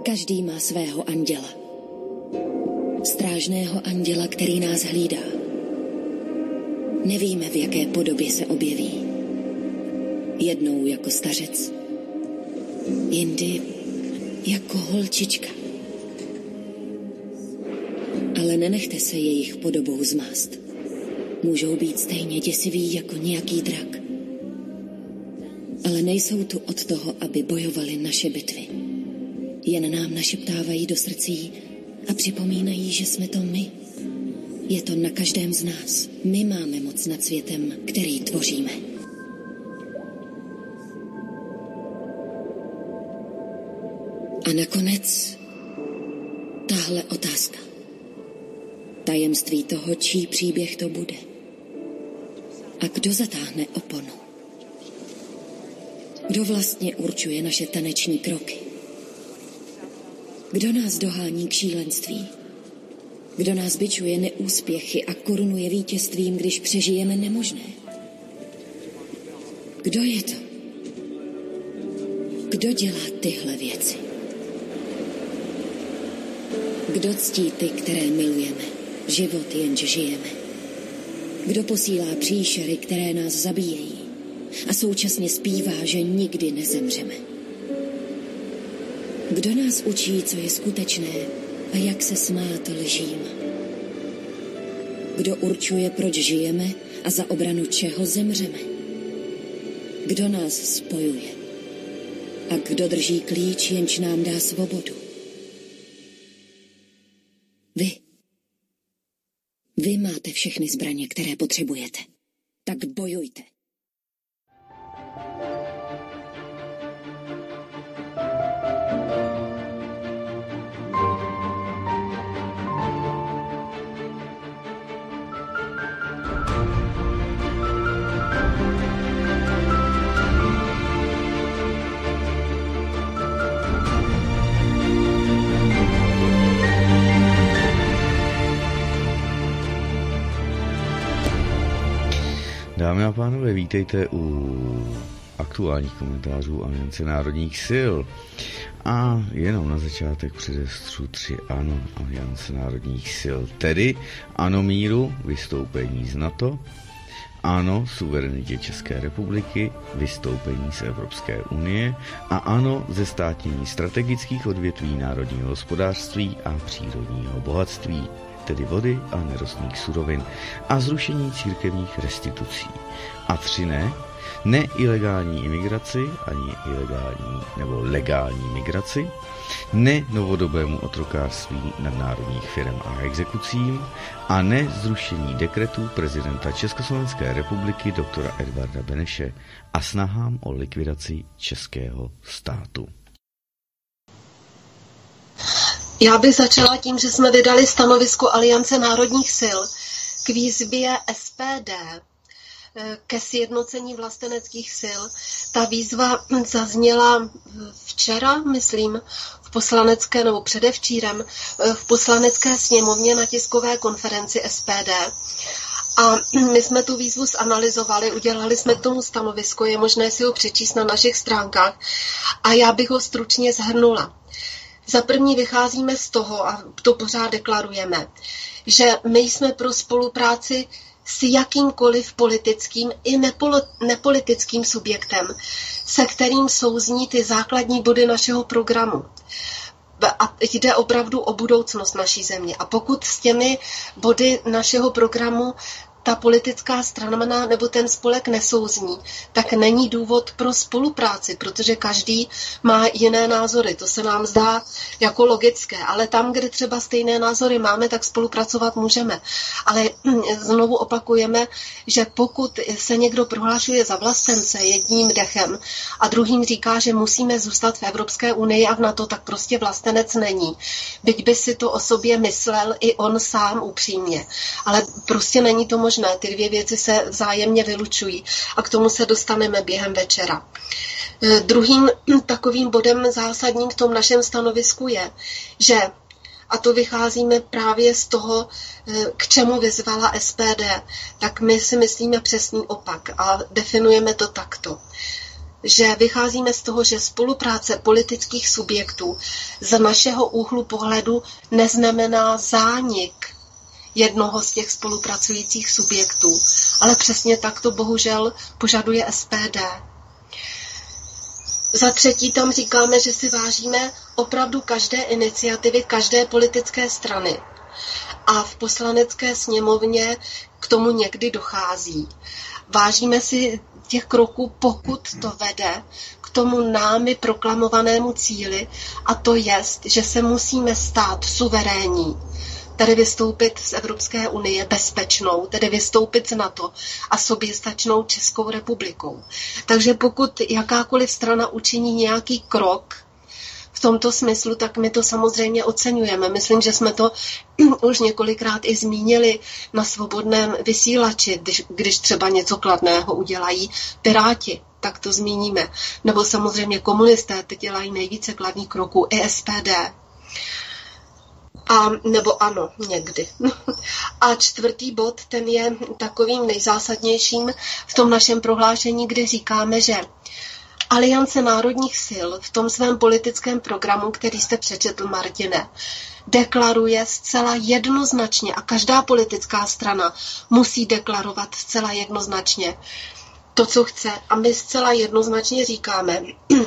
Každý má svého anděla. Strážného anděla, který nás hlídá. Nevíme, v jaké podobě se objeví. Jednou jako stařec, jindy jako holčička. Ale nenechte se jejich podobou zmást. Můžou být stejně děsiví jako nějaký drak. Ale nejsou tu od toho, aby bojovali naše bitvy. Jen nám našeptávají do srdcí a připomínají, že jsme to my. Je to na každém z nás. My máme moc nad světem, který tvoříme. A nakonec tahle otázka. Tajemství toho, čí příběh to bude. A kdo zatáhne oponu? Kdo vlastně určuje naše taneční kroky? Kdo nás dohání k šílenství? Kdo nás bičuje neúspěchy a korunuje vítězstvím, když přežijeme nemožné? Kdo je to? Kdo dělá tyhle věci? Kdo ctí ty, které milujeme, život jenž žijeme? Kdo posílá příšery, které nás zabíjejí a současně zpívá, že nikdy nezemřeme? Kdo nás učí, co je skutečné a jak se smát lžím? Kdo určuje, proč žijeme a za obranu čeho zemřeme? Kdo nás spojuje? A kdo drží klíč, jenž nám dá svobodu? Vy máte všechny zbraně, které potřebujete. Tak bojujte. Dámy a pánové, vítejte u aktuálních komentářů Aliance národních sil. A jenom na začátek předestřu 3 ano Aliance národních sil, tedy ano míru, vystoupení z NATO, ano suverenitě České republiky, vystoupení z Evropské unie a ano zestátnění strategických odvětví národního hospodářství a přírodního bohatství, tedy vody a nerostných surovin, a zrušení církevních restitucí. A 3 ne ilegální imigraci, ani ilegální nebo legální migraci, ne novodobému otrokářství nadnárodních firm a exekucím a ne zrušení dekretů prezidenta Československé republiky doktora Edvarda Beneše a snahám o likvidaci českého státu. Já bych začala tím, že jsme vydali stanovisko Aliance národních sil k výzvě SPD ke sjednocení vlasteneckých sil. Ta výzva zazněla včera, myslím, v poslanecké nebo předevčírem v poslanecké sněmovně na tiskové konferenci SPD. A my jsme tu výzvu zanalyzovali, udělali jsme k tomu stanovisko, je možné si ho přečíst na našich stránkách a já bych ho stručně shrnula. Za první vycházíme z toho, a to pořád deklarujeme, že my jsme pro spolupráci s jakýmkoliv politickým i nepolitickým subjektem, se kterým souzní ty základní body našeho programu. A jde opravdu o budoucnost naší země. A pokud s těmi body našeho programu ta politická strana nebo ten spolek nesouzní, tak není důvod pro spolupráci, protože každý má jiné názory. To se nám zdá jako logické, ale tam, kde třeba stejné názory máme, tak spolupracovat můžeme. Ale znovu opakujeme, že pokud se někdo prohlašuje za vlastence jedním dechem a druhým říká, že musíme zůstat v Evropské unii a v NATO, tak prostě vlastenec není. Byť by si to o sobě myslel i on sám upřímně. Ale prostě není to možné. Ty 2 věci se vzájemně vylučují a k tomu se dostaneme během večera. Druhým takovým bodem zásadním v tom našem stanovisku je, že, a to vycházíme právě z toho, k čemu vyzvala SPD, tak my si myslíme přesný opak a definujeme to takto. že vycházíme z toho, že spolupráce politických subjektů z našeho úhlu pohledu neznamená zánik jednoho z těch spolupracujících subjektů, ale přesně tak to bohužel požaduje SPD. Za třetí tam říkáme, že si vážíme opravdu každé iniciativy, každé politické strany. A v poslanecké sněmovně k tomu někdy dochází. Vážíme si těch kroků, pokud to vede k tomu námi proklamovanému cíli, a to jest, že se musíme stát suverénní, tedy vystoupit z Evropské unie bezpečnou, tedy vystoupit z NATO a soběstačnou Českou republikou. Takže pokud jakákoliv strana učiní nějaký krok v tomto smyslu, tak my to samozřejmě oceňujeme. Myslím, že jsme to už několikrát i zmínili na Svobodném vysílači, když třeba něco kladného udělají Piráti, tak to zmíníme. Nebo samozřejmě komunisté, teď dělají nejvíce kladných kroků, i SPD. Nebo ano, někdy. A čtvrtý bod, ten je takovým nejzásadnějším v tom našem prohlášení, kde říkáme, že Aliance národních sil v tom svém politickém programu, který jste přečetl, Martine, deklaruje zcela jednoznačně, a každá politická strana musí deklarovat zcela jednoznačně to, co chce. A my zcela jednoznačně říkáme,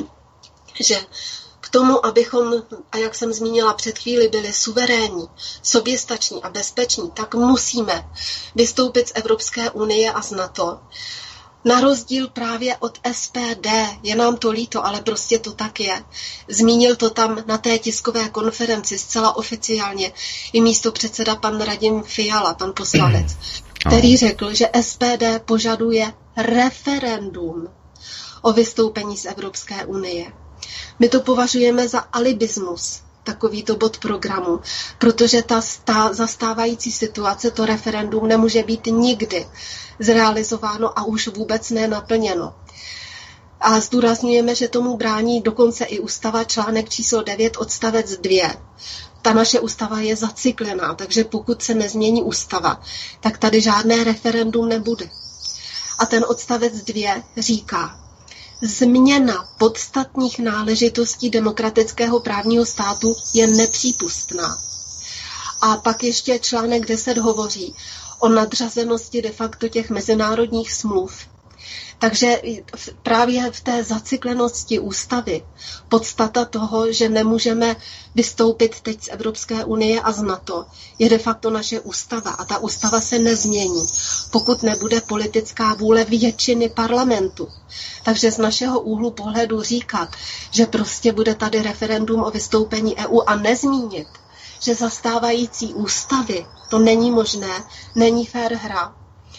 že k tomu, abychom, a jak jsem zmínila před chvíli, byli suverénní, soběstační a bezpeční, tak musíme vystoupit z Evropské unie a z NATO. Na rozdíl právě od SPD, je nám to líto, ale prostě to tak je. Zmínil to tam na té tiskové konferenci zcela oficiálně i místopředseda pan Radim Fiala, pan poslanec, který řekl, že SPD požaduje referendum o vystoupení z Evropské unie. My to považujeme za alibismus, takovýto bod programu, protože ta zastávající situace, to referendum nemůže být nikdy zrealizováno a už vůbec nenaplněno. A zdůrazňujeme, že tomu brání dokonce i ústava, článek číslo 9, odstavec 2. Ta naše ústava je zacyklená, takže pokud se nezmění ústava, tak tady žádné referendum nebude. A ten odstavec 2 říká: změna podstatných náležitostí demokratického právního státu je nepřípustná. A pak ještě článek 10 hovoří o nadřazenosti de facto těch mezinárodních smluv. Takže právě v té zacyklenosti ústavy podstata toho, že nemůžeme vystoupit teď z Evropské unie a z NATO, je de facto naše ústava. A ta ústava se nezmění, pokud nebude politická vůle většiny parlamentu. Takže z našeho úhlu pohledu říkat, že prostě bude tady referendum o vystoupení EU a nezmínit, že zastávající ústavy, to není možné, není fér hra.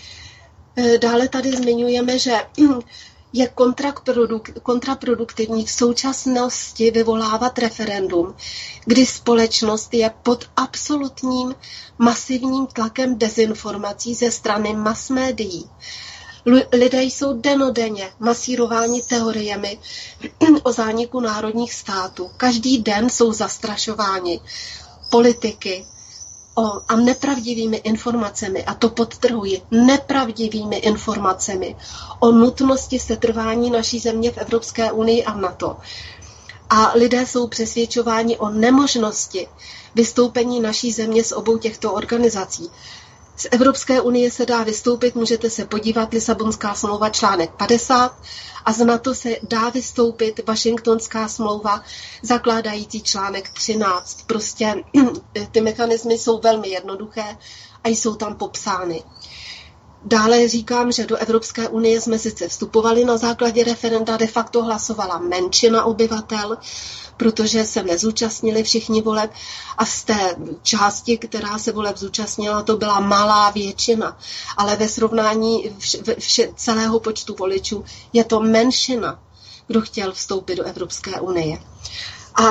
Dále tady zmiňujeme, že je kontraproduktivní v současnosti vyvolávat referendum, kdy společnost je pod absolutním masivním tlakem dezinformací ze strany mass médií. Lidé jsou dennodenně masírováni teoriemi o zániku národních států. Každý den jsou zastrašováni politiky a nepravdivými informacemi, a to podtrhuji, nepravdivými informacemi o nutnosti setrvání naší země v Evropské unii a v NATO. A lidé jsou přesvědčováni o nemožnosti vystoupení naší země z obou těchto organizací. Z Evropské unie se dá vystoupit, můžete se podívat, Lisabonská smlouva článek 50, a z NATO se dá vystoupit Washingtonská smlouva zakládající článek 13. Prostě ty mechanismy jsou velmi jednoduché a jsou tam popsány. Dále říkám, že do Evropské unie jsme sice vstupovali na základě referenda, de facto hlasovala menšina obyvatel, protože se nezúčastnili všichni voleb, a z té části, která se voleb zúčastnila, to byla malá většina. Ale ve srovnání celého počtu voličů je to menšina, kdo chtěl vstoupit do Evropské unie. A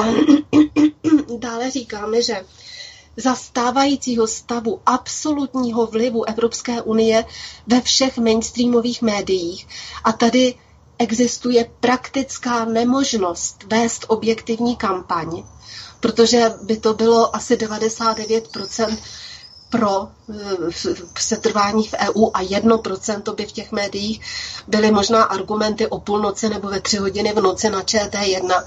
dále říkáme, že za stávajícího stavu absolutního vlivu Evropské unie ve všech mainstreamových médiích, a tady existuje praktická nemožnost vést objektivní kampaň, protože by to bylo asi 99% pro setrvání v EU a 1% by v těch médiích byly možná argumenty o půlnoci nebo ve 3 hodiny v noci na ČT1,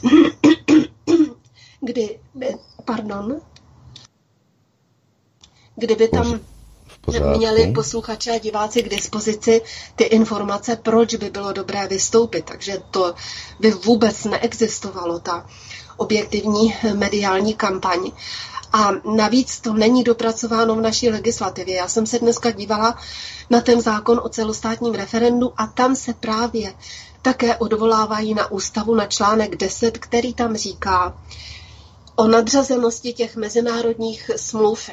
kdyby tam měli posluchači a diváci k dispozici ty informace, proč by bylo dobré vystoupit. Takže to by vůbec neexistovalo, ta objektivní mediální kampaň. A navíc to není dopracováno v naší legislativě. Já jsem se dneska dívala na ten zákon o celostátním referendu a tam se právě také odvolávají na ústavu, na článek 10, který tam říká o nadřazenosti těch mezinárodních smluv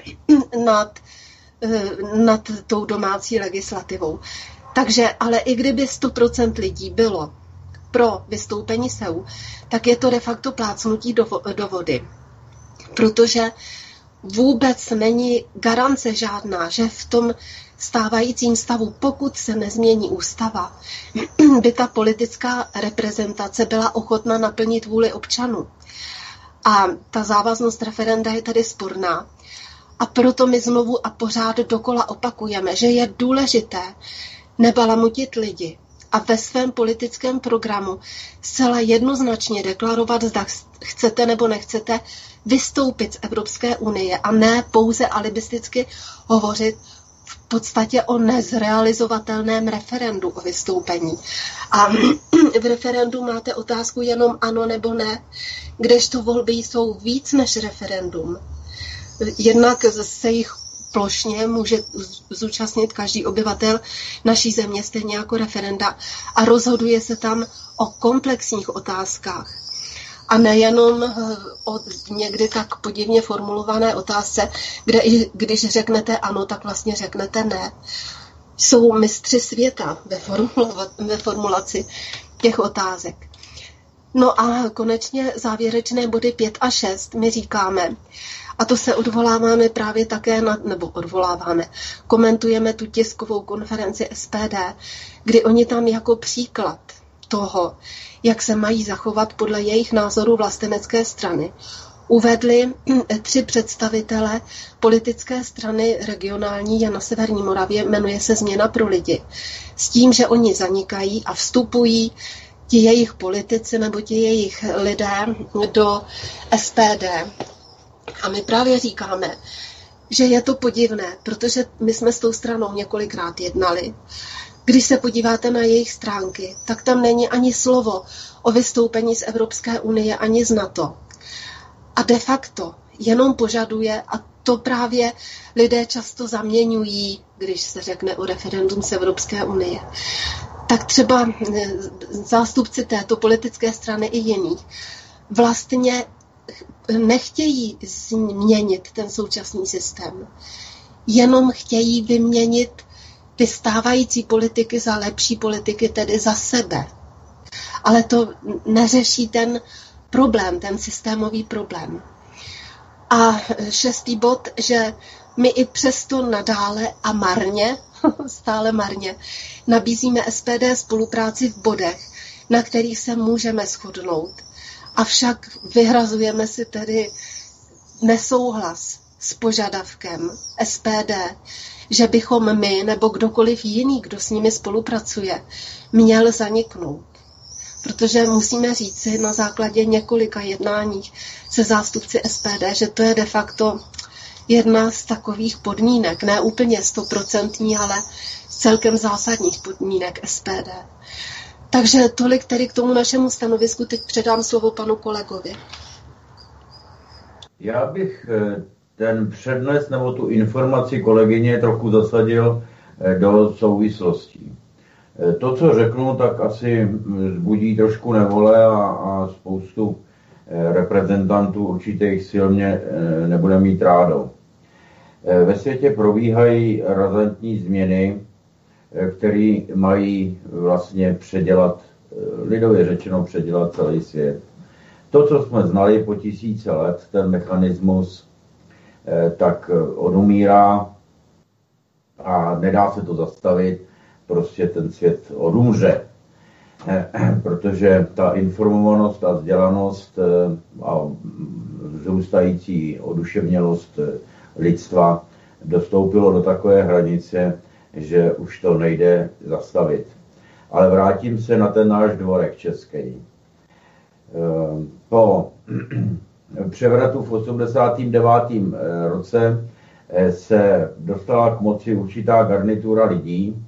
nad tou domácí legislativou. Takže ale i kdyby 100% lidí bylo pro vystoupení z EU, tak je to de facto plácnutí do vody. Protože vůbec není garance žádná, že v tom stávajícím stavu, pokud se nezmění ústava, by ta politická reprezentace byla ochotna naplnit vůli občanů. A ta závaznost referenda je tady sporná. A proto my znovu a pořád dokola opakujeme, že je důležité nebalamutit lidi a ve svém politickém programu zcela jednoznačně deklarovat, zda chcete nebo nechcete vystoupit z Evropské unie a ne pouze alibisticky hovořit v podstatě o nezrealizovatelném referendu o vystoupení. A v referendu máte otázku jenom ano nebo ne, kdežto volby jsou víc než referendum. Jednak se jich plošně může zúčastnit každý obyvatel naší země, stejně jako referenda, a rozhoduje se tam o komplexních otázkách. A nejenom o někdy tak podivně formulované otázce, kde i když řeknete ano, tak vlastně řeknete ne. Jsou mistři světa ve formulaci těch otázek. No a konečně závěrečné body 5 a 6 my říkáme, a to se odvoláváme právě také komentujeme tu tiskovou konferenci SPD, kdy oni tam jako příklad toho, jak se mají zachovat podle jejich názoru vlastenecké strany, uvedli 3 představitele politické strany regionální na Severní Moravě, jmenuje se Změna pro lidi, s tím, že oni zanikají a vstupují ti jejich politici nebo ti jejich lidé do SPD. A my právě říkáme, že je to podivné, protože my jsme s tou stranou několikrát jednali. Když se podíváte na jejich stránky, tak tam není ani slovo o vystoupení z Evropské unie, ani z NATO. A de facto jenom požaduje, a to právě lidé často zaměňují, když se řekne o referendum z Evropské unie. Tak třeba zástupci této politické strany i jiných vlastně nechtějí změnit ten současný systém. Jenom chtějí vyměnit ty stávající politiky za lepší politiky, tedy za sebe. Ale to neřeší ten problém, ten systémový problém. A 6. bod, že my i přesto nadále a marně, stále marně, nabízíme SPD spolupráci v bodech, na kterých se můžeme shodnout. Avšak vyhrazujeme si tedy nesouhlas s požadavkem SPD, že bychom my nebo kdokoliv jiný, kdo s nimi spolupracuje, měl zaniknout. Protože musíme říci na základě několika jednání se zástupci SPD, že to je de facto jedna z takových podmínek, ne úplně 100%, ale celkem zásadních podmínek SPD. Takže tolik tedy k tomu našemu stanovisku. Teď předám slovo panu kolegovi. Já bych ten přednes nebo tu informaci kolegyně trochu zasadil do souvislostí. To, co řeknu, tak asi vzbudí trošku nevole a spoustu reprezentantů určitých sil mě nebude mít rádo. Ve světě probíhají razantní změny, které mají vlastně předělat, lidově řečeno předělat celý svět. To, co jsme znali po tisíce let, ten mechanismus, tak odumírá a nedá se to zastavit, prostě ten svět odumře. Protože ta informovanost a vzdělanost a vzrůstající oduševnělost lidstva dostoupilo do takové hranice, že už to nejde zastavit. Ale vrátím se na ten náš dvorek český. Po převratu v 89. roce se dostala k moci určitá garnitura lidí,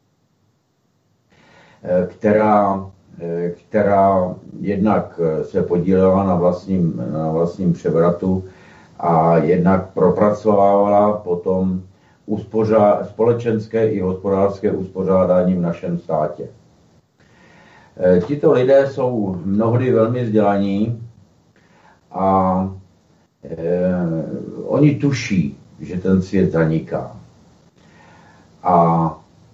která jednak se podílela na vlastním převratu a jednak propracovávala potom společenské i hospodářské uspořádání v našem státě. Tito lidé jsou mnohdy velmi vzdělaní a oni tuší, že ten svět zaniká. A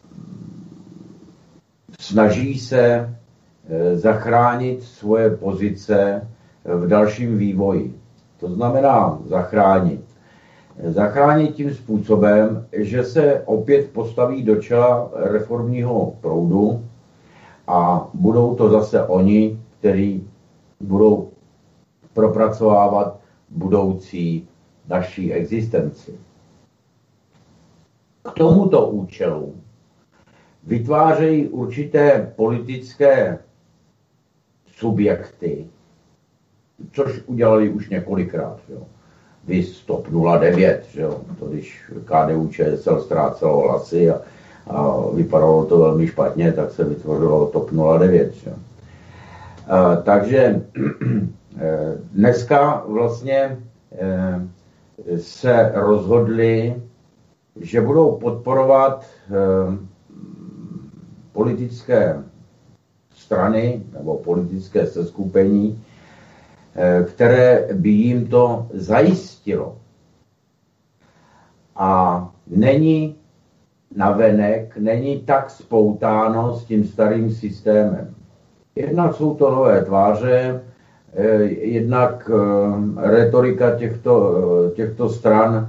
snaží se zachránit svoje pozice v dalším vývoji. To znamená zachránit tím způsobem, že se opět postaví do čela reformního proudu a budou to zase oni, kteří budou propracovávat budoucí naší existenci. K tomuto účelu vytvářejí určité politické subjekty, což udělali už několikrát. Jo. Vys TOP 09, jo. To když KDU-ČSL ztrácelo hlasy a vypadalo to velmi špatně, tak se vytvořilo TOP 09. Jo. Takže dneska vlastně se rozhodli, že budou podporovat politické strany nebo politické seskupení, které by jim to zajistilo. A není navenek, není tak spoutáno s tím starým systémem. Jednak jsou to nové tváře, jednak retorika těchto stran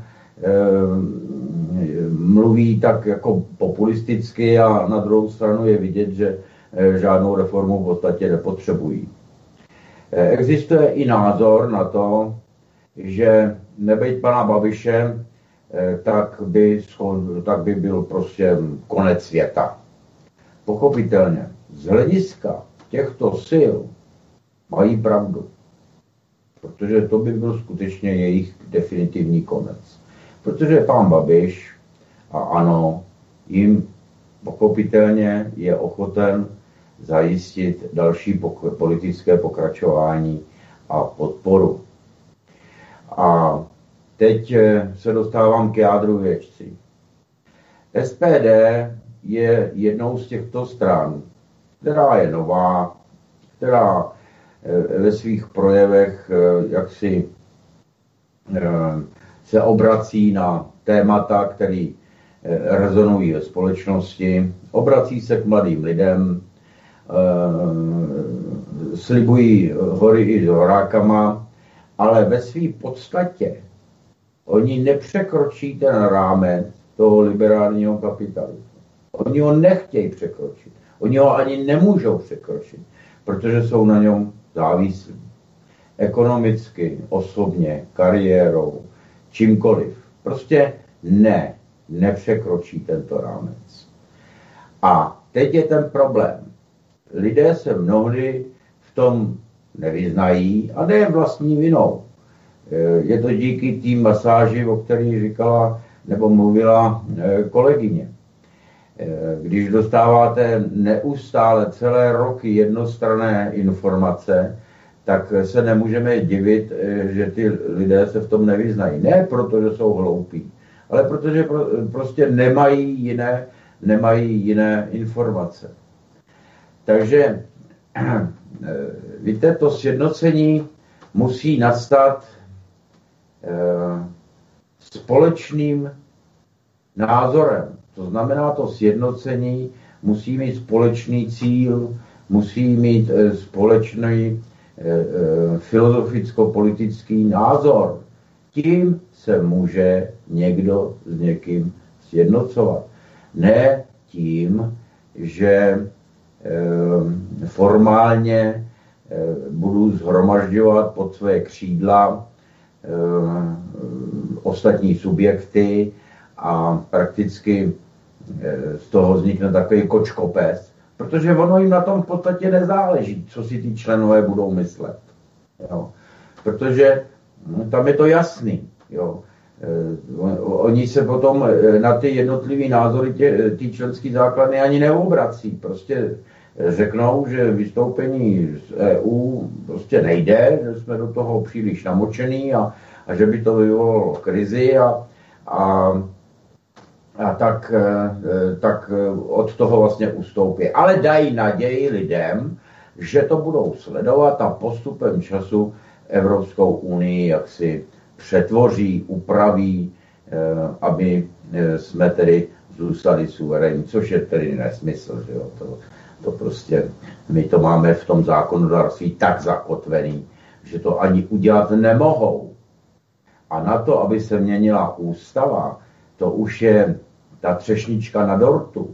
mluví tak jako populisticky a na druhou stranu je vidět, že žádnou reformu v podstatě nepotřebují. Existuje i názor na to, že nebejt pana Babiše, tak by byl prostě konec světa. Pochopitelně, z hlediska těchto sil mají pravdu, protože to by byl skutečně jejich definitivní konec. Protože pán Babiš, a ano, jim pochopitelně je ochoten zajistit další politické pokračování a podporu. A teď se dostávám k jádru věci. SPD je jednou z těchto stran, která je nová, která ve svých projevech jaksi se obrací na témata, které rezonují ve společnosti, obrací se k mladým lidem, slibují hory i s horákama, ale ve své podstatě oni nepřekročí ten rámec toho liberálního kapitalismu. Oni ho nechtějí překročit. Oni ho ani nemůžou překročit, protože jsou na něm závislí. Ekonomicky, osobně, kariérou, čímkoliv. Prostě nepřekročí tento rámec. A teď je ten problém. Lidé se mnohdy v tom nevyznají a ne vlastní vinou. Je to díky tým masáži, o který říkala nebo mluvila kolegyně. Když dostáváte neustále celé roky jednostranné informace, tak se nemůžeme divit, že ty lidé se v tom nevyznají. Ne proto, že jsou hloupí, ale protože prostě nemají jiné informace. Takže víte, to sjednocení musí nastat společným názorem. To znamená, to sjednocení musí mít společný cíl, musí mít společný filozoficko-politický názor. Tím se může někdo s někým sjednocovat. Ne tím, že formálně budu shromažďovat pod své křídla ostatní subjekty a prakticky z toho vznikne takový kočkopes, protože ono jim na tom v podstatě nezáleží, co si ty členové budou myslet. Jo. Protože tam je to jasný. Jo. Oni se potom na ty jednotlivé názory ty členské základny ani neobrací. Prostě řeknou, že vystoupení z EU prostě nejde, že jsme do toho příliš namočený a že by to vyvolalo krizi a tak od toho vlastně ustoupí. Ale dají naději lidem, že to budou sledovat a postupem času Evropskou unii jaksi přetvoří, upraví, aby jsme tedy zůstali suverénní, což je tedy nesmysl, že jo. To prostě, my to máme v tom zákonodárství tak zakotvený, že to ani udělat nemohou. A na to, aby se měnila ústava, to už je ta třešnička na dortu.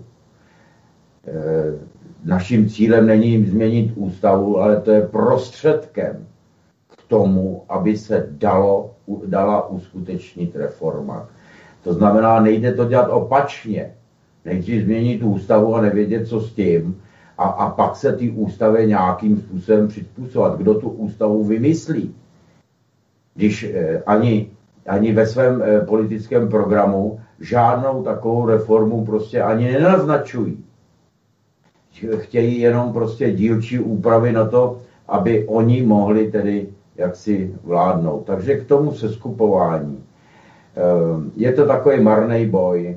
Naším cílem není změnit ústavu, ale to je prostředkem k tomu, aby se dala uskutečnit reforma. To znamená, nejde to dělat opačně. Nejdřív změnit ústavu a nevědět, co s tím, a pak se ty ústavě nějakým způsobem přizpůsobovat. Kdo tu ústavu vymyslí? Když ani ve svém politickém programu žádnou takovou reformu prostě ani nenaznačují. Chtějí jenom prostě dílčí úpravy na to, aby oni mohli tedy jaksi vládnout. Takže k tomu seskupování. Je to takový marný boj.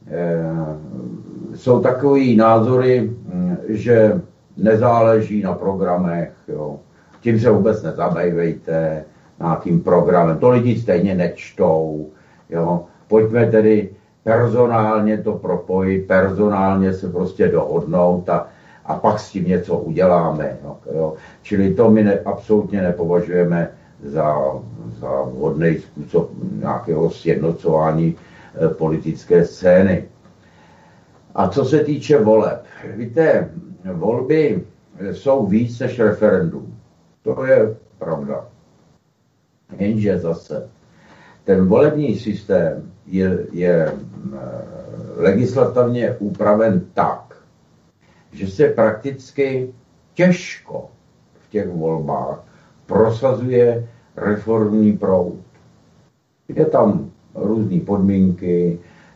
Jsou takový názory, že nezáleží na programech. Jo. Tím se vůbec nezabývejte, nějakým programem. To lidi stejně nečtou. Jo. Pojďme tedy personálně to propojit, personálně se prostě dohodnout a pak s tím něco uděláme. Jo. Čili to my absolutně nepovažujeme za vhodný způsob nějakého sjednocování politické scény. A co se týče voleb, víte, volby jsou víc než referendum. To je pravda. Jenže zase ten volební systém je legislativně upraven tak, že se prakticky těžko v těch volbách prosazuje reformní proud. Je tam různé podmínky,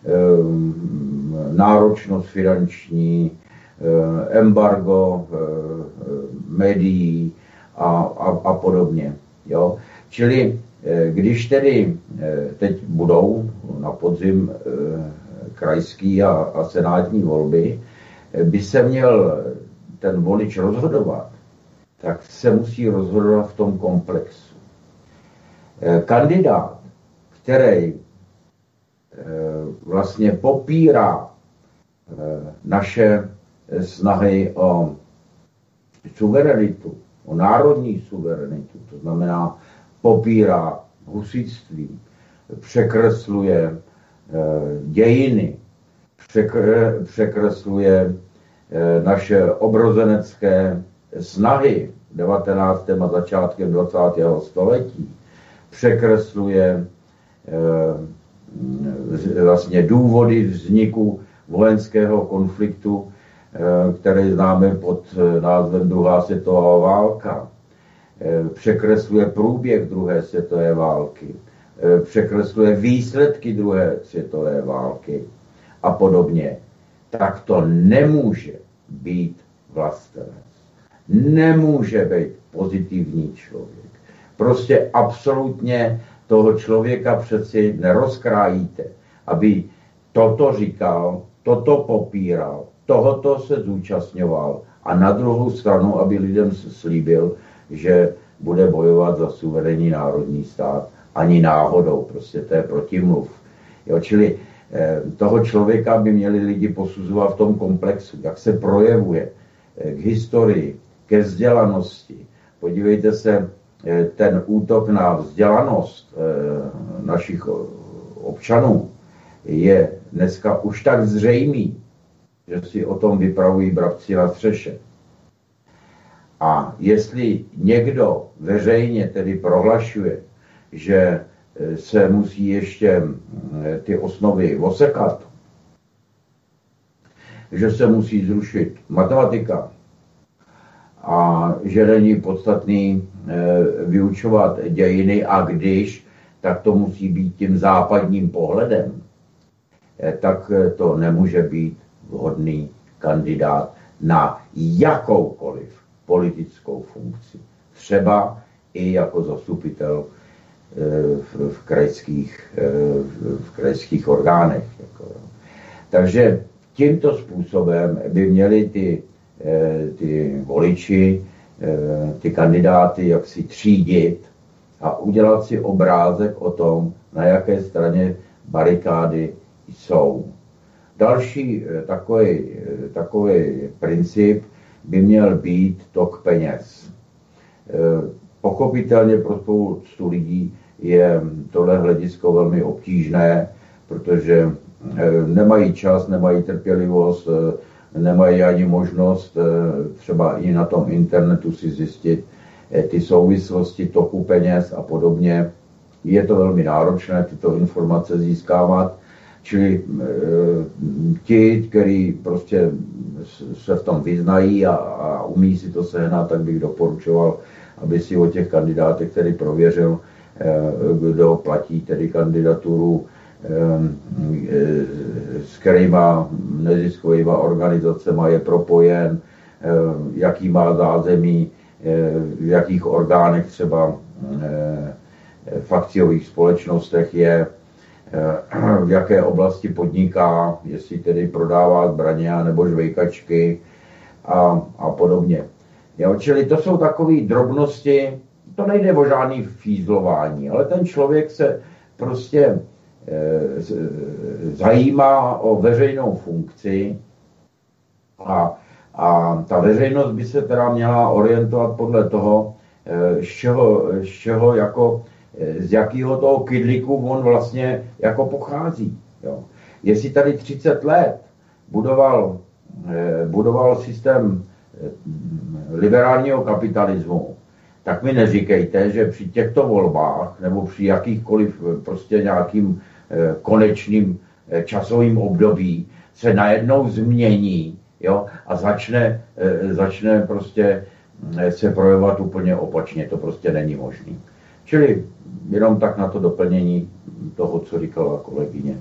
náročnost finanční, embargo médií a podobně. Jo? Čili když tedy teď budou na podzim krajský a senátní volby, by se měl ten volič rozhodovat, tak se musí rozhodovat v tom komplexu. Kandidát, který vlastně popírá naše snahy o suverenitu, o národní suverenitu, to znamená popírá husitství, překresluje dějiny, překresluje naše obrozenecké snahy v 19. a začátkem 20. století, překresluje vlastně důvody vzniku vojenského konfliktu, který známe pod názvem druhá světová válka, překresluje průběh druhé světové války, překresluje výsledky druhé světové války a podobně, tak to nemůže být vlastenec. Nemůže být pozitivní člověk. Prostě absolutně toho člověka přeci nerozkrájíte, aby toto říkal, toto popíral, tohoto se zúčastňoval a na druhou stranu, aby lidem slíbil, že bude bojovat za suverénní národní stát. Ani náhodou, prostě to je protimluv. Jo, čili toho člověka by měli lidi posuzovat v tom komplexu, jak se projevuje k historii, ke vzdělanosti. Podívejte se, ten útok na vzdělanost našich občanů je dneska už tak zřejmý, že si o tom vypravují bravci na střeše. A jestli někdo veřejně tedy prohlašuje, že se musí ještě ty osnovy osekat, že se musí zrušit matematika a že není podstatný vyučovat dějiny a když, tak to musí být tím západním pohledem, tak to nemůže být vhodný kandidát na jakoukoliv politickou funkci. Třeba i jako zastupitel v krajských orgánech. Takže tímto způsobem by měli ty voliči, ty kandidáty jaksi třídit a udělat si obrázek o tom, na jaké straně barikády jsou. Další takový princip by měl být tok peněz. Pochopitelně pro spoustu lidí je tohle hledisko velmi obtížné, protože nemají čas, nemají trpělivost, nemají ani možnost třeba i na tom internetu si zjistit ty souvislosti toku peněz a podobně. Je to velmi náročné tyto informace získávat, čili ti, kteří prostě se v tom vyznají a umí si to sehnat, tak bych doporučoval, aby si o těch kandidátech tedy prověřil, kdo platí tedy kandidaturu, s kterýma neziskovými organizacemi je propojen, jaký má zázemí, v jakých orgánech třeba v akciových společnostech je, v jaké oblasti podniká, jestli tedy prodává zbraně nebo žvejkačky a podobně. Jo, čili to jsou takové drobnosti, to nejde o žádný fízlování, ale ten člověk se prostě zajímá o veřejnou funkci a ta veřejnost by se teda měla orientovat podle toho, z jakého toho kydliku on vlastně jako pochází. Jo. Jestli tady 30 let budoval systém liberálního kapitalismu, tak mi neříkejte, že při těchto volbách nebo při jakýchkoliv prostě nějakým konečným časovým období se najednou změní, jo, a začne prostě se projevovat úplně opačně. To prostě není možné. Čili jenom tak na to doplnění toho, co říkala kolegyně.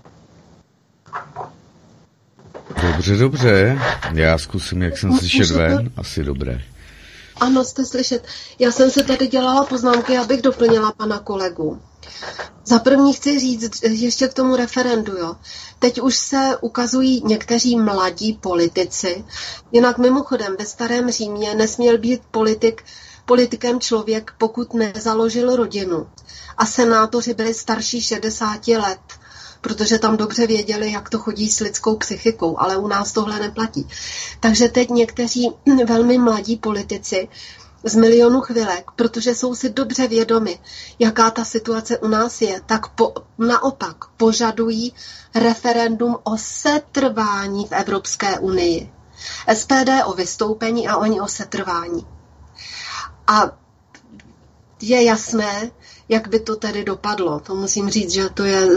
Dobře. Já zkusím, jak jsem slyšet ven. Asi dobré. Ano, jste slyšet. Já jsem se tady dělala poznámky, abych doplnila pana kolegu. Za první chci říct ještě k tomu referendu. Jo. Teď už se ukazují někteří mladí politici. Jinak mimochodem ve starém Římě nesměl být politikem člověk, pokud nezaložil rodinu. A senátoři byli starší 60 let, protože tam dobře věděli, jak to chodí s lidskou psychikou, ale u nás tohle neplatí. Takže teď někteří velmi mladí politici z milionu chvilek, protože jsou si dobře vědomi, jaká ta situace u nás je, tak naopak požadují referendum o setrvání v Evropské unii. SPD o vystoupení a oni o setrvání. A je jasné, jak by to tedy dopadlo. To musím říct, že to je...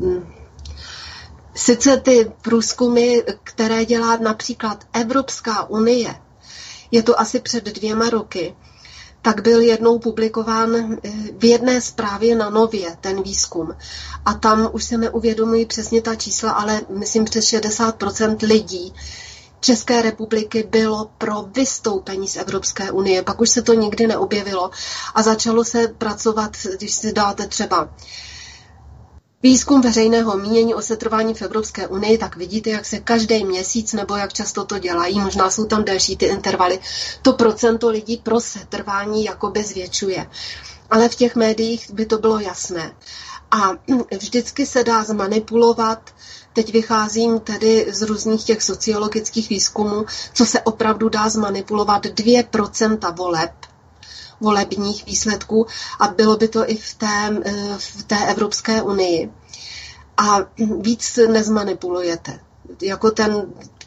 Sice ty průzkumy, které dělá například Evropská unie, je to asi před 2 roky, tak byl jednou publikován v jedné zprávě na Nově ten výzkum. A tam už se neuvědomují přesně ta čísla, ale myslím přes 60% lidí České republiky bylo pro vystoupení z Evropské unie. Pak už se to nikdy neobjevilo a začalo se pracovat, když si dáte třeba výzkum veřejného mínění o setrvání v Evropské unii, tak vidíte, jak se každý měsíc nebo jak často to dělají, možná jsou tam delší ty intervaly, to procento lidí pro setrvání jakoby zvětšuje. Ale v těch médiích by to bylo jasné. A vždycky se dá zmanipulovat, teď vycházím tedy z různých těch sociologických výzkumů, co se opravdu dá zmanipulovat 2% volebních výsledků a bylo by to i v té Evropské unii. A víc nezmanipulujete. Jako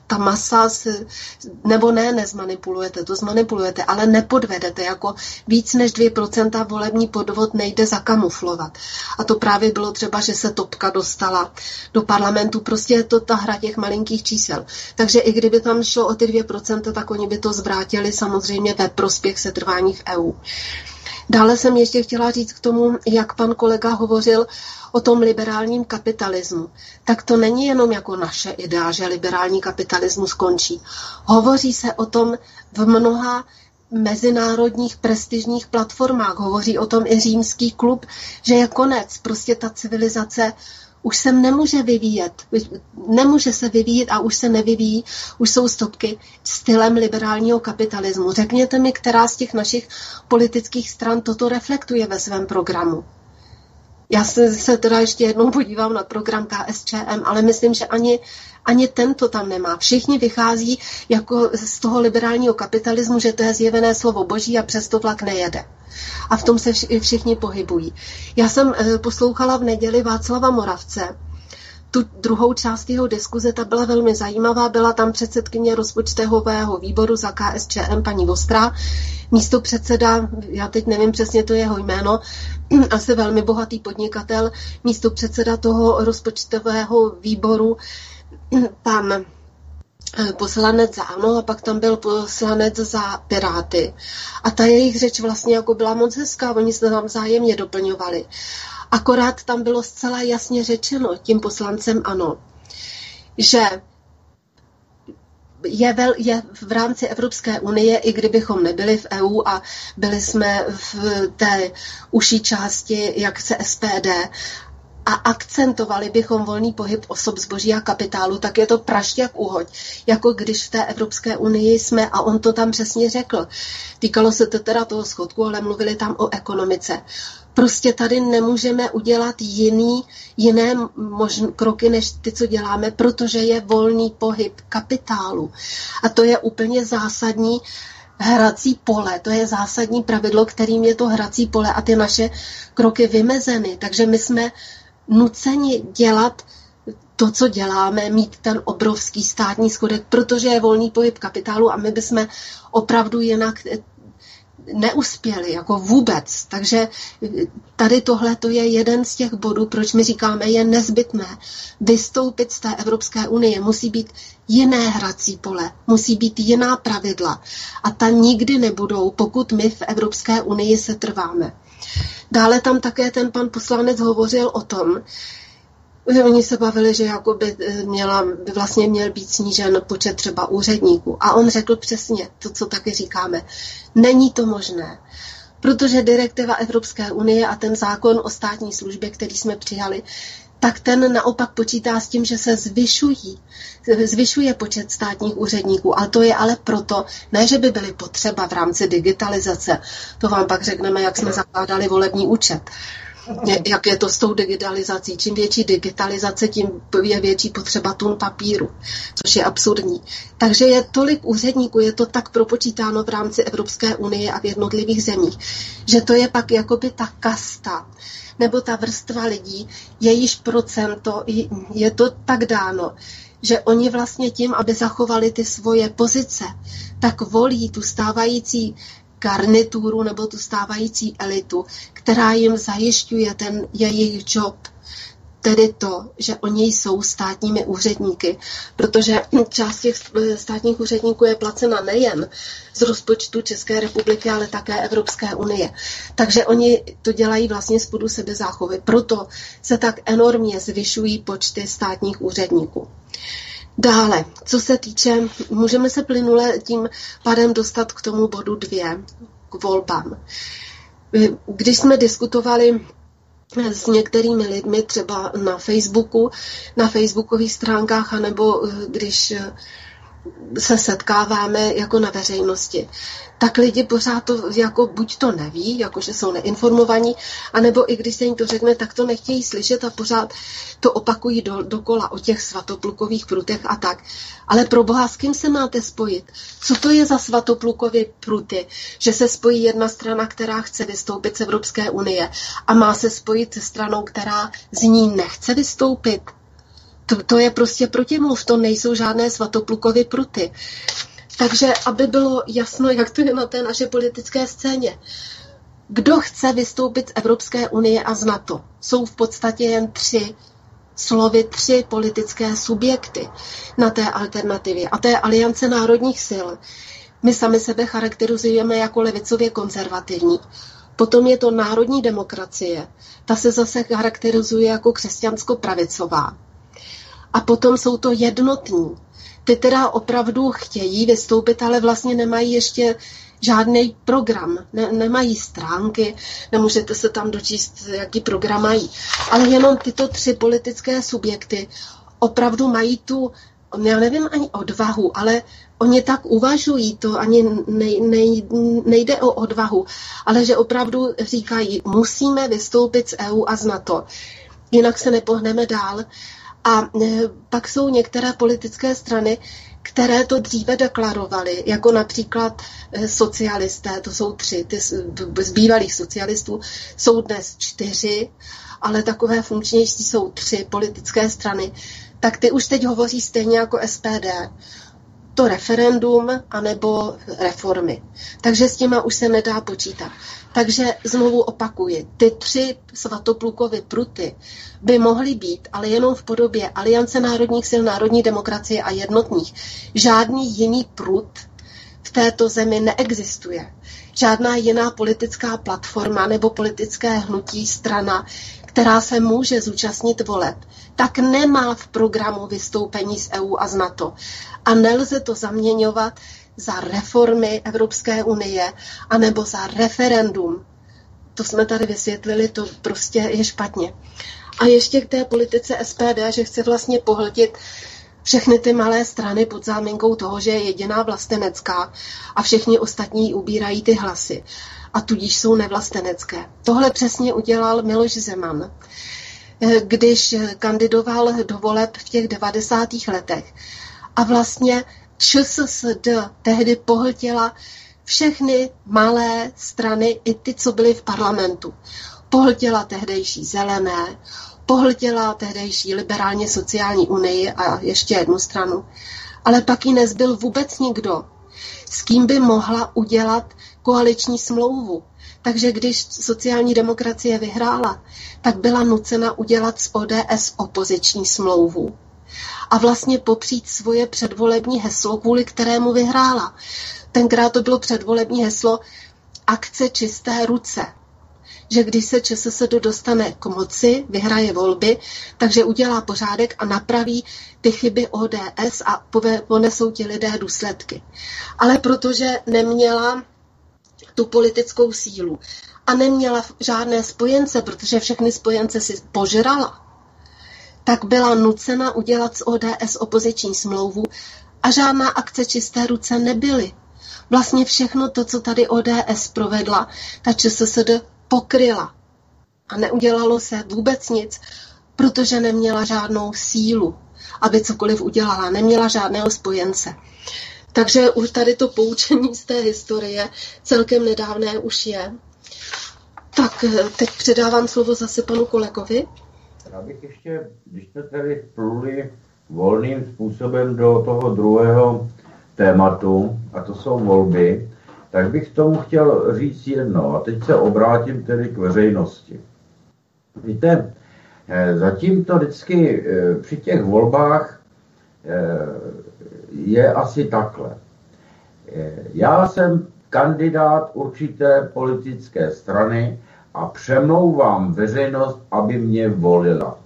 ta masa, nebo nezmanipulujete, to zmanipulujete, ale nepodvedete, jako víc než 2% volební podvod nejde zakamuflovat. A to právě bylo třeba, že se Topka dostala do parlamentu, prostě je to ta hra těch malinkých čísel. Takže i kdyby tam šlo o ty 2%, tak oni by to zvrátili samozřejmě ve prospěch setrvání v EU. Dále jsem ještě chtěla říct k tomu, jak pan kolega hovořil o tom liberálním kapitalismu. Tak to není jenom jako naše idea, že liberální kapitalismus končí. Hovoří se o tom v mnoha mezinárodních prestižních platformách. Hovoří o tom i Římský klub, že je konec. Prostě ta civilizace už se nemůže vyvíjet. Nemůže se vyvíjet a už se nevyvíjí. Už jsou stopky stylem liberálního kapitalismu. Řekněte mi, která z těch našich politických stran toto reflektuje ve svém programu. Já se teda ještě jednou podívám na program KSČM, ale myslím, že ani tento tam nemá. Všichni vychází jako z toho liberálního kapitalismu, že to je zjevené slovo boží a přesto vlak nejede. A v tom se všichni pohybují. Já jsem poslouchala v neděli Václava Moravce, tu druhou část jeho diskuze, ta byla velmi zajímavá, byla tam předsedkyně rozpočtového výboru za KSČM paní Vostrá, místopředseda, já teď nevím přesně to jeho jméno, asi velmi bohatý podnikatel, místopředseda toho rozpočtového výboru, pan poslanec za ANO a pak tam byl poslanec za Piráty. A ta jejich řeč vlastně jako byla moc hezká, oni se tam vzájemně doplňovali. Akorát tam bylo zcela jasně řečeno tím poslancem ANO, že je v rámci Evropské unie, i kdybychom nebyli v EU a byli jsme v té užší části, jak se SPD, a akcentovali bychom volný pohyb osob, zboží a kapitálu, tak je to prašťák uhoď. Jako když v té Evropské unii jsme, a on to tam přesně řekl. Týkalo se to teda toho schodku, ale mluvili tam o ekonomice. Prostě tady nemůžeme udělat jiné kroky, než ty, co děláme, protože je volný pohyb kapitálu. A to je úplně zásadní hrací pole. To je zásadní pravidlo, kterým je to hrací pole a ty naše kroky vymezeny. Takže my jsme nuceni dělat to, co děláme, mít ten obrovský státní schodek, protože je volný pohyb kapitálu a my bychom opravdu jinak neuspěli, jako vůbec. Takže tady tohle to je jeden z těch bodů, proč my říkáme, je nezbytné vystoupit z té Evropské unie. Musí být jiné hrací pole, musí být jiná pravidla a ta nikdy nebudou, pokud my v Evropské unii se trváme. Dále tam také ten pan poslanec hovořil o tom, že oni se bavili, že jakoby by měl být snížen počet třeba úředníků. A on řekl přesně to, co taky říkáme. Není to možné, protože direktiva Evropské unie a ten zákon o státní službě, který jsme přijali, tak ten naopak počítá s tím, že se zvyšuje počet státních úředníků. A to je ale proto, ne, že by byly potřeba v rámci digitalizace. To vám pak řekneme, jak jsme zakládali volební účet. Jak je to s tou digitalizací. Čím větší digitalizace, tím je větší potřeba tun papíru, což je absurdní. Takže je tolik úředníků, je to tak propočítáno v rámci Evropské unie a v jednotlivých zemích, že to je pak jakoby ta kasta, nebo ta vrstva lidí, jejíž procento, je to tak dáno, že oni vlastně tím, aby zachovali ty svoje pozice, tak volí tu stávající garnituru nebo tu stávající elitu, která jim zajišťuje ten jejich job, tedy to, že oni jsou státními úředníky, protože část těch státních úředníků je placena nejen z rozpočtu České republiky, ale také Evropské unie. Takže oni to dělají vlastně z půdu sebezáchovy. Proto se tak enormně zvyšují počty státních úředníků. Dále, co se týče, můžeme se plynule tím pádem dostat k tomu bodu 2, k volbám. Když jsme diskutovali s některými lidmi třeba na Facebooku, na facebookových stránkách, anebo když se setkáváme jako na veřejnosti, tak lidi pořád to jako buď to neví, jakože jsou neinformovaní, anebo i když se jim to řekne, tak to nechtějí slyšet a pořád to opakují dokola o těch svatoplukových prutech a tak. Ale pro boha, s kým se máte spojit? Co to je za svatoplukové pruty? Že se spojí jedna strana, která chce vystoupit z Evropské unie a má se spojit se stranou, která z ní nechce vystoupit? To je prostě protimluv, to nejsou žádné Svatoplukovy pruty. Takže, aby bylo jasno, jak to je na té naše politické scéně. Kdo chce vystoupit z Evropské unie a z NATO? Jsou v podstatě jen tři politické subjekty na té alternativě. A to je Aliance národních sil. My sami sebe charakterizujeme jako levicově konzervativní. Potom je to národní demokracie. Ta se zase charakterizuje jako křesťansko-pravicová. A potom jsou to jednotní. Ty teda opravdu chtějí vystoupit, ale vlastně nemají ještě žádný program, nemají stránky, nemůžete se tam dočíst, jaký program mají. Ale jenom tyto tři politické subjekty opravdu mají tu, já nevím ani odvahu, ale oni tak uvažují, to ani nejde o odvahu, ale že opravdu říkají, musíme vystoupit z EU a z NATO, jinak se nepohneme dál. A pak jsou některé politické strany, které to dříve deklarovaly, jako například socialisté, to jsou 3, ty z bývalých socialistů jsou dnes 4, ale takové funkčnější jsou 3 politické strany, tak ty už teď hovoří stejně jako SPD. To referendum anebo reformy. Takže s těma už se nedá počítat. Takže znovu opakuji, ty 3 Svatoplukovy pruty by mohly být, ale jenom v podobě Aliance národních sil, národní demokracie a jednotných. Žádný jiný prut v této zemi neexistuje. Žádná jiná politická platforma nebo politické hnutí, strana, která se může zúčastnit voleb, tak nemá v programu vystoupení z EU a z NATO. A nelze to zaměňovat za reformy Evropské unie anebo za referendum. To jsme tady vysvětlili, to prostě je špatně. A ještě k té politice SPD, že chce vlastně pohltit všechny ty malé strany pod záminkou toho, že je jediná vlastenecká a všichni ostatní ubírají ty hlasy. A tudíž jsou nevlastenecké. Tohle přesně udělal Miloš Zeman, když kandidoval do voleb v těch 90. letech. A vlastně ČSSD tehdy pohltila všechny malé strany, i ty, co byly v parlamentu. Pohltila tehdejší Zelené, pohltila tehdejší liberálně sociální unii a ještě jednu stranu. Ale pak jí nezbyl vůbec nikdo, s kým by mohla udělat koaliční smlouvu. Takže když sociální demokracie vyhrála, tak byla nucena udělat s ODS opoziční smlouvu a vlastně popřít svoje předvolební heslo, kvůli kterému vyhrála. Tenkrát to bylo předvolební heslo akce čisté ruce. Že když se ČSSD dostane k moci, vyhraje volby, takže udělá pořádek a napraví ty chyby ODS a ponesou ti lidé důsledky. Ale protože neměla tu politickou sílu a neměla žádné spojence, protože všechny spojence si požrala, tak byla nucena udělat s ODS opoziční smlouvu a žádná akce čisté ruce nebyly. Vlastně všechno to, co tady ODS provedla, ta ČSSD pokryla. A neudělalo se vůbec nic, protože neměla žádnou sílu, aby cokoliv udělala. Neměla žádného spojence. Takže už tady to poučení z té historie celkem nedávné už je. Tak teď předávám slovo zase panu kolegovi. Já bych ještě, když jsme tady vpluli volným způsobem do toho druhého tématu, a to jsou volby, tak bych tomu chtěl říct jedno. A teď se obrátím tedy k veřejnosti. Víte, zatím to vždycky při těch volbách je asi takhle. Já jsem kandidát určité politické strany a přemlouvám veřejnost, aby mě volila.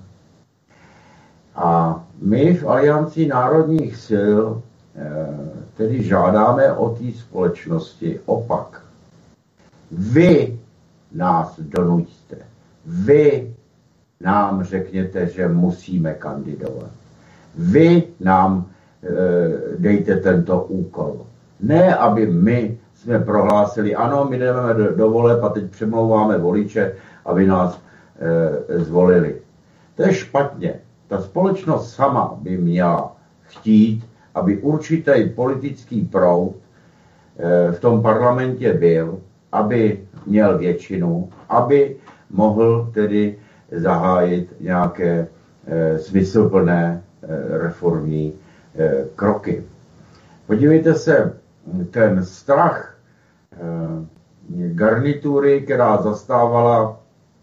A my v Alianci národních sil tedy žádáme o té společnosti opak. Vy nás donutíte. Vy nám řekněte, že musíme kandidovat. Vy nám dejte tento úkol. Ne, aby my jsme prohlásili, ano, my jdeme do voleb a teď přemlouváme voliče, aby nás zvolili. To je špatně. Ta společnost sama by měla chtít, aby určitý politický proud v tom parlamentě byl, aby měl většinu, aby mohl tedy zahájit nějaké smysluplné reformní kroky. Podívejte se, ten strach garnitury, která zastávala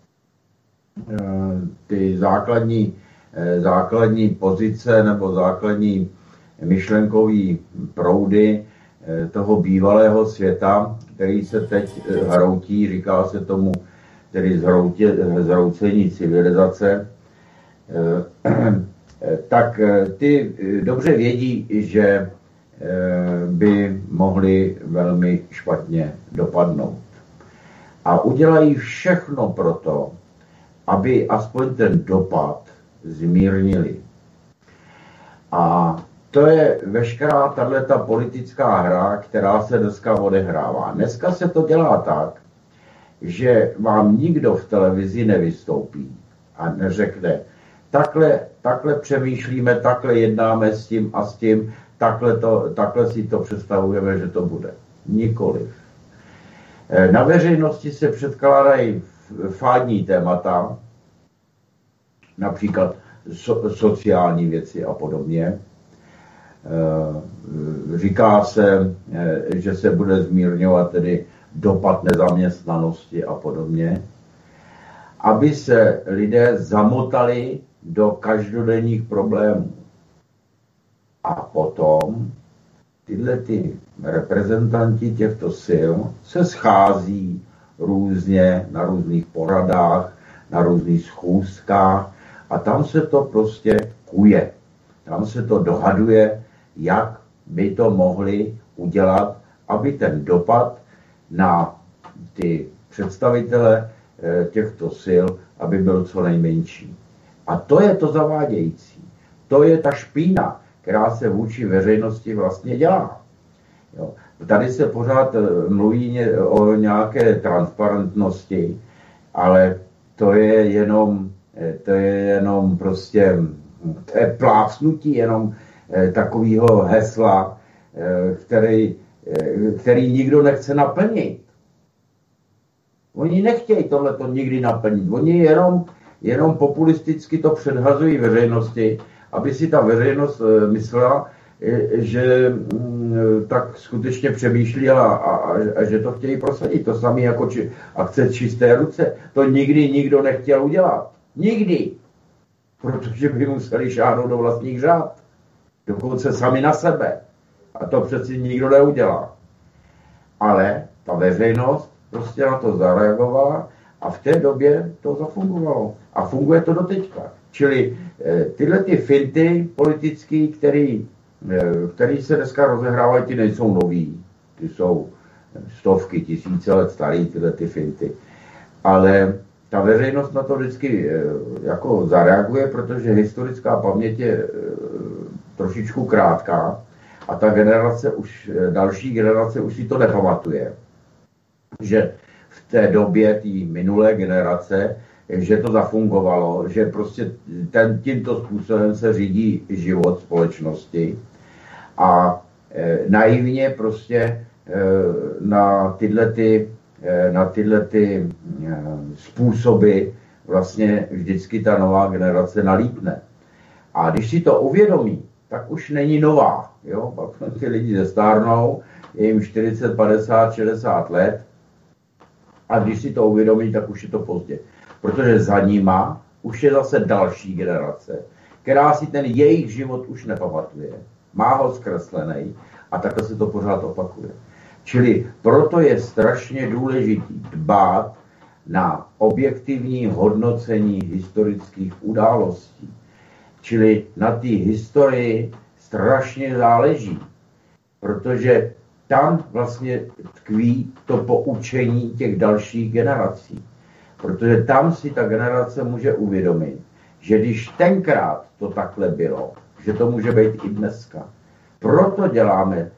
ty základní pozice nebo základní myšlenkový proudy toho bývalého světa, který se teď hroutí, říká se tomu tedy zhroucení civilizace, tak ty dobře vědí, že by mohli velmi špatně dopadnout. A udělají všechno pro to, aby aspoň ten dopad zmírnili. A to je veškerá tato politická hra, která se dneska odehrává. Dneska se to dělá tak, že vám nikdo v televizi nevystoupí a neřekne, takhle přemýšlíme, takhle jednáme s tím a s tím, takhle si to představujeme, že to bude. Nikoliv. Na veřejnosti se předkládají fádní témata, například sociální věci a podobně. Říká se, že se bude zmírňovat tedy dopad nezaměstnanosti a podobně, aby se lidé zamotali do každodenních problémů. A potom tyhle ty reprezentanti těchto sil se schází různě na různých poradách, na různých schůzkách a tam se to prostě kuje. Tam se to dohaduje, jak by to mohli udělat, aby ten dopad na ty představitele těchto sil, aby byl co nejmenší. A to je to zavádějící. To je ta špína, která se vůči veřejnosti vlastně dělá. Jo. Tady se pořád mluví o nějaké transparentnosti, ale to je jenom prostě to je plácnutí jenom takového hesla, který nikdo nechce naplnit. Oni nechtějí tohleto nikdy naplnit. Oni jenom populisticky to předhazují veřejnosti, aby si ta veřejnost myslela, že tak skutečně přemýšlí a že to chtějí prosadit. To samé jako akce čisté ruce. To nikdy nikdo nechtěl udělat. Nikdy. Protože by museli šáhnout do vlastních řád. Dokonce sami na sebe. A to přeci nikdo neudělá. Ale ta veřejnost prostě na to zareagovala a v té době to zafungovalo. A funguje to doteďka. Čili tyhle ty finty politický, který se dneska rozehrávají, ty nejsou nový. Ty jsou stovky, tisíce let starý, tyhle ty finty. Ale ta veřejnost na to vždycky jako zareaguje, protože historická paměť je trošičku krátká a ta další generace už si to nepamatuje. Že v té době, té minulé generace, že to zafungovalo, že prostě tímto způsobem se řídí život společnosti a naivně prostě na tyhle způsoby vlastně vždycky ta nová generace nalítne. A když si to uvědomí, tak už není nová. Jo? Pak ty lidi zestárnou, je jim 40, 50, 60 let a když si to uvědomí, tak už je to pozdě. Protože za nima už je zase další generace, která si ten jejich život už nepamatuje. Má ho zkreslený a takhle se to pořád opakuje. Čili proto je strašně důležitý dbát na objektivní hodnocení historických událostí. Čili na té historii strašně záleží, protože tam vlastně tkví to poučení těch dalších generací. Protože tam si ta generace může uvědomit, že když tenkrát to takhle bylo, že to může být i dneska. Proto děláme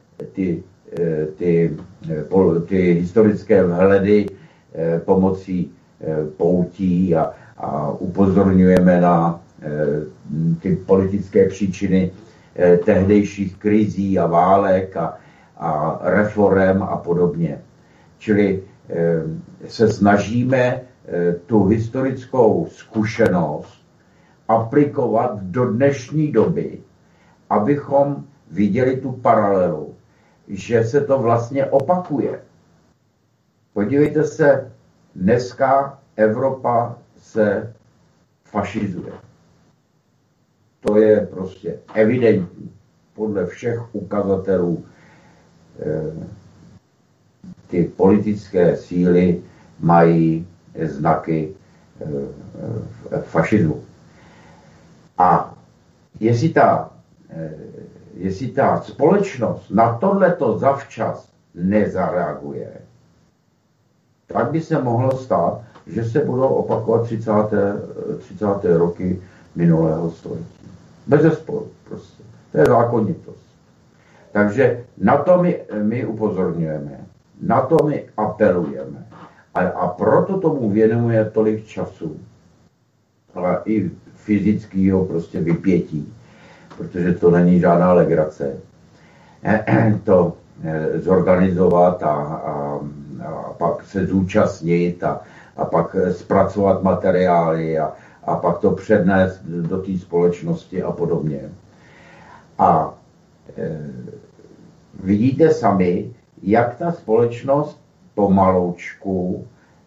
ty historické vhledy pomocí poutí a upozorňujeme na ty politické příčiny tehdejších krizí a válek a reforem a podobně. Čili se snažíme tu historickou zkušenost aplikovat do dnešní doby, abychom viděli tu paralelu, že se to vlastně opakuje. Podívejte se, dneska Evropa se fašizuje. To je prostě evidentní. Podle všech ukazatelů ty politické síly mají znaky fašismu. A jestli ta společnost na tohleto zavčas nezareaguje, tak by se mohlo stát, že se budou opakovat 30. roky minulého století. Bezesporu prostě. To je zákonitost. Takže na to my upozorňujeme, na to my apelujeme. A proto tomu věnuje tolik času, ale i fyzického prostě vypětí, protože to není žádná legrace. To zorganizovat a pak se zúčastnit a pak zpracovat materiály a pak to přednést do té společnosti a podobně. A vidíte sami, jak ta společnost pomaloučku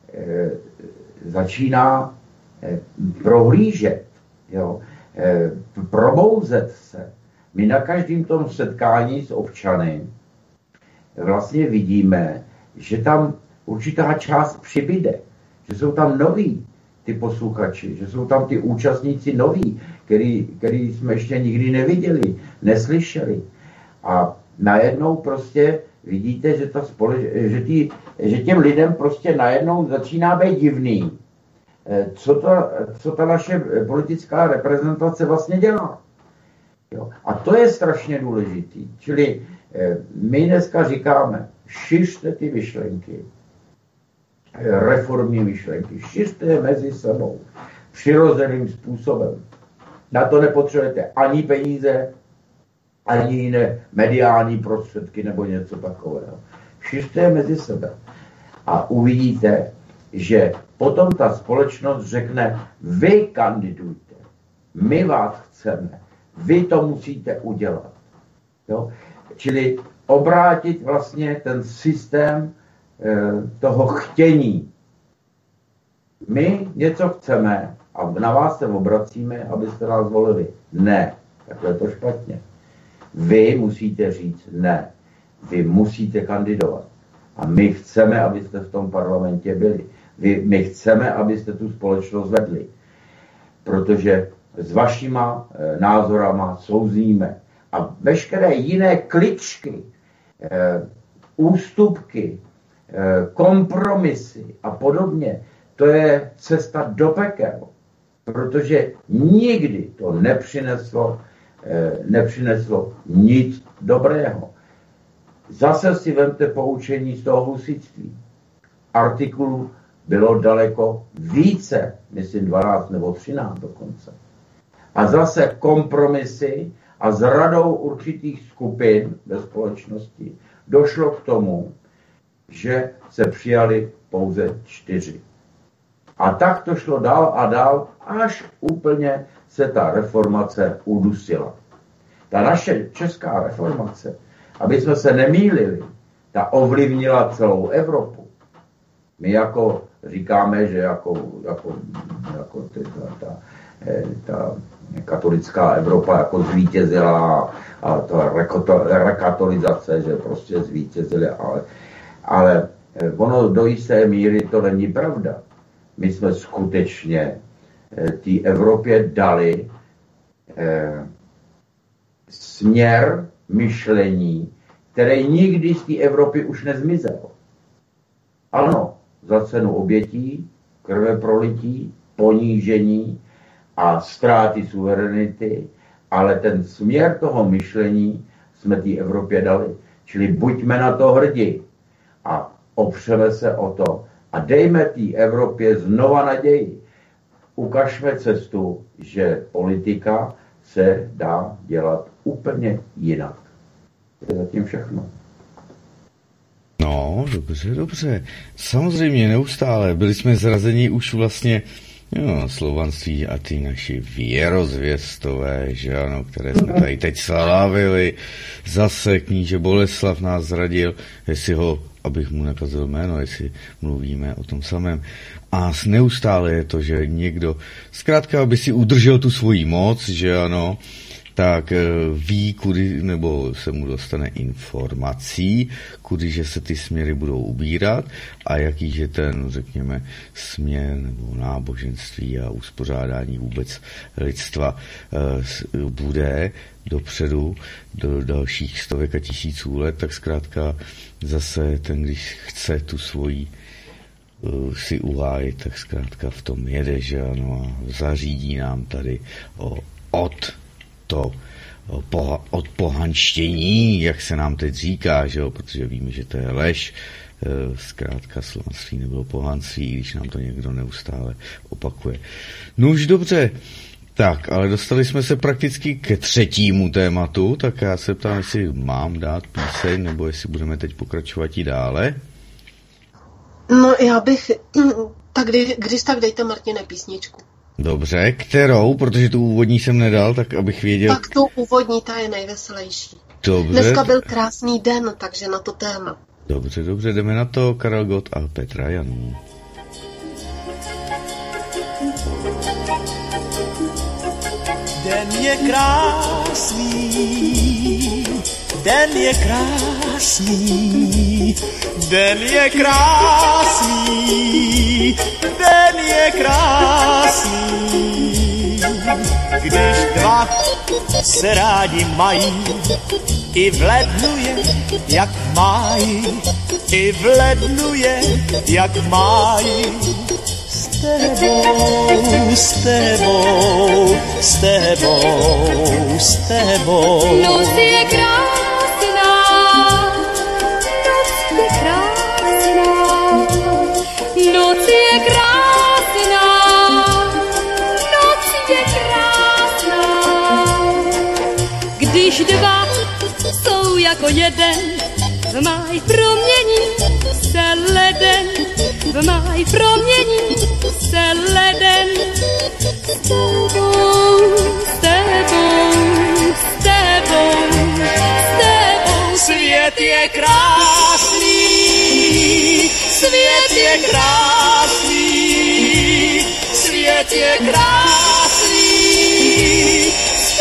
začíná prohlížet, jo, probouzet se. My na každém tom setkání s občany vlastně vidíme, že tam určitá část přibyde, že jsou tam noví ty posluchači, že jsou tam ty účastníci noví, který jsme ještě nikdy neviděli, neslyšeli. A najednou prostě vidíte, že těm lidem prostě najednou začíná být divný, co ta naše politická reprezentace vlastně dělá. Jo? A to je strašně důležitý. Čili my dneska říkáme, šiřte ty myšlenky, reformní myšlenky, šiřte je mezi sebou, přirozeným způsobem. Na to nepotřebujete ani peníze, ani jiné mediální prostředky nebo něco takového. Šiřte je mezi sebe. A uvidíte, že potom ta společnost řekne, vy kandidujte, my vás chceme, vy to musíte udělat. Jo? Čili obrátit vlastně ten systém toho chtění. My něco chceme a na vás se obracíme, abyste nás volili. Ne, takhle je to špatně. Vy musíte říct ne. Vy musíte kandidovat. A my chceme, abyste v tom parlamentě byli. My chceme, abyste tu společnost vedli. Protože s vašima názorama souzníme. A veškeré jiné kličky, ústupky, kompromisy a podobně, to je cesta do pekel. Protože nikdy to nepřineslo nic dobrého. Zase si vemte poučení z toho husitství. Artikulů bylo daleko více, myslím 12 nebo 13 dokonce. A zase kompromisy a s radou určitých skupin ve společnosti došlo k tomu, že se přijali pouze 4. A tak to šlo dál a dál, až úplně se ta reformace udusila. Ta naše česká reformace, aby jsme se nemýlili, ta ovlivnila celou Evropu. My jako říkáme, že jako ta katolická Evropa jako zvítězila a ta rekatolizace, že prostě zvítězili, ale ono do jisté míry to není pravda. My jsme skutečně té Evropě dali směr myšlení, který nikdy z té Evropy už nezmizel. Ano, za cenu obětí, krve prolití, ponížení a ztráty suverenity, ale ten směr toho myšlení jsme té Evropě dali. Čili buďme na to hrdí a opřeme se o to a dejme té Evropě znova naději. Ukažme cestu, že politika se dá dělat úplně jinak. To je zatím všechno. No, dobře. Samozřejmě neustále. Byli jsme zrazeni už vlastně Jo, slovanství a ty naši věrozvěstové, že ano, které jsme tady teď slávili. Zase kníže Boleslav nás zradil, jestli ho, abych mu nekazil jméno, jestli mluvíme o tom samém. A neustále je to, že někdo, zkrátka, aby si udržel tu svoji moc, že ano, tak ví, kudy, nebo se mu dostane informací, kudy, že se ty směry budou ubírat a jaký, že ten, řekněme, směr nebo náboženství a uspořádání vůbec lidstva bude dopředu do dalších stovek a tisíců let, tak zkrátka zase ten, když chce tu svoji si uhájit, tak zkrátka v tom jede, že ano, a zařídí nám tady od pohanštění, jak se nám teď říká, že jo, protože víme, že to je lež, zkrátka slovanství nebylo pohanství, když nám to někdo neustále opakuje. No už dobře, tak, ale dostali jsme se prakticky ke třetímu tématu, tak já se ptám, jestli mám dát píseň, nebo jestli budeme teď pokračovat i dále. No já bych, tak když tak dejte, Martine, písničku. Dobře, kterou? Protože tu úvodní jsem nedal, tak abych věděl... Tak tu úvodní, ta je nejveselější. Dobře. Dneska byl krásný den, takže na to téma. Dobře, jdeme na to. Karel Gott a Petra Janů. Den je krásný, den je krásný, den je krásný, den je krásný. Když dva se rádi mají, i v lednu je, jak máj, i v lednu je, jak máj. S tebou, s tebou, s tebou, s tebou. Noc je krásná, noc je krásná, noc je krásná, noc je krásná. Když dva jsou jako jeden, v máj promění se leden, v máj promění se leden. S tebou, s tebou, s tebou, s tebou. Svět je krásný, svět je krásný, svět je krásný s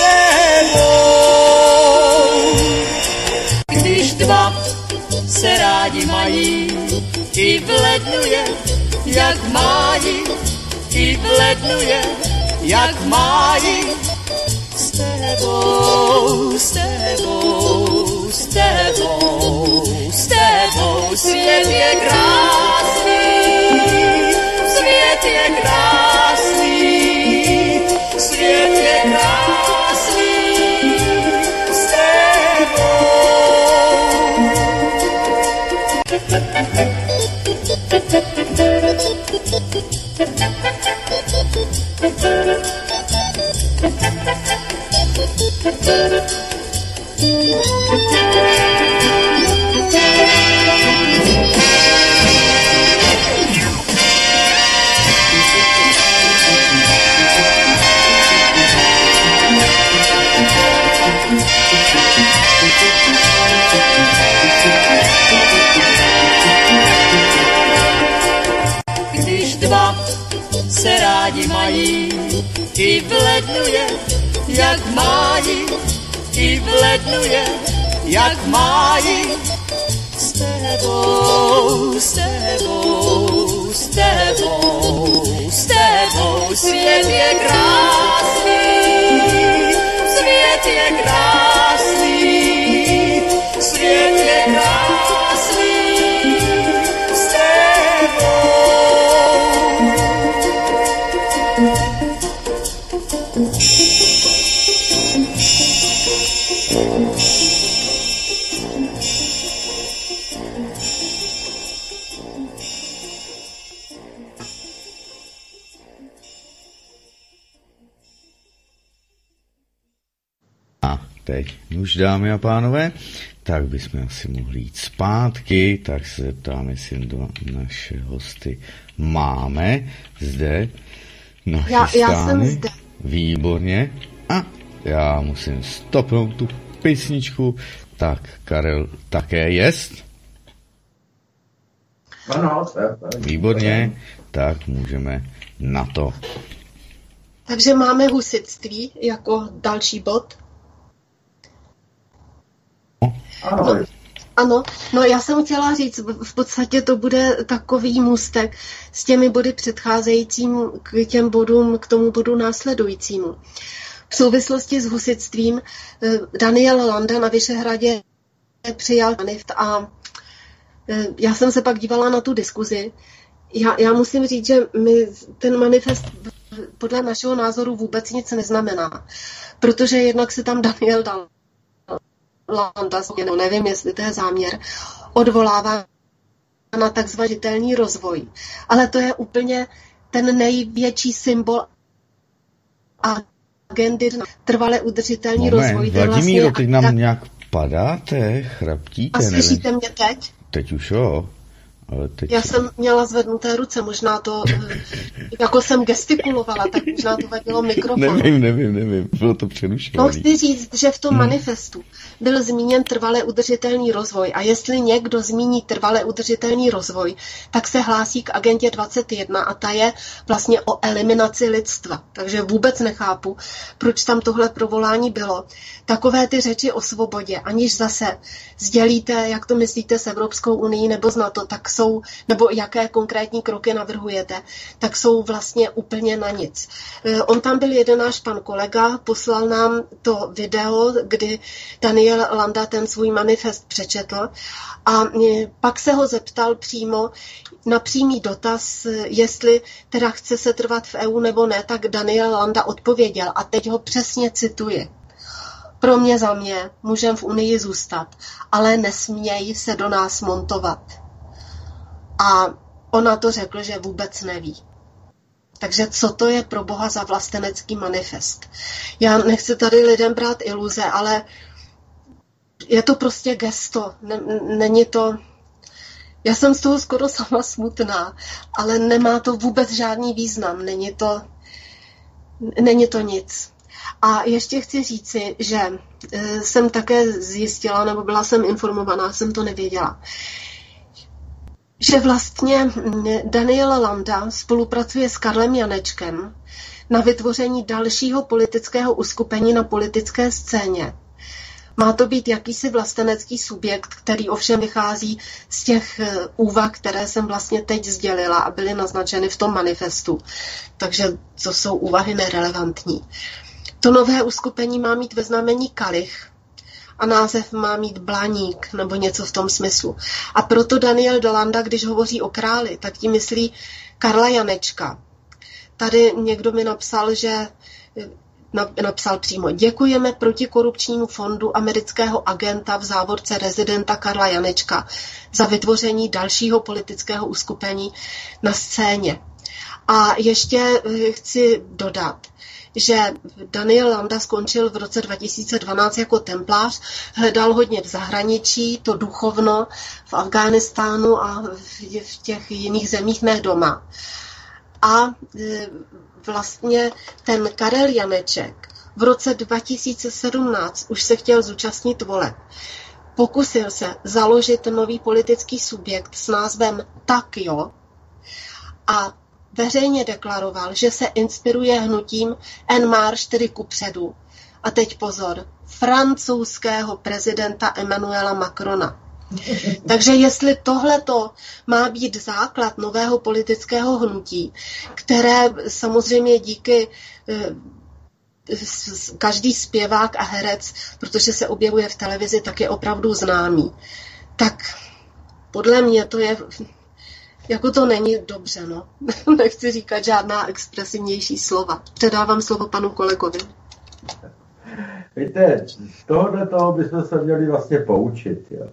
tebou. Když dva se rádi mají, i v lednu je, jak máji, i v lednu je, jak máji. S tebou, s tebou, s tebou, s tebou. Svět je krásný, svět je krásný, svět je krásný s tebou. Když dva se rádi mají, i v lednu je, jak máji, i v lednu je, jak máji. S tebou, s tebou, s tebou, s tebou. Svět je krásný, svět je krásný, svět je krásný s tebou. Teď už, dámy a pánové, tak bychom asi mohli jít zpátky, tak se zeptáme, jestli do naše hosty máme zde. Já jsem zde. Výborně. A já musím stopnout tu písničku. Tak, Karel také jest. Ano, výborně. Tak můžeme na to. Takže máme husitství jako další bod. Ano, no já jsem chtěla říct, v podstatě to bude takový můstek s těmi body předcházejícím k těm bodům, k tomu bodu následujícímu. V souvislosti s husitstvím Daniel Landa na Vyšehradě přijal manifest a já jsem se pak dívala na tu diskuzi. Já musím říct, že ten manifest podle našeho názoru vůbec nic neznamená, protože jednak se tam Daniel Landa, nevím, jestli to je záměr, odvolává na takzvaný žitelný rozvoj. Ale to je úplně ten největší symbol agendy na trvale udržitelný rozvoj. Vladimíro, vlastně teď nám nějak padáte, chraptíte. A slyšíte mě teď? Teď už jo. Ale teď... Já jsem měla zvednuté ruce, možná to, jako jsem gestikulovala, tak možná to vadilo mikrofonu. Nevím, bylo to přerušené. No, chci říct, že v tom manifestu byl zmíněn trvale udržitelný rozvoj a jestli někdo zmíní trvale udržitelný rozvoj, tak se hlásí k agendě 21 a ta je vlastně o eliminaci lidstva. Takže vůbec nechápu, proč tam tohle provolání bylo. Takové ty řeči o svobodě, aniž zase sdělíte, jak to myslíte s Evropskou unií nebo s NATO, tak jsou, nebo jaké konkrétní kroky navrhujete, tak jsou vlastně úplně na nic. On tam byl jeden náš pan kolega, poslal nám to video, kdy Daniel Landa ten svůj manifest přečetl a pak se ho zeptal přímo na přímý dotaz, jestli teda chce se trvat v EU nebo ne, tak Daniel Landa odpověděl a teď ho přesně cituji. Pro mě za mě můžeme v Unii zůstat, ale nesmějí se do nás montovat. A ona to řekl, že vůbec neví. Takže co to je pro Boha za vlastenecký manifest? Já nechci tady lidem brát iluze, ale je to prostě gesto. Není to... Já jsem z toho skoro sama smutná, ale nemá to vůbec žádný význam. Není to nic. A ještě chci říci, že jsem také zjistila, nebo byla jsem informovaná, jsem to nevěděla, že vlastně Daniel Landa spolupracuje s Karlem Janečkem na vytvoření dalšího politického uskupení na politické scéně. Má to být jakýsi vlastenecký subjekt, který ovšem vychází z těch úvah, které jsem vlastně teď sdělila a byly naznačeny v tom manifestu. Takže to jsou úvahy nerelevantní. To nové uskupení má mít ve znamení kalich a název má mít Blaník nebo něco v tom smyslu. A proto Daniel Landa, když hovoří o králi, tak tím myslí Karla Janečka. Tady někdo mi napsal, že napsal přímo: děkujeme protikorupčnímu fondu amerického agenta v závorce rezidenta Karla Janečka za vytvoření dalšího politického uskupení na scéně. A ještě chci dodat, že Daniel Landa skončil v roce 2012 jako templář, hledal hodně v zahraničí, to duchovno, v Afghánistánu a v těch jiných zemích, ne doma. A vlastně ten Karel Janeček v roce 2017 už se chtěl zúčastnit voleb. Pokusil se založit nový politický subjekt s názvem Tak jo a veřejně deklaroval, že se inspiruje hnutím En Marche, tedy kupředu. A teď pozor, francouzského prezidenta Emmanuela Macrona. Takže jestli tohleto má být základ nového politického hnutí, které samozřejmě díky každý zpěvák a herec, protože se objevuje v televizi, tak je opravdu známý, tak podle mě to je... Jako to není dobře, no. Nechci říkat žádná expresivnější slova. Předávám slovo panu kolegovi. Víte, z tohoto bychom se měli vlastně poučit. Jo.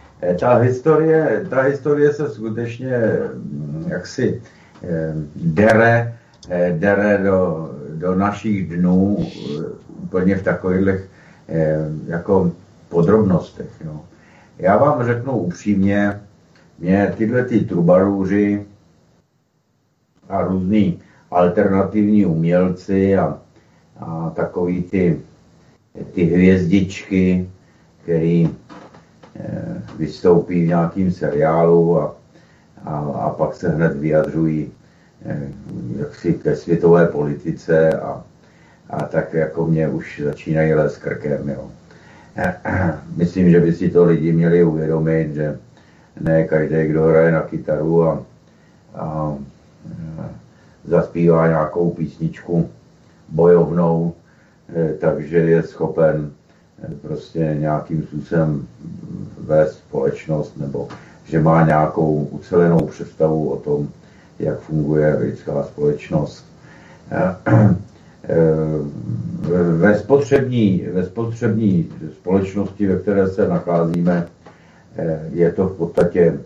Ta historie se skutečně jaksi dere do našich dnů úplně v takových jako podrobnostech. No. Já vám řeknu upřímně, mě tyhle ty trubaruři a alternativní umělci a takový ty hvězdičky, který vystoupí v nějakým seriálu a pak se hned vyjadřují jaksi ke světové politice a tak jako mě už začínají lézt krkem. Jo. Myslím, že by si to lidi měli uvědomit, že ne každý, kdo hraje na kytaru a zaspívá nějakou písničku bojovnou, takže je schopen prostě nějakým způsobem vést společnost, nebo že má nějakou ucelenou představu o tom, jak funguje lidská společnost. Ve spotřební společnosti, ve které se nacházíme, je to v podstatě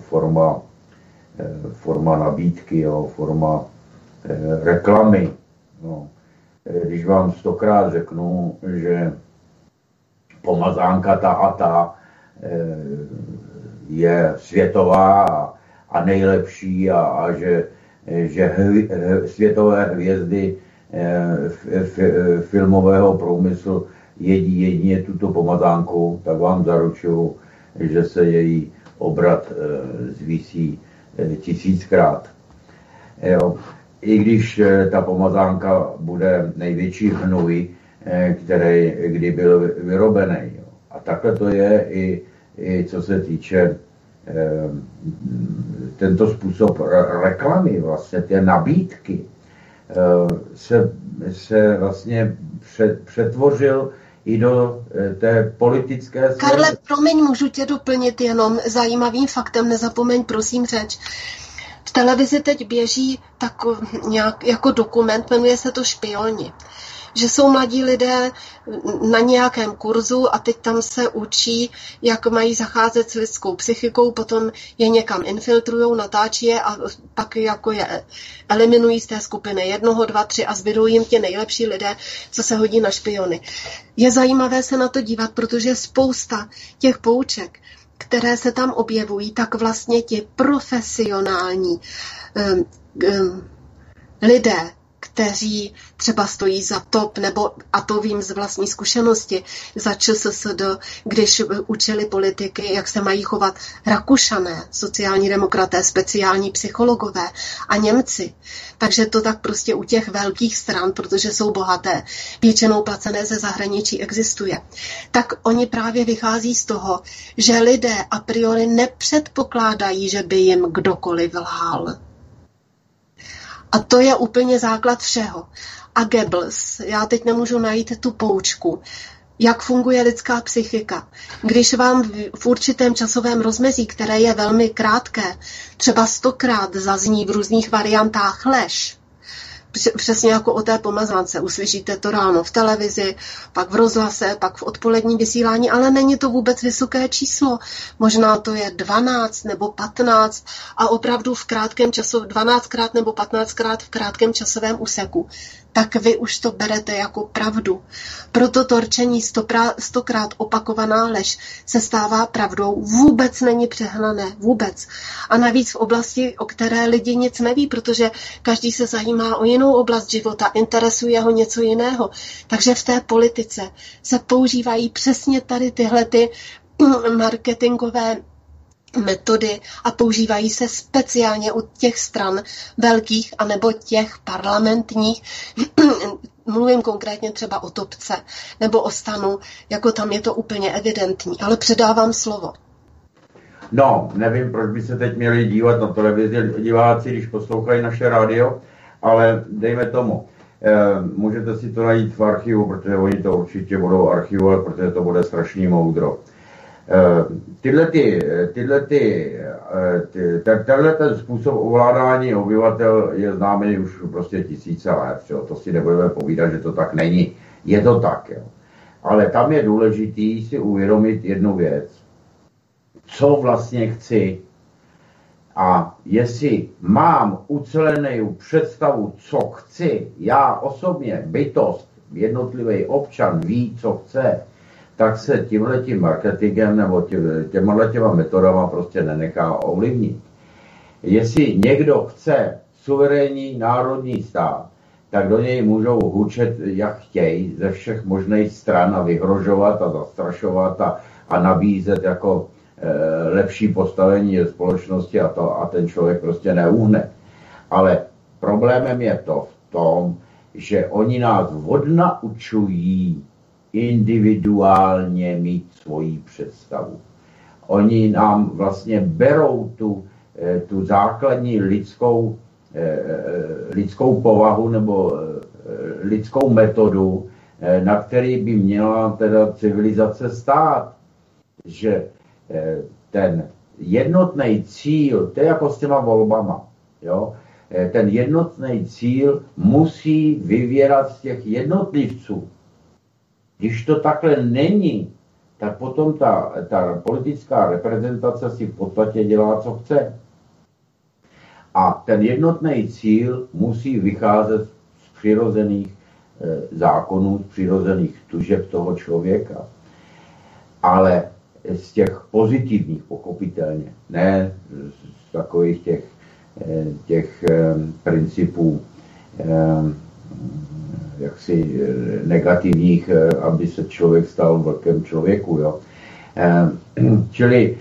forma nabídky, jo, forma reklamy. No. Když vám 100krát řeknu, že pomazánka ta a ta je světová a nejlepší a že světové hvězdy filmového průmyslu jedí jedině tuto pomazánku, tak vám zaručuju, že se její obrat zvýší 1000krát. Jo. I když ta pomazánka bude největší hnůj, který kdy byl vyrobený. Jo. A takhle to je i co se týče tento způsob reklamy, vlastně té nabídky, se vlastně přetvořil i do té politické sféry. Karle, promiň, můžu tě doplnit jenom zajímavým faktem, nezapomeň prosím řeč. V televizi teď běží nějak jako dokument, jmenuje se to Špioni. Že jsou mladí lidé na nějakém kurzu a teď tam se učí, jak mají zacházet s lidskou psychikou, potom je někam infiltrujou, natáčí je a pak jako je eliminují z té skupiny 1, 2, 3 a zbydou jim ti nejlepší lidé, co se hodí na špiony. Je zajímavé se na to dívat, protože spousta těch pouček, které se tam objevují, tak vlastně ti profesionální lidé, kteří třeba stojí za TOP, nebo, a to vím z vlastní zkušenosti, za ČSSD, když učili politiky, jak se mají chovat Rakušané, sociální demokraté, speciální psychologové a Němci. Takže to tak prostě u těch velkých stran, protože jsou bohaté, většinou placené ze zahraničí existuje. Tak oni právě vychází z toho, že lidé a priori nepředpokládají, že by jim kdokoliv lhal. A to je úplně základ všeho. A Goebbels, já teď nemůžu najít tu poučku, jak funguje lidská psychika. Když vám v určitém časovém rozmezí, které je velmi krátké, třeba 100krát zazní v různých variantách lež, přesně jako o té pomazánce. Uslyšíte to ráno v televizi, pak v rozhlase, pak v odpoledním vysílání, ale není to vůbec vysoké číslo. Možná to je 12 nebo 15 a opravdu v krátkém času 12krát nebo 15krát v krátkém časovém úseku. Tak vy už to berete jako pravdu. Proto to rčení 100krát opakovaná lež se stává pravdou. Vůbec není přehnané. Vůbec. A navíc v oblasti, o které lidi nic neví, protože každý se zajímá o jinou oblast života, interesuje ho něco jiného. Takže v té politice se používají přesně tady tyhle ty marketingové metody a používají se speciálně u těch stran velkých anebo těch parlamentních. Mluvím konkrétně třeba o Topce nebo o Stanu, jako tam je to úplně evidentní, ale předávám slovo. No, nevím, proč by se teď měli dívat na televizi diváci, když poslouchají naše rádio, ale dejme tomu. Můžete si to najít v archivu, protože oni to určitě budou archivovat, protože to bude strašný moudro. Tenhle ten způsob ovládání obyvatel je známý už prostě tisíce let. Jo? To si nebudeme povídat, že to tak není. Je to tak. Jo? Ale tam je důležitý si uvědomit jednu věc. Co vlastně chci a jestli mám ucelenou představu, co chci, já osobně, bytost, jednotlivý občan ví, co chce, tak se tímhletím marketingem nebo těma metodama prostě nenechá ovlivnit. Jestli někdo chce suverénní národní stát, tak do něj můžou hučet, jak chtějí, ze všech možných stran a vyhrožovat a zastrašovat a nabízet jako lepší postavení společnosti a ten člověk prostě neuhne. Ale problémem je to v tom, že oni nás odnaučují individuálně mít svoji představu. Oni nám vlastně berou tu základní lidskou povahu nebo lidskou metodu, na který by měla teda civilizace stát. Že ten jednotný cíl, to je jako s těma volbama, jo? Ten jednotný cíl musí vyvěrat z těch jednotlivců. Když to takhle není, tak potom ta politická reprezentace si v podstatě dělá, co chce. A ten jednotný cíl musí vycházet z přirozených zákonů, z přirozených tužeb toho člověka. Ale z těch pozitivních, pochopitelně, ne z takových těch principů jaksi negativních, aby se člověk stal velkým člověku. Jo. Čili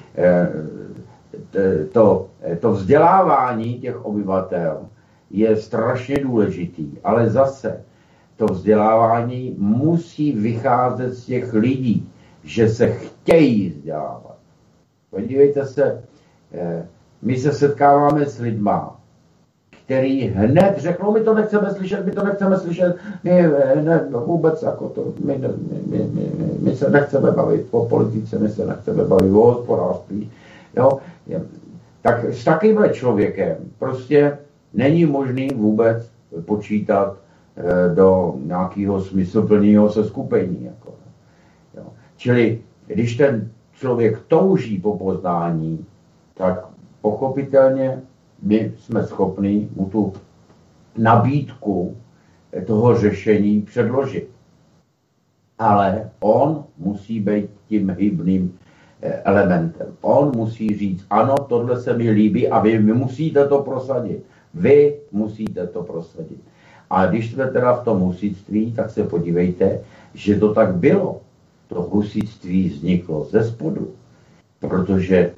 to vzdělávání těch obyvatel je strašně důležitý, ale zase to vzdělávání musí vycházet z těch lidí, že se chtějí vzdělávat. Podívejte se, my se setkáváme s lidma, který hned řeknou, my to nechceme slyšet, vůbec jako to, my se nechceme bavit o politice, my se nechceme bavit o hospodářství. Jo? Tak s takovýmhle člověkem prostě není možný vůbec počítat do nějakého smysluplného seskupení. Jako. Jo. Čili když ten člověk touží po poznání, tak pochopitelně my jsme schopni mu tu nabídku toho řešení předložit. Ale on musí být tím hybným elementem. On musí říct, ano, tohle se mi líbí a vy musíte to prosadit. Vy musíte to prosadit. A když jsme teda v tom husitství, tak se podívejte, že to tak bylo. To husitství vzniklo ze spodu, protože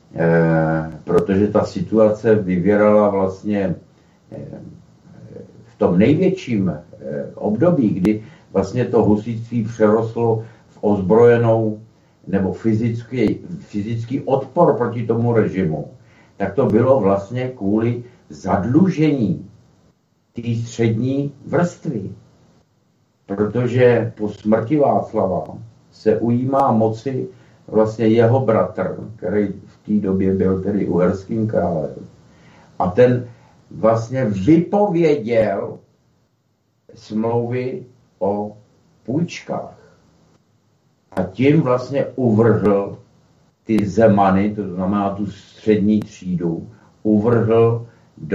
ta situace vyvěrala vlastně v tom největším období, kdy vlastně to husitství přerostlo v ozbrojenou nebo fyzický odpor proti tomu režimu, tak to bylo vlastně kvůli zadlužení té střední vrstvy. Protože po smrti Václava se ujímá moci vlastně jeho bratr, který v té době byl tedy uherským králem. A ten vlastně vypověděl smlouvy o půjčkách. A tím vlastně uvrhl ty zemany, to znamená tu střední třídu, uvrhl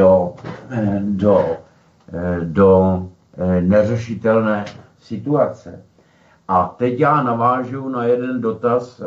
do neřešitelné situace. A teď já navážu na jeden dotaz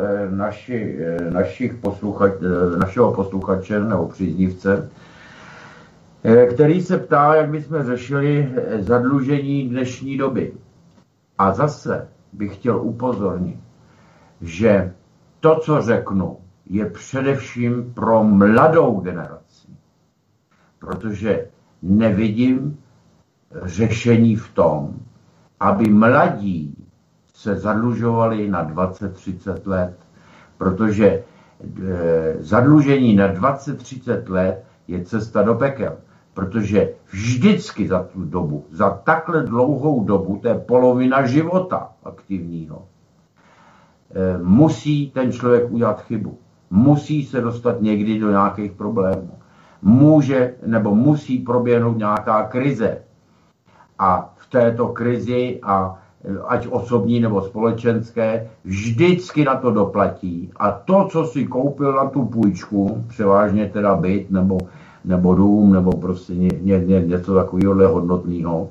našeho posluchače nebo příznivce, který se ptá, jak bychom řešili zadlužení dnešní doby. A zase bych chtěl upozornit, že to, co řeknu, je především pro mladou generaci. Protože nevidím řešení v tom, aby mladí se zadlužovali na 20-30 let. Protože zadlužení na 20-30 let je cesta do pekel. Protože vždycky za tu dobu, za takhle dlouhou dobu, to je polovina života aktivního, musí ten člověk udělat chybu. Musí se dostat někdy do nějakých problémů. Může nebo musí proběhnout nějaká krize. A v této krizi, a ať osobní nebo společenské, vždycky na to doplatí. A to, co si koupil na tu půjčku, převážně teda byt nebo dům, nebo prostě něco takového hodnotného,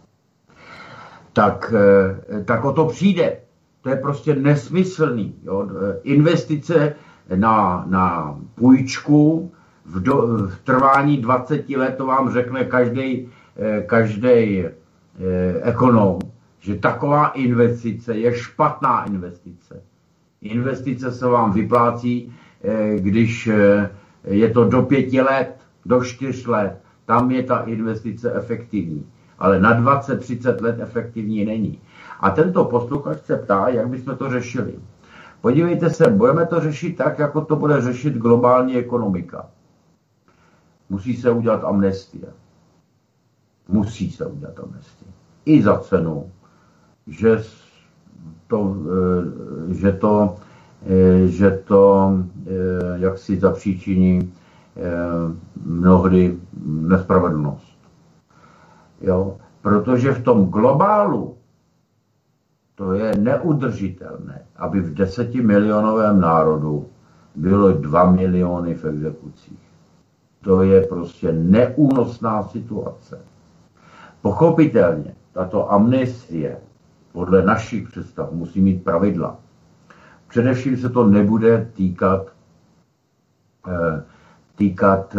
tak o to přijde. To je prostě nesmyslný. Jo. Investice na půjčku v trvání 20 let, to vám řekne každý ekonom, že taková investice je špatná investice. Investice se vám vyplácí, když je to do 5 let, do 4 let. Tam je ta investice efektivní. Ale na 20-30 let efektivní není. A tento posluchač se ptá, jak bychom to řešili. Podívejte se, budeme to řešit tak, jako to bude řešit globální ekonomika. Musí se udělat amnestie. Musí se udělat amnestie. I za cenu, že to jak si zapříčiní mnohdy nespravedlnost. Jo? Protože v tom globálu to je neudržitelné, aby v 10milionovém národu bylo 2 miliony v exekucích. To je prostě neúnosná situace. Pochopitelně, tato amnestie podle našich představ musí mít pravidla. Především se to nebude týkat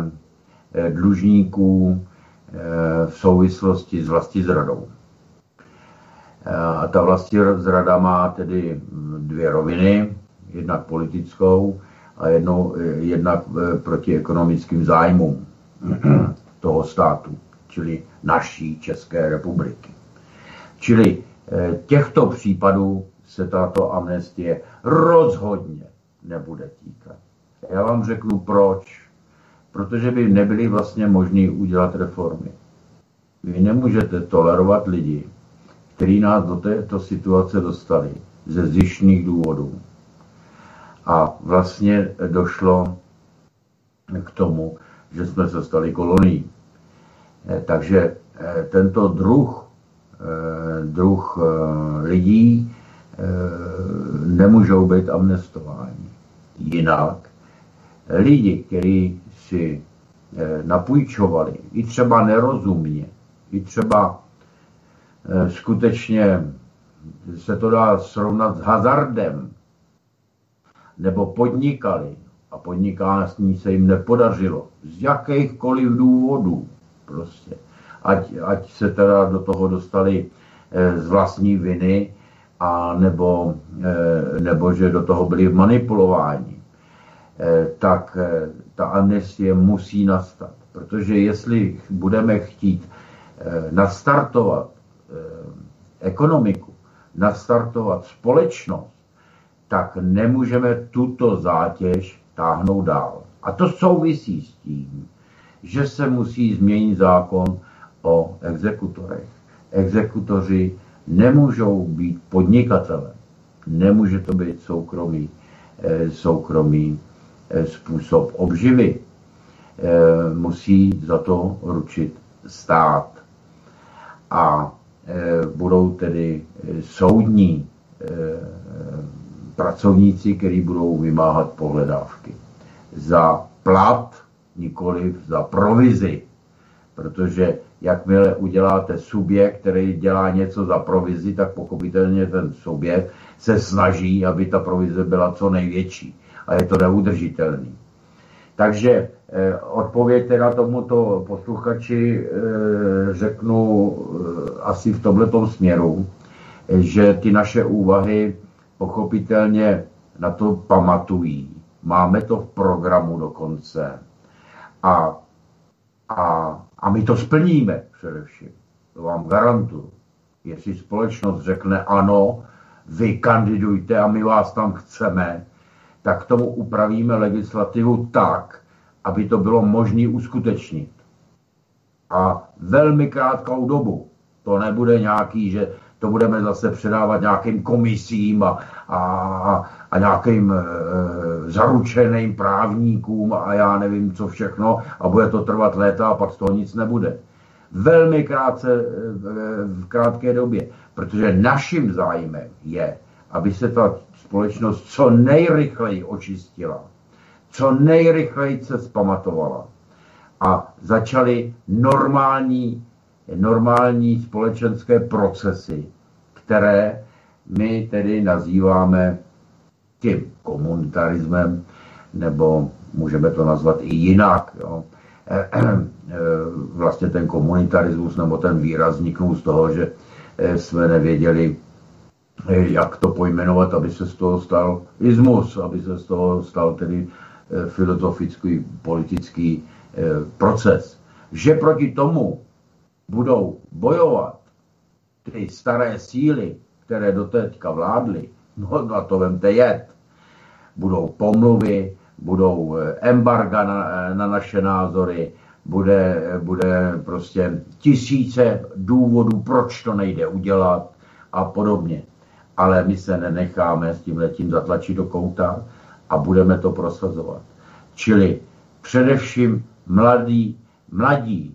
dlužníků v souvislosti s vlastizradou. A ta vlastizrada má tedy 2 roviny, jednak politickou a jednak proti ekonomickým zájmům toho státu, čili naší České republiky. Čili těchto případů se tato amnestie rozhodně nebude týkat. Já vám řeknu proč. Protože by nebyly vlastně možné udělat reformy. Vy nemůžete tolerovat lidi, kteří nás do této situace dostali ze zištných důvodů. A vlastně došlo k tomu, že jsme se stali kolonií. Takže tento druh lidí nemůžou být amnestováni. Jinak lidi, kteří si napůjčovali, i třeba nerozumně, i třeba skutečně se to dá srovnat s hazardem, nebo podnikali a podnikání se jim nepodařilo z jakýchkoliv důvodů prostě. Ať se teda do toho dostali z vlastní viny, a nebo že do toho byli manipulováni, tak ta amnestie musí nastat. Protože jestli budeme chtít nastartovat ekonomiku, nastartovat společnost, tak nemůžeme tuto zátěž táhnout dál. A to souvisí s tím, že se musí změnit zákon o exekutorech. Exekutoři nemůžou být podnikatele. Nemůže to být soukromý způsob obživy. Musí za to ručit stát. A budou tedy soudní pracovníci, kteří budou vymáhat pohledávky. Za plat, nikoliv za provizi. Protože jakmile uděláte subjekt, který dělá něco za provizi, tak pochopitelně ten subjekt se snaží, aby ta provize byla co největší. A je to neudržitelný. Takže odpověď na tomuto posluchači řeknu asi v tomhletom směru, že ty naše úvahy pochopitelně na to pamatují. Máme to v programu dokonce. A my to splníme především. To vám garantuju. Jestli společnost řekne ano, vy kandidujte a my vás tam chceme, tak k tomu upravíme legislativu tak, aby to bylo možné uskutečnit. A velmi krátkou dobu. To nebude nějaký, že to budeme zase předávat nějakým komisím a nějakým zaručeným právníkům a já nevím co všechno a bude to trvat léta a pak z toho nic nebude. Velmi krátce, v krátké době, protože naším zájmem je, aby se ta společnost co nejrychleji očistila, co nejrychleji se zpamatovala a začaly normální společenské procesy, které my tedy nazýváme tím komunitarismem nebo můžeme to nazvat i jinak. Jo. Vlastně ten komunitarismus nebo ten výraz vzniknul z toho, že jsme nevěděli, jak to pojmenovat, aby se z toho stal ismus, aby se z toho stal tedy filozofický, politický proces. Že proti tomu budou bojovat ty staré síly, které doteďka vládly, no na to vemte jet. Budou pomluvy, budou embarga na naše názory, bude prostě tisíce důvodů, proč to nejde udělat a podobně. Ale my se nenecháme s tímhletím zatlačit do kouta a budeme to prosazovat. Čili především mladí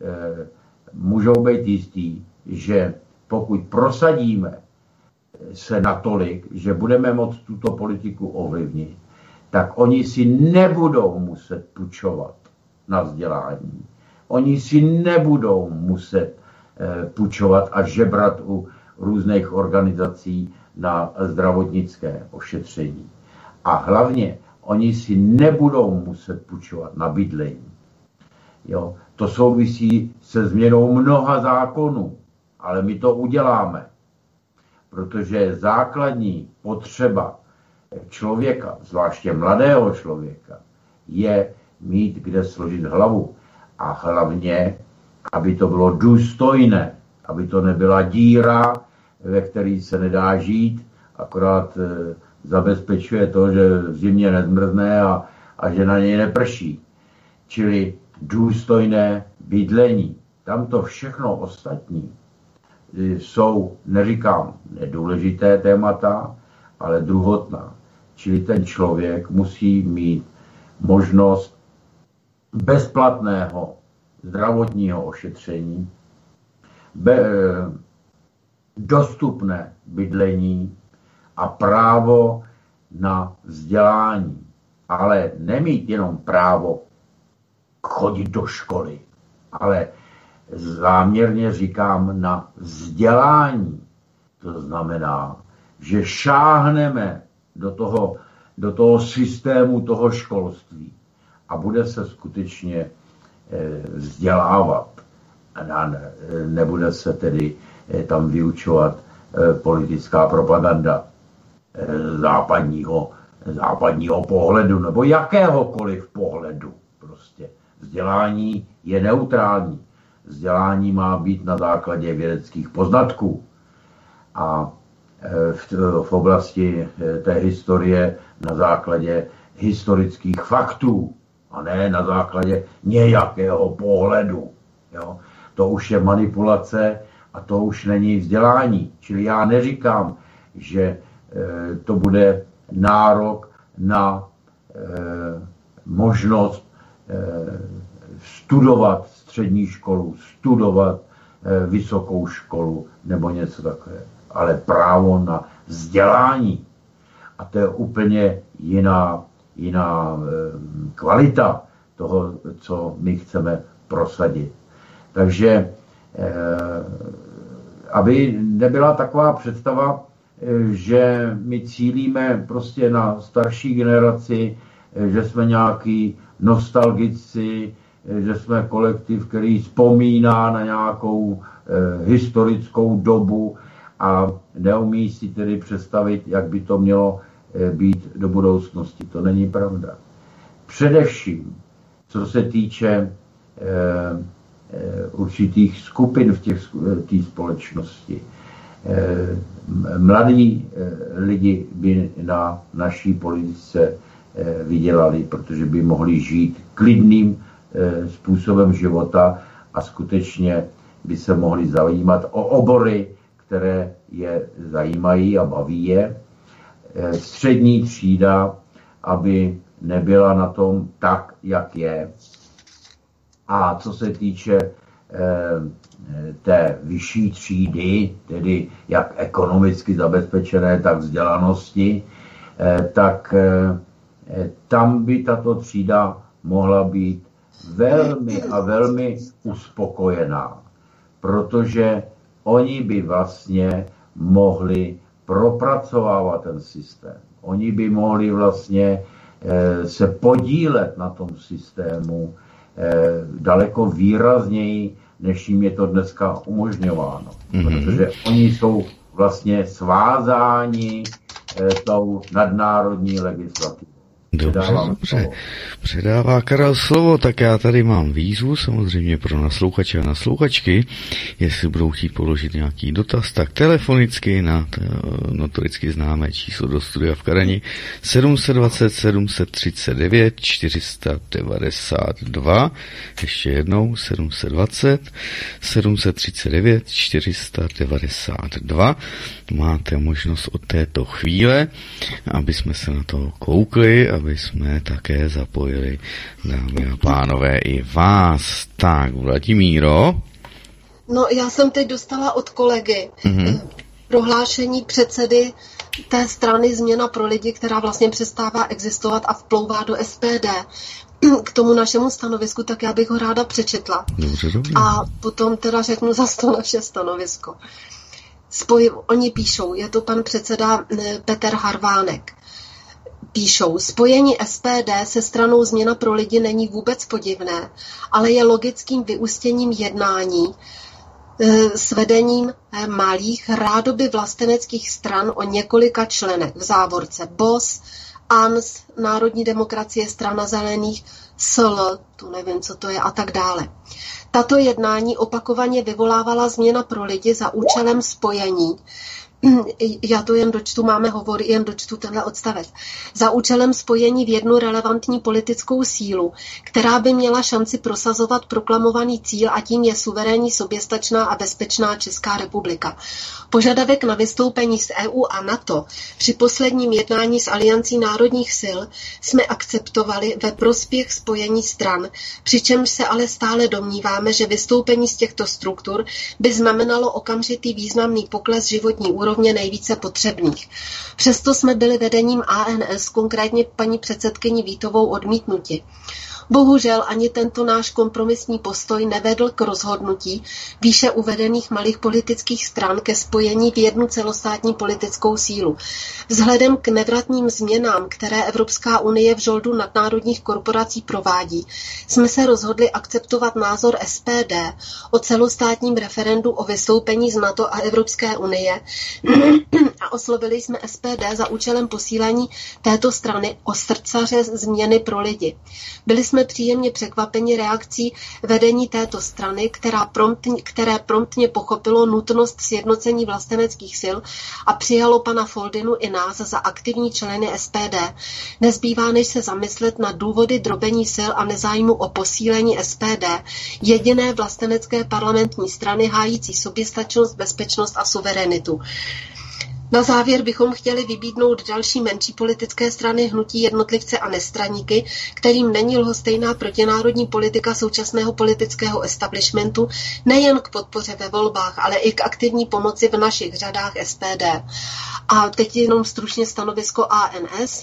můžou být jistí, že pokud prosadíme se natolik, že budeme moct tuto politiku ovlivnit, tak oni si nebudou muset půjčovat na vzdělání. Oni si nebudou muset půjčovat a žebrat u různých organizací na zdravotnické ošetření. A hlavně oni si nebudou muset půjčovat na bydlení. Jo? To souvisí se změnou mnoha zákonů, ale my to uděláme, protože základní potřeba člověka, zvláště mladého člověka, je mít kde složit hlavu. A hlavně, aby to bylo důstojné, aby to nebyla díra, ve které se nedá žít, akorát zabezpečuje to, že v zimě nezmrzne a že na něj neprší. Čili důstojné bydlení. Tam to všechno ostatní jsou, neříkám, nedůležité témata, ale druhotná. Čili ten člověk musí mít možnost bezplatného zdravotního ošetření, dostupné bydlení a právo na vzdělání. Ale nemít jenom právo chodit do školy, ale záměrně říkám na vzdělání. To znamená, že šáhneme do toho systému toho školství a bude se skutečně vzdělávat. Nebude se tedy tam vyučovat politická propaganda západního pohledu nebo jakéhokoliv pohledu. Prostě vzdělání je neutrální. Vzdělání má být na základě vědeckých poznatků. A v oblasti té historie na základě historických faktů a ne na základě nějakého pohledu. Jo? To už je manipulace a to už není vzdělání. Čili já neříkám, že to bude nárok na možnost studovat střední školu, studovat vysokou školu nebo něco takového. Ale právo na vzdělání. A to je úplně jiná kvalita toho, co my chceme prosadit. Takže aby nebyla taková představa, že my cílíme prostě na starší generaci, že jsme nějaký nostalgici, že jsme kolektiv, který vzpomíná na nějakou historickou dobu a neumí si tedy představit, jak by to mělo být do budoucnosti. To není pravda. Především, co se týče určitých skupin v té společnosti. Mladí lidi by na naší politice vydělali, protože by mohli žít klidným způsobem života a skutečně by se mohli zajímat o obory, které je zajímají a baví je. Střední třída, aby nebyla na tom tak, jak je. A co se týče té vyšší třídy, tedy jak ekonomicky zabezpečené, tak vzdělanosti, tak tam by tato třída mohla být velmi a velmi uspokojená, protože oni by vlastně mohli propracovávat ten systém. Oni by mohli vlastně se podílet na tom systému daleko výrazněji, než jim je to dneska umožňováno. Protože oni jsou vlastně svázáni tou nadnárodní legislativou. Dobře. Předává Karel slovo, tak já tady mám výzvu samozřejmě pro naslouchače a naslouchačky. Jestli budou chtít položit nějaký dotaz, tak telefonicky na notoricky známé číslo do studia v Karani 720 739 492. Ještě jednou 720 739 492. Máte možnost od této chvíle, aby jsme se na to koukli, aby jsme také zapojili, dámy a pánové, i vás. Tak, Vladimíro. No, já jsem teď dostala od kolegy prohlášení předsedy té strany Změna pro lidi, která vlastně přestává existovat a vplouvá do SPD. K tomu našemu stanovisku, tak já bych ho ráda přečetla. Dobře. A potom teda řeknu zase to naše stanovisko. Oni píšou, je to pan předseda Petr Harvánek. Píšou, spojení SPD se stranou Změna pro lidi není vůbec podivné, ale je logickým vyústěním jednání s vedením malých, rádoby vlasteneckých stran o několika členech, v závorce BOS, ANS, Národní demokracie, Strana zelených, SL, tu nevím, co to je, a tak dále. Tato jednání opakovaně vyvolávala Změna pro lidi za účelem spojení. Já to jen dočtu, máme hovor, jen dočtu tenhle odstavec. Za účelem spojení v jednu relevantní politickou sílu, která by měla šanci prosazovat proklamovaný cíl, a tím je suverénní, soběstačná a bezpečná Česká republika. Požadavek na vystoupení z EU a NATO při posledním jednání s Aliancí národních sil jsme akceptovali ve prospěch spojení stran, přičemž se ale stále domníváme, že vystoupení z těchto struktur by znamenalo okamžitý významný pokles životní úrovně nejvíce potřebných. Přesto jsme byli vedením ANS, konkrétně paní předsedkyní Vítovou, odmítnuti. Bohužel ani tento náš kompromisní postoj nevedl k rozhodnutí výše uvedených malých politických stran ke spojení v jednu celostátní politickou sílu. Vzhledem k nevratným změnám, které Evropská unie v žoldu nadnárodních korporací provádí, jsme se rozhodli akceptovat názor SPD o celostátním referendu o vystoupení z NATO a Evropské unie a oslovili jsme SPD za účelem posílení této strany o srdcaře Změny pro lidi. Byli jsme příjemně překvapeni reakcí vedení této strany, které promptně pochopilo nutnost sjednocení vlasteneckých sil a přijalo pana Foldinu i nás za aktivní členy SPD. Nezbývá než se zamyslet na důvody drobení sil a nezájmu o posílení SPD, jediné vlastenecké parlamentní strany hájící soběstačnost, bezpečnost a suverenitu. Na závěr bychom chtěli vybídnout další menší politické strany, hnutí, jednotlivce a nestraníky, kterým není lhostejná protinárodní politika současného politického establishmentu, nejen k podpoře ve volbách, ale i k aktivní pomoci v našich řadách SPD. A teď jenom stručně stanovisko ANS.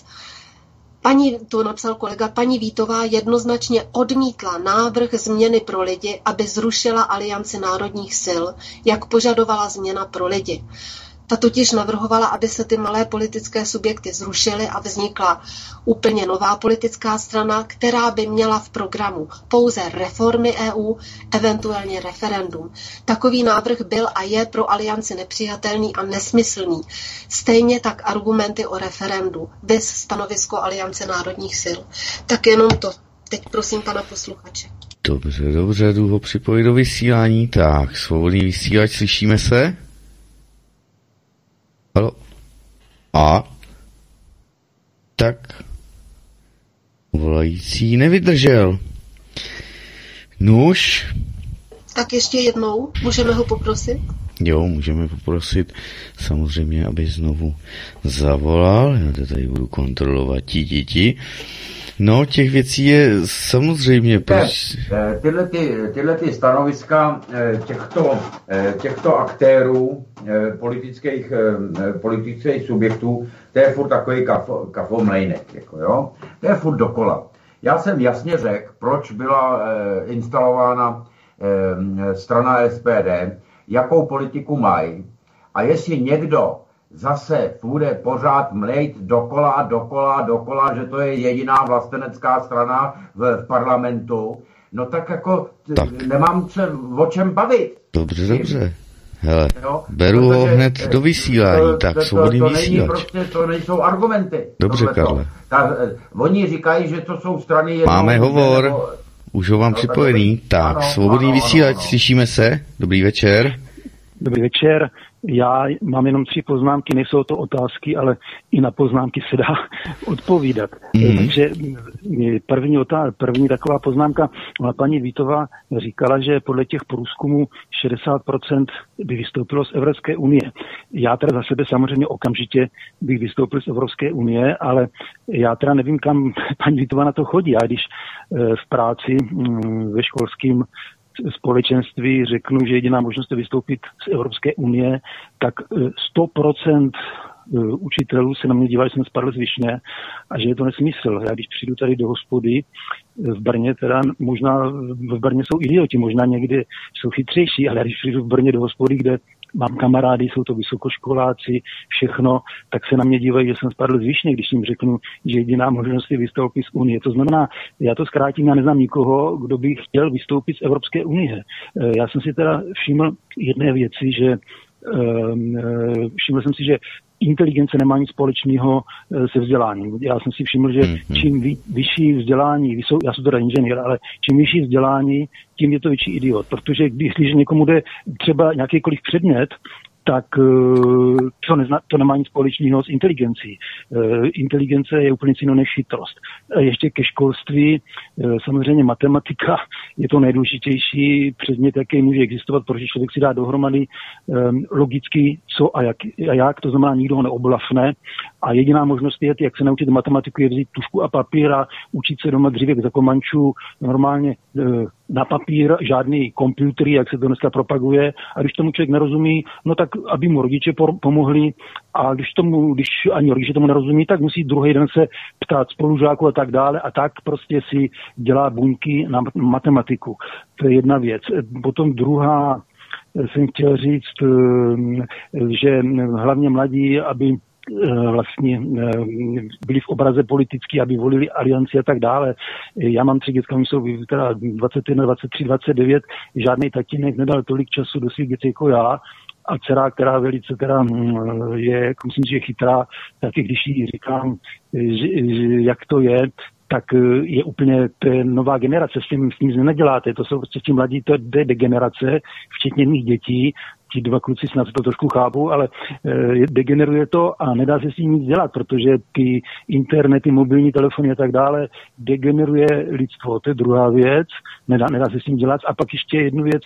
To napsal kolega, paní Vítová jednoznačně odmítla návrh Změny pro lidi, aby zrušila Alianci národních sil, jak požadovala Změna pro lidi. Ta totiž navrhovala, aby se ty malé politické subjekty zrušily a vznikla úplně nová politická strana, která by měla v programu pouze reformy EU, eventuálně referendum. Takový návrh byl a je pro Alianci nepřijatelný a nesmyslný. Stejně tak argumenty o referendu, viz stanovisko Aliance národních sil. Tak jenom to. Teď prosím pana posluchače. Dobře, jdu ho připojit do vysílání. Tak, svobodný vysílač, slyšíme se? Halo? Tak volající nevydržel. Nuž. Tak ještě jednou, můžeme ho poprosit? Jo, můžeme poprosit samozřejmě, aby znovu zavolal. Já to tady budu kontrolovat ti. No, těch věcí je samozřejmě... Tyhle stanoviska těchto aktérů, politických subjektů, to je furt takový kafomlejnek, jako jo. To je furt dokola. Já jsem jasně řekl, proč byla instalována strana SPD, jakou politiku mají, a jestli někdo zase bude pořád mlejt dokola, že to je jediná vlastenecká strana v parlamentu, no tak jako nemám se o čem bavit. Dobře. Hele, beru ho hned do vysílání, tak svobodný vysílač. Prostě, to nejsou argumenty. Dobře, Karle. Oni říkají, že to jsou strany... Máme hovor, už ho mám připojený. Tak, svobodný vysílač, slyšíme se. Dobrý večer. Dobrý večer. Já mám jenom 3 poznámky, nejsou to otázky, ale i na poznámky se dá odpovídat. Takže první taková poznámka, paní Vítová říkala, že podle těch průzkumů 60% by vystoupilo z Evropské unie. Já teda za sebe samozřejmě okamžitě bych vystoupil z Evropské unie, ale já teda nevím, kam paní Vítová na to chodí. Já když v práci ve školském společenství řeknu, že jediná možnost je vystoupit z Evropské unie, tak 100% učitelů se na mě dívají, že jsem spadl z višně a že je to nesmysl. Já když přijdu tady do hospody v Brně, teda možná v Brně jsou idioti, možná někde jsou chytřejší, ale když přijdu v Brně do hospody, kde mám kamarády, jsou to vysokoškoláci, všechno, tak se na mě dívají, že jsem spadl z višně, když jim řeknu, že jediná možnost je vystoupit z Unie. To znamená, já to zkrátím, já neznám nikoho, kdo by chtěl vystoupit z Evropské unie. Já jsem si teda všiml jedné věci, že všiml jsem si, že inteligence nemá nic společného se vzděláním. Já jsem si všiml, že čím vyšší vzdělání, já jsem teda inženýr, ale čím vyšší vzdělání, tím je to větší idiot. Protože když někomu jde třeba nějakýkoliv předmět, tak to nemá nic společného s inteligencí. Inteligence je úplně jinou než chytrost. Ještě ke školství, samozřejmě matematika je to nejdůležitější předmět, jaký může existovat, protože člověk si dá dohromady logicky co a jak, to znamená, nikdo ho neoblafne a jediná možnost je, jak se naučit matematiku, je vzít tužku a papír a učit se doma dřívěk za komančů normálně na papír, žádný počítač, jak se to dneska propaguje, a když tomu člověk nerozumí, no tak aby mu rodiče pomohli, a když ani rodiče tomu nerozumí, tak musí druhý den se ptát spolužáků a tak dále, a tak prostě si dělá buňky na matematiku. To je jedna věc. Potom druhá, jsem chtěl říct, že hlavně mladí, aby vlastně byli v obraze politický, aby volili alianci a tak dále. Já mám 3 dětka, oni jsou teda 21, 23, 29, žádný tatínek nedal tolik času do svých dětí jako já, a dcera, která velice teda je, myslím, že je chytrá, tak i když jí říkám, jak to je, tak je úplně nová generace, s tím nic neděláte, to jsou prostě ti mladí, to je degenerace, včetně mých dětí, ti 2 kluci snad to trošku chápou, ale degeneruje to a nedá se s tím nic dělat, protože ty internety, mobilní telefony a tak dále degeneruje lidstvo. To je druhá věc, nedá se s tím dělat. A pak ještě jednu věc,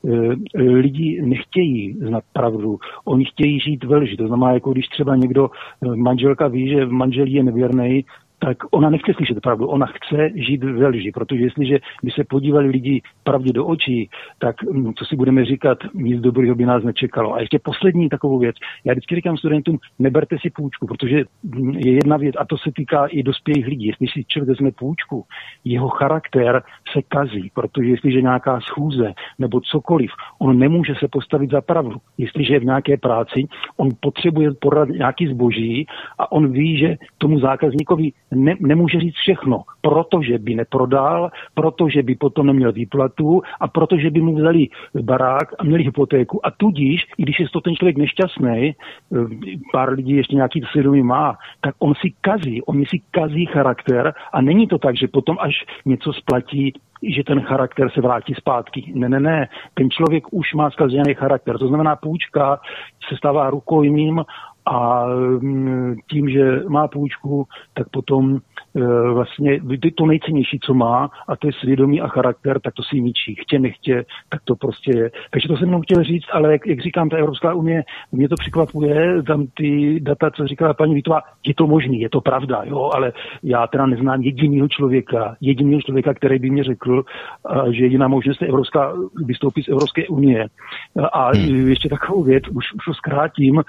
lidi nechtějí znát pravdu, oni chtějí žít ve lži. To znamená, jako když třeba manželka ví, že manžel je nevěrnej, tak ona nechce slyšet pravdu, ona chce žít ve lži, protože jestliže by se podívali lidi pravdě do očí, tak co si budeme říkat, nic dobrého by nás nečekalo. A ještě poslední takovou věc. Já vždycky říkám studentům, neberte si půjčku, protože je jedna věc, a to se týká i dospělých lidí. Jestli si člověk vezme půjčku, jeho charakter se kazí, protože jestliže nějaká schůze nebo cokoliv, on nemůže se postavit za pravdu. Jestliže je v nějaké práci, on potřebuje podat nějaký zboží a on ví, že tomu zákazníkovi nemůže říct všechno, protože by neprodal, protože by potom neměl výplatu a protože by mu vzali barák a měli hypotéku. A tudíž, i když je to ten člověk nešťastný, pár lidí ještě nějaký svědomí má, tak on si kazí charakter a není to tak, že potom až něco splatí, že ten charakter se vrátí zpátky. Ne. Ten člověk už má zkažený charakter. To znamená, půjčka se stává rukojmím a tím, že má půjčku, tak potom vlastně to nejcennější, co má, a to je svědomí a charakter, tak to si ničí. Chtě, nechtě, tak to prostě je. Takže to jsem mnou chtěl říct, ale jak říkám, ta Evropská unie, mě to překvapuje, tam ty data, co říkala paní Vítová, je to možný, je to pravda, jo, ale já teda neznám jediného člověka, který by mě řekl, že jediná možnost je vystoupit z Evropské unie. A ještě takovou věc, už to zkrátím,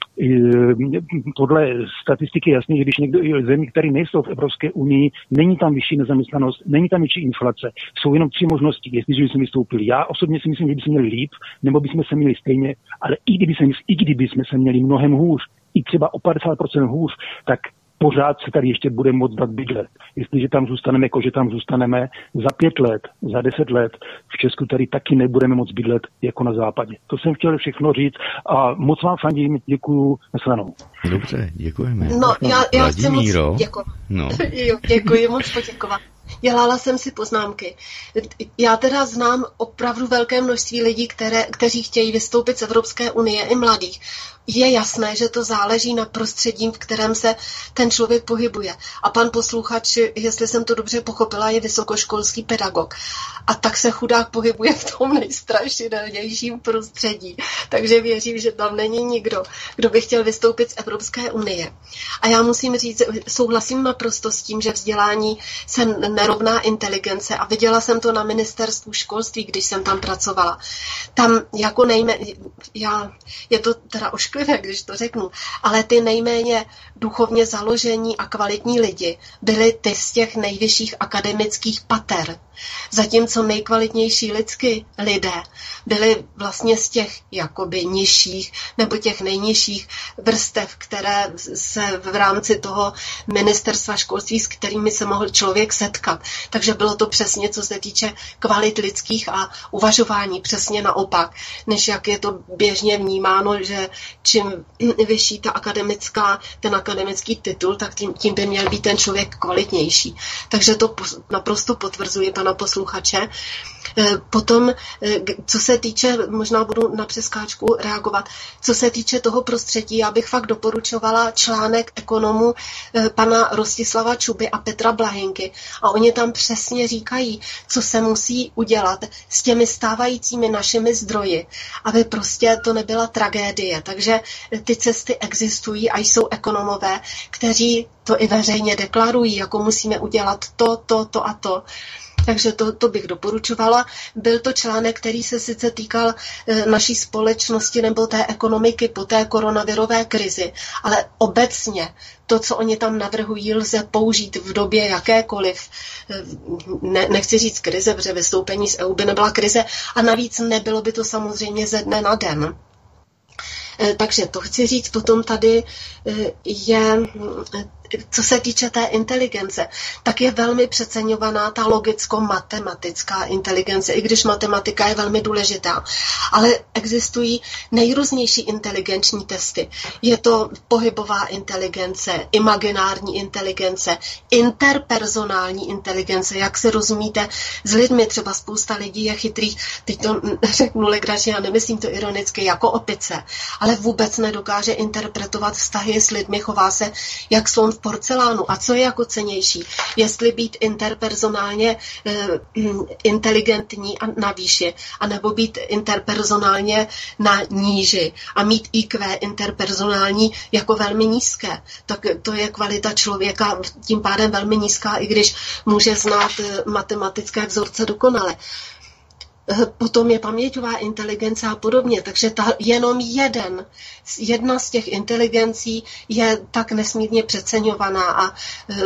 podle statistiky jasně, že když někdo zemí, které nejsou v Evropské unii, není tam vyšší nezaměstnanost, není tam větší inflace. Jsou jenom 3 možnosti, jestliže bychom vystoupili. Já osobně si myslím, že bychom měli líp, nebo bychom se měli stejně, ale i kdyby jsme se měli mnohem hůř, i třeba o 50% hůř, tak pořád se tady ještě bude moct dát bydlet. Jestliže tam zůstaneme, jako že tam zůstaneme za 5 let, za 10 let, v Česku tady taky nebudeme moct bydlet jako na západě. To jsem chtěl všechno říct a moc vám fandím, děkuju, nasledanou. Dobře, děkujeme. No, já chci moc děkovat. No. Děkuji, moc poděkovat. Dělala jsem si poznámky. Já teda znám opravdu velké množství lidí, kteří chtějí vystoupit z Evropské unie, i mladých. Je jasné, že to záleží na prostředí, v kterém se ten člověk pohybuje. A pan posluchač, jestli jsem to dobře pochopila, je vysokoškolský pedagog. A tak se chudák pohybuje v tom nejstrašidelnějším prostředí. Takže věřím, že tam není nikdo, kdo by chtěl vystoupit z Evropské unie. A já musím říct, souhlasím naprosto s tím, že vzdělání se nerovná inteligence. A viděla jsem to na ministerstvu školství, když jsem tam pracovala. Tam jako je to teda ošklivé, když to řeknu, ale ty nejméně duchovně založení a kvalitní lidi byli ty z těch nejvyšších akademických pater. Zatímco nejkvalitnější lidé byli vlastně z těch jakoby nižších nebo těch nejnižších vrstev, které se v rámci toho ministerstva školství, s kterými se mohl člověk setkat. Takže bylo to přesně, co se týče kvalit lidských a uvažování, přesně naopak, než jak je to běžně vnímáno, že čím vyšší ten akademický titul, tak tím by měl být ten člověk kvalitnější. Takže to naprosto potvrzuje pana posluchače. Potom, co se týče, možná budu na přeskáčku reagovat, co se týče toho prostředí, já bych fakt doporučovala článek ekonomů pana Rostislava Čuby a Petra Blahinky. A oni tam přesně říkají, co se musí udělat s těmi stávajícími našimi zdroji, aby prostě to nebyla tragédie. Takže ty cesty existují a jsou ekonomové, kteří to i veřejně deklarují, jako musíme udělat to a to. Takže to bych doporučovala. Byl to článek, který se sice týkal naší společnosti nebo té ekonomiky po té koronavirové krizi, ale obecně to, co oni tam navrhují, lze použít v době jakékoliv. Nechci říct krize, protože vystoupení z EU by nebyla krize a navíc nebylo by to samozřejmě ze dne na den. Takže to chci říct. Potom tady je, co se týče té inteligence, tak je velmi přeceňovaná ta logicko-matematická inteligence, i když matematika je velmi důležitá. Ale existují nejrůznější inteligenční testy. Je to pohybová inteligence, imaginární inteligence, interpersonální inteligence, jak se rozumíte s lidmi. Třeba spousta lidí je chytrých, teď to řeknu legračně, já nemyslím to ironicky, jako opice, ale vůbec nedokáže interpretovat vztahy s lidmi, chová se jak slon v porcelánu. A co je jako cennější? Jestli být interpersonálně inteligentní a na výši, anebo být interpersonálně na níži a mít IQ interpersonální jako velmi nízké. Tak to je kvalita člověka tím pádem velmi nízká, i když může znát matematické vzorce dokonale. Potom je paměťová inteligence a podobně, takže jenom jedna z těch inteligencí je tak nesmírně přeceňovaná a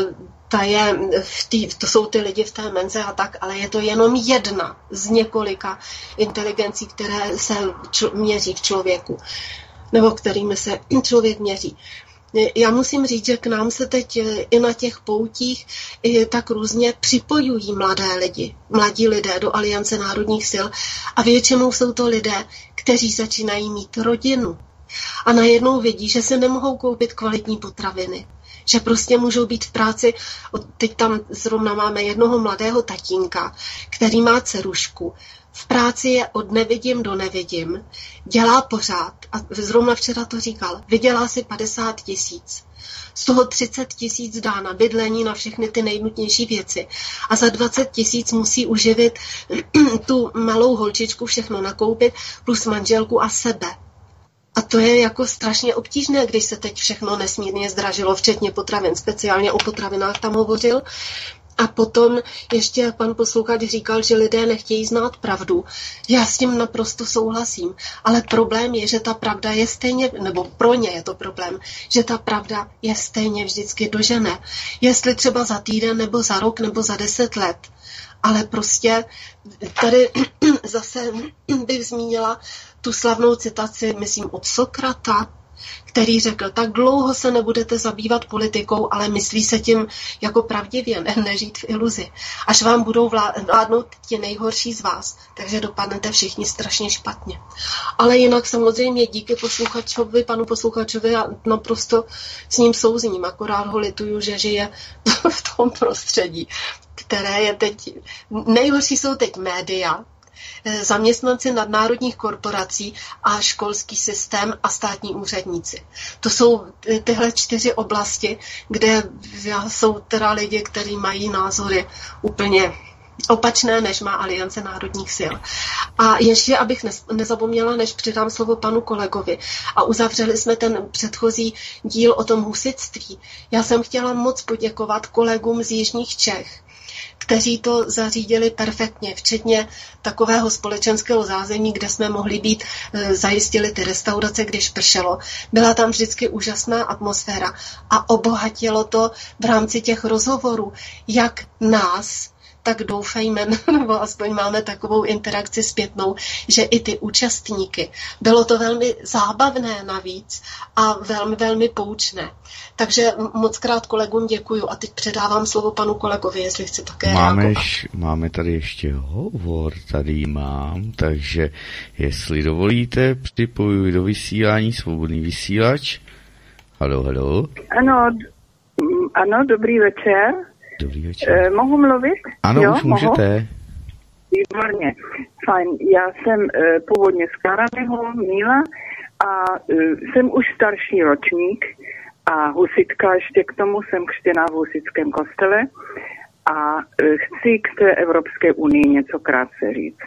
to jsou ty lidi v té menze a tak, ale je to jenom jedna z několika inteligencí, které se měří v člověku, nebo kterými se člověk měří. Já musím říct, že k nám se teď i na těch poutích tak různě připojují mladí lidé do Aliance národních sil a většinou jsou to lidé, kteří začínají mít rodinu a najednou vidí, že se nemohou koupit kvalitní potraviny, že prostě můžou být v práci. Teď tam zrovna máme jednoho mladého tatínka, který má dcerušku. V práci je od nevidím do nevidím, dělá pořád a zrovna včera to říkal, vydělá si 50 000. Z toho 30 000 dá na bydlení, na všechny ty nejnutnější věci. A za 20 000 musí uživit tu malou holčičku, všechno nakoupit, plus manželku a sebe. A to je jako strašně obtížné, když se teď všechno nesmírně zdražilo, včetně potravin, speciálně o potravinách tam hovořil. A potom ještě pan posluchač říkal, že lidé nechtějí znát pravdu. Já s tím naprosto souhlasím, ale problém je, že ta pravda je stejně, nebo pro ně je to problém, že ta pravda je stejně vždycky dožene. Jestli třeba za týden, nebo za rok, nebo za 10 let. Ale prostě tady zase bych zmínila tu slavnou citaci, myslím, od Sokrata, který řekl, tak dlouho se nebudete zabývat politikou, ale myslí se tím jako pravdivě, nežít v iluzi. Až vám budou vládnout ti nejhorší z vás, takže dopadnete všichni strašně špatně. Ale jinak samozřejmě díky panu posluchačovi a naprosto s ním souzním, akorát ho lituju, že žije v tom prostředí, které je teď, nejhorší jsou teď média, zaměstnanci nadnárodních korporací a školský systém a státní úředníci. To jsou tyhle 4 oblasti, kde jsou teda lidi, kteří mají názory úplně opačné, než má Aliance národních sil. A ještě, abych nezapomněla, než přidám slovo panu kolegovi a uzavřeli jsme ten předchozí díl o tom husitství. Já jsem chtěla moc poděkovat kolegům z jižních Čech, kteří to zařídili perfektně, včetně takového společenského zázemí, kde jsme mohli být, zajistili ty restaurace, když pršelo. Byla tam vždycky úžasná atmosféra a obohatilo to v rámci těch rozhovorů, jak nás, tak doufejme, nebo aspoň máme takovou interakci zpětnou, že i ty účastníky. Bylo to velmi zábavné navíc a velmi, velmi poučné. Takže mockrát kolegům děkuju a teď předávám slovo panu kolegovi, jestli chce také reagovat. Máme tady ještě hovor, tady mám, takže jestli dovolíte, připojuji do vysílání svobodný vysílač. Haló. Ano, dobrý večer. Dobrý večer. Mohu mluvit? Ano, jo, už můžete. Výborně, fajn. Já jsem původně z Karaného Míla a jsem už starší ročník a husitka, ještě k tomu jsem křtěná v husitském kostele a chci k té Evropské unii něco krátce říct.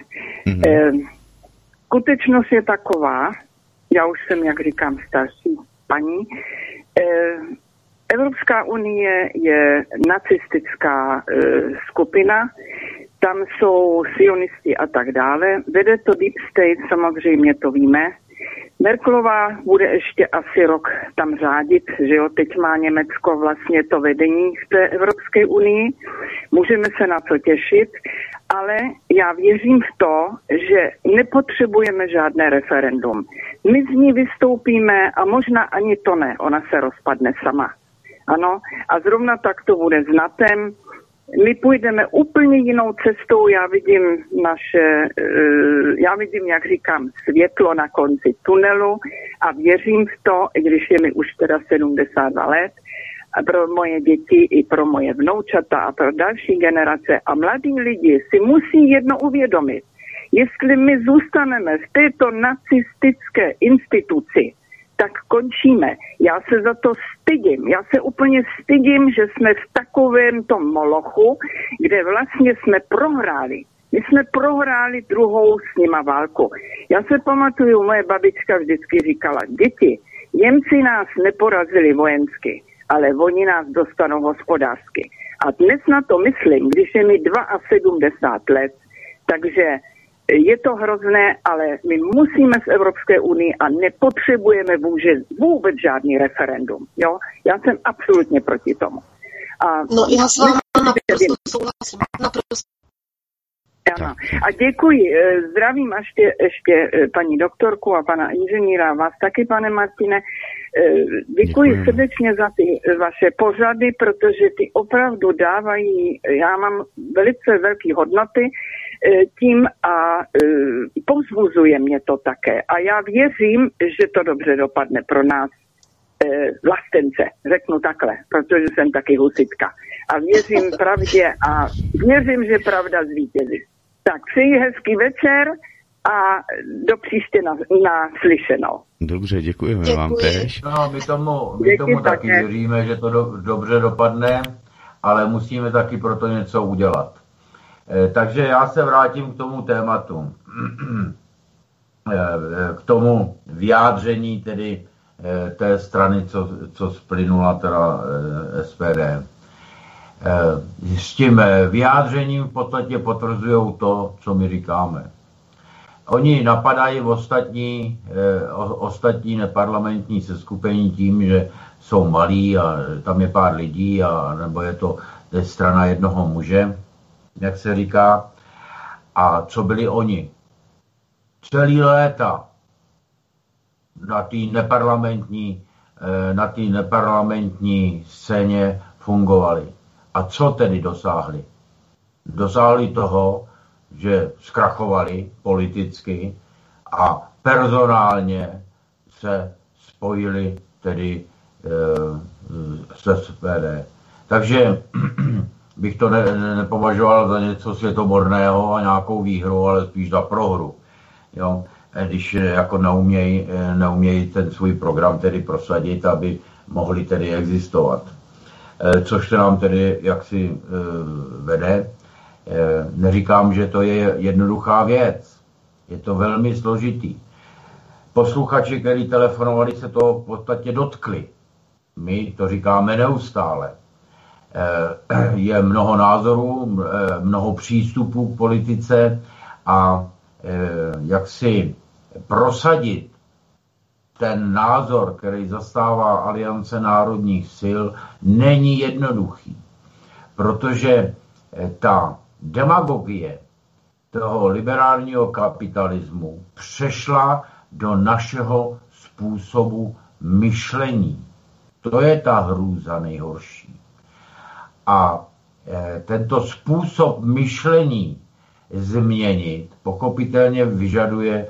Skutečnost je taková, já už jsem, jak říkám, starší paní, Evropská unie je nacistická skupina, tam jsou sionisti a tak dále. Vede to Deep State, samozřejmě to víme. Merkelová bude ještě asi rok tam řádit, že jo, teď má Německo vlastně to vedení v té Evropské unii. Můžeme se na to těšit, ale já věřím v to, že nepotřebujeme žádné referendum. My z ní vystoupíme a možná ani to ne, ona se rozpadne sama. Ano, a zrovna tak to bude s NATEM. My půjdeme úplně jinou cestou, já vidím, jak říkám, světlo na konci tunelu a věřím v to, i když je mi už teda 72 let, a pro moje děti i pro moje vnoučata a pro další generace a mladí lidi si musí jedno uvědomit. Jestli my zůstaneme v této nacistické instituci, tak končíme. Já se za to stydím. Já se úplně stydím, že jsme v takovém tom molochu, kde vlastně jsme prohráli. My jsme prohráli druhou s nima válku. Já se pamatuju, moje babička vždycky říkala, děti, Němci nás neporazili vojensky, ale oni nás dostanou hospodářsky. A dnes na to myslím, když je mi 72 let, takže je to hrozné, ale my musíme z Evropské unii a nepotřebujeme vůbec žádný referendum. Jo? Já jsem absolutně proti tomu. No já s vámi naprosto souhlasím. Ano. A děkuji. Zdravím ještě paní doktorku a pana inženýra, vás taky, pane Martine. Děkuji srdečně za ty vaše pořady, protože ty opravdu dávají, já mám velice velké hodnoty tím a povzbuzuje mě to také. A já věřím, že to dobře dopadne pro nás vlastence, řeknu takhle, protože jsem taky husitka. A věřím pravdě a věřím, že pravda zvítězí. Tak přeji hezký večer a do příště na slyšenou. Dobře, děkujeme vám též. No, my tomu taky věříme, že to dobře dopadne, ale musíme taky pro to něco udělat. Takže já se vrátím k tomu tématu. K tomu vyjádření tedy té strany, co splynula teda SPD. S tím vyjádřením v podstatě potvrzují to, co my říkáme. Oni napadají ostatní neparlamentní seskupení tím, že jsou malí a tam je pár lidí, a nebo je to strana jednoho muže, jak se říká. A co byli oni? Celý léta na té neparlamentní scéně fungovali. A co tedy dosáhli? Dosáhli toho, že zkrachovali politicky a personálně se spojili tedy se SPD. Takže bych to nepovažoval za něco světoborného a nějakou výhru, ale spíš za prohru. Jo? Když jako neumějí ten svůj program tedy prosadit, aby mohli tedy existovat. Což se nám tedy jaksi vede. Neříkám, že to je jednoduchá věc. Je to velmi složitý. Posluchači, kteří telefonovali, se toho v podstatě dotkli. My to říkáme neustále. Je mnoho názorů, mnoho přístupů k politice a jak si prosadit ten názor, který zastává Aliance národních sil, není jednoduchý. Protože ta demagogie toho liberálního kapitalismu přešla do našeho způsobu myšlení. To je ta hrůza nejhorší. A tento způsob myšlení změnit pochopitelně vyžaduje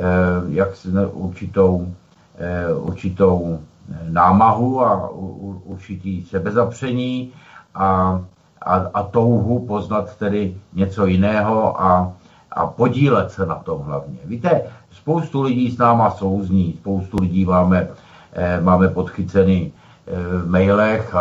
určitou námahu a určitý sebezapření a touhu poznat tedy něco jiného a podílet se na tom hlavně. Víte, spoustu lidí s náma souzní, spoustu lidí máme podchycený v mailech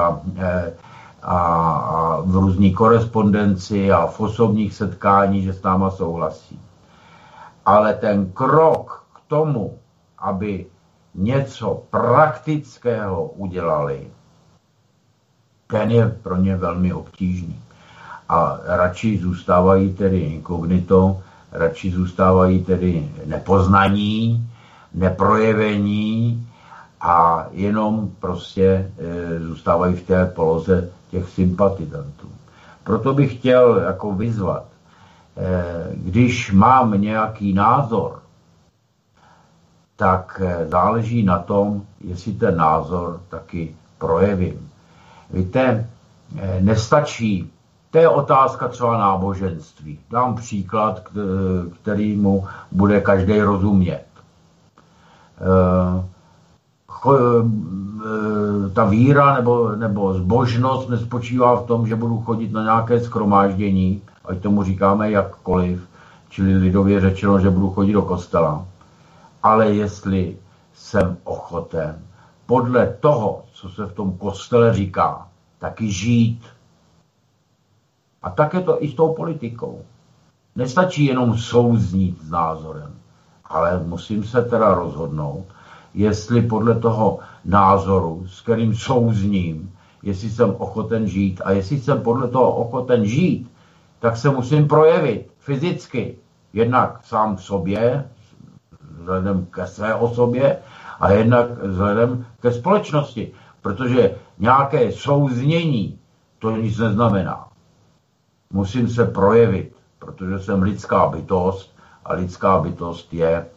a v různý korespondenci a v osobních setkání, že s náma souhlasí. Ale ten krok k tomu, aby něco praktického udělali, ten je pro ně velmi obtížný. A radši zůstávají tedy inkognito, radši zůstávají tedy nepoznaní, neprojevení a jenom prostě zůstávají v té poloze těch sympatizantů. Proto bych chtěl jako vyzvat, když mám nějaký názor, tak záleží na tom, jestli ten názor taky projevím. Víte, nestačí, to je otázka třeba náboženství. Dám příklad, kterýmu bude každý rozumět. Ta víra nebo zbožnost nespočívá v tom, že budu chodit na nějaké shromáždění, ať tomu říkáme jakkoliv, čili lidově řečeno, že budu chodit do kostela. Ale jestli jsem ochoten podle toho, co se v tom kostele říká, taky žít. A tak je to i s tou politikou. Nestačí jenom souznít s názorem, ale musím se teda rozhodnout, jestli podle toho názoru, s kterým souzním, jestli jsem ochoten žít. A jestli jsem podle toho ochoten žít, tak se musím projevit fyzicky. Jednak sám v sobě, vzhledem ke své osobě, a jednak vzhledem ke společnosti. Protože nějaké souznění to nic neznamená. Musím se projevit, protože jsem lidská bytost a lidská bytost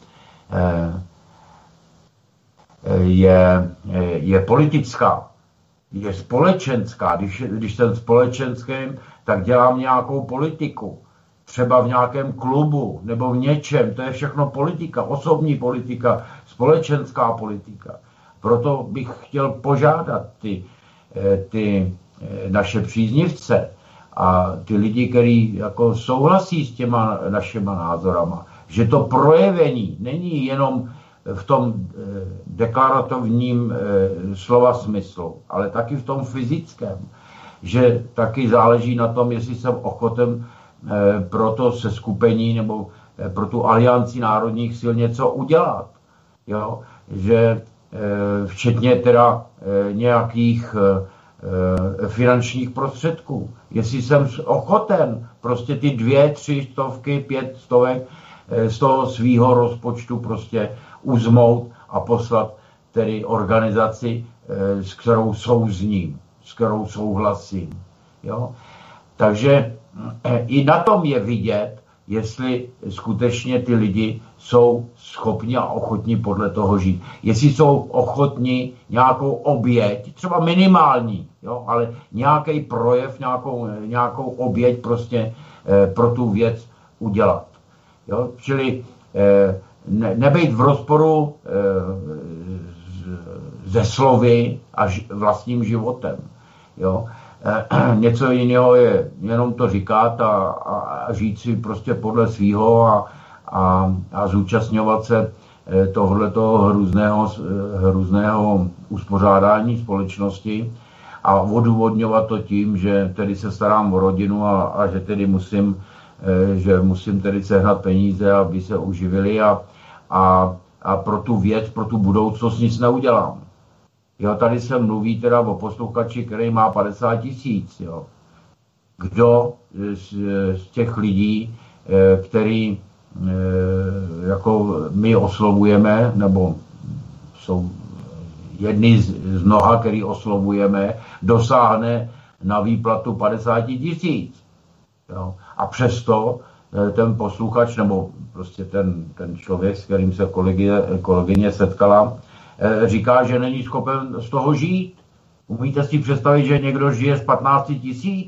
je politická, je společenská. Když jsem společenským, tak dělám nějakou politiku. Třeba v nějakém klubu nebo v něčem. To je všechno politika, osobní politika, společenská politika. Proto bych chtěl požádat ty naše příznivce a ty lidi, kteří jako souhlasí s těma našima názorama, že to projevení není jenom v tom deklarativním slova smyslu, ale taky v tom fyzickém, že taky záleží na tom, jestli jsem ochoten pro to seskupení nebo pro tu alianci národních sil něco udělat. Jo? Že včetně teda nějakých finančních prostředků. Jestli jsem ochoten prostě ty 2, 3 stovky, 5 stovek z toho svýho rozpočtu prostě uzmout a poslat tedy organizaci, s kterou souzním, s kterou souhlasím. Jo? Takže i na tom je vidět, jestli skutečně ty lidi jsou schopni a ochotni podle toho žít. Jestli jsou ochotni nějakou oběť, třeba minimální, jo, ale nějaký projev, nějakou oběť prostě pro tu věc udělat. Jo? Čili nebejt v rozporu ze slovy a vlastním životem. Jo? Něco jiného je jenom to říkat a žít si prostě podle svýho a zúčastňovat se tohletoho hrůzného uspořádání společnosti a odůvodňovat to tím, že tedy se starám o rodinu a že tedy musím tedy sehnat peníze, aby se uživili a pro tu věc, pro tu budoucnost nic neudělám. Jo, tady se mluví teda o posluchači, který má 50 000. Kdo z těch lidí, který jako my oslovujeme, nebo jsou jedni z mnoha, který oslovujeme, dosáhne na výplatu 50 000. Jo. A přesto ten posluchač, nebo prostě ten člověk, s kterým se kolegyně setkala, říká, že není schopen z toho žít. Umíte si představit, že někdo žije z 15 000?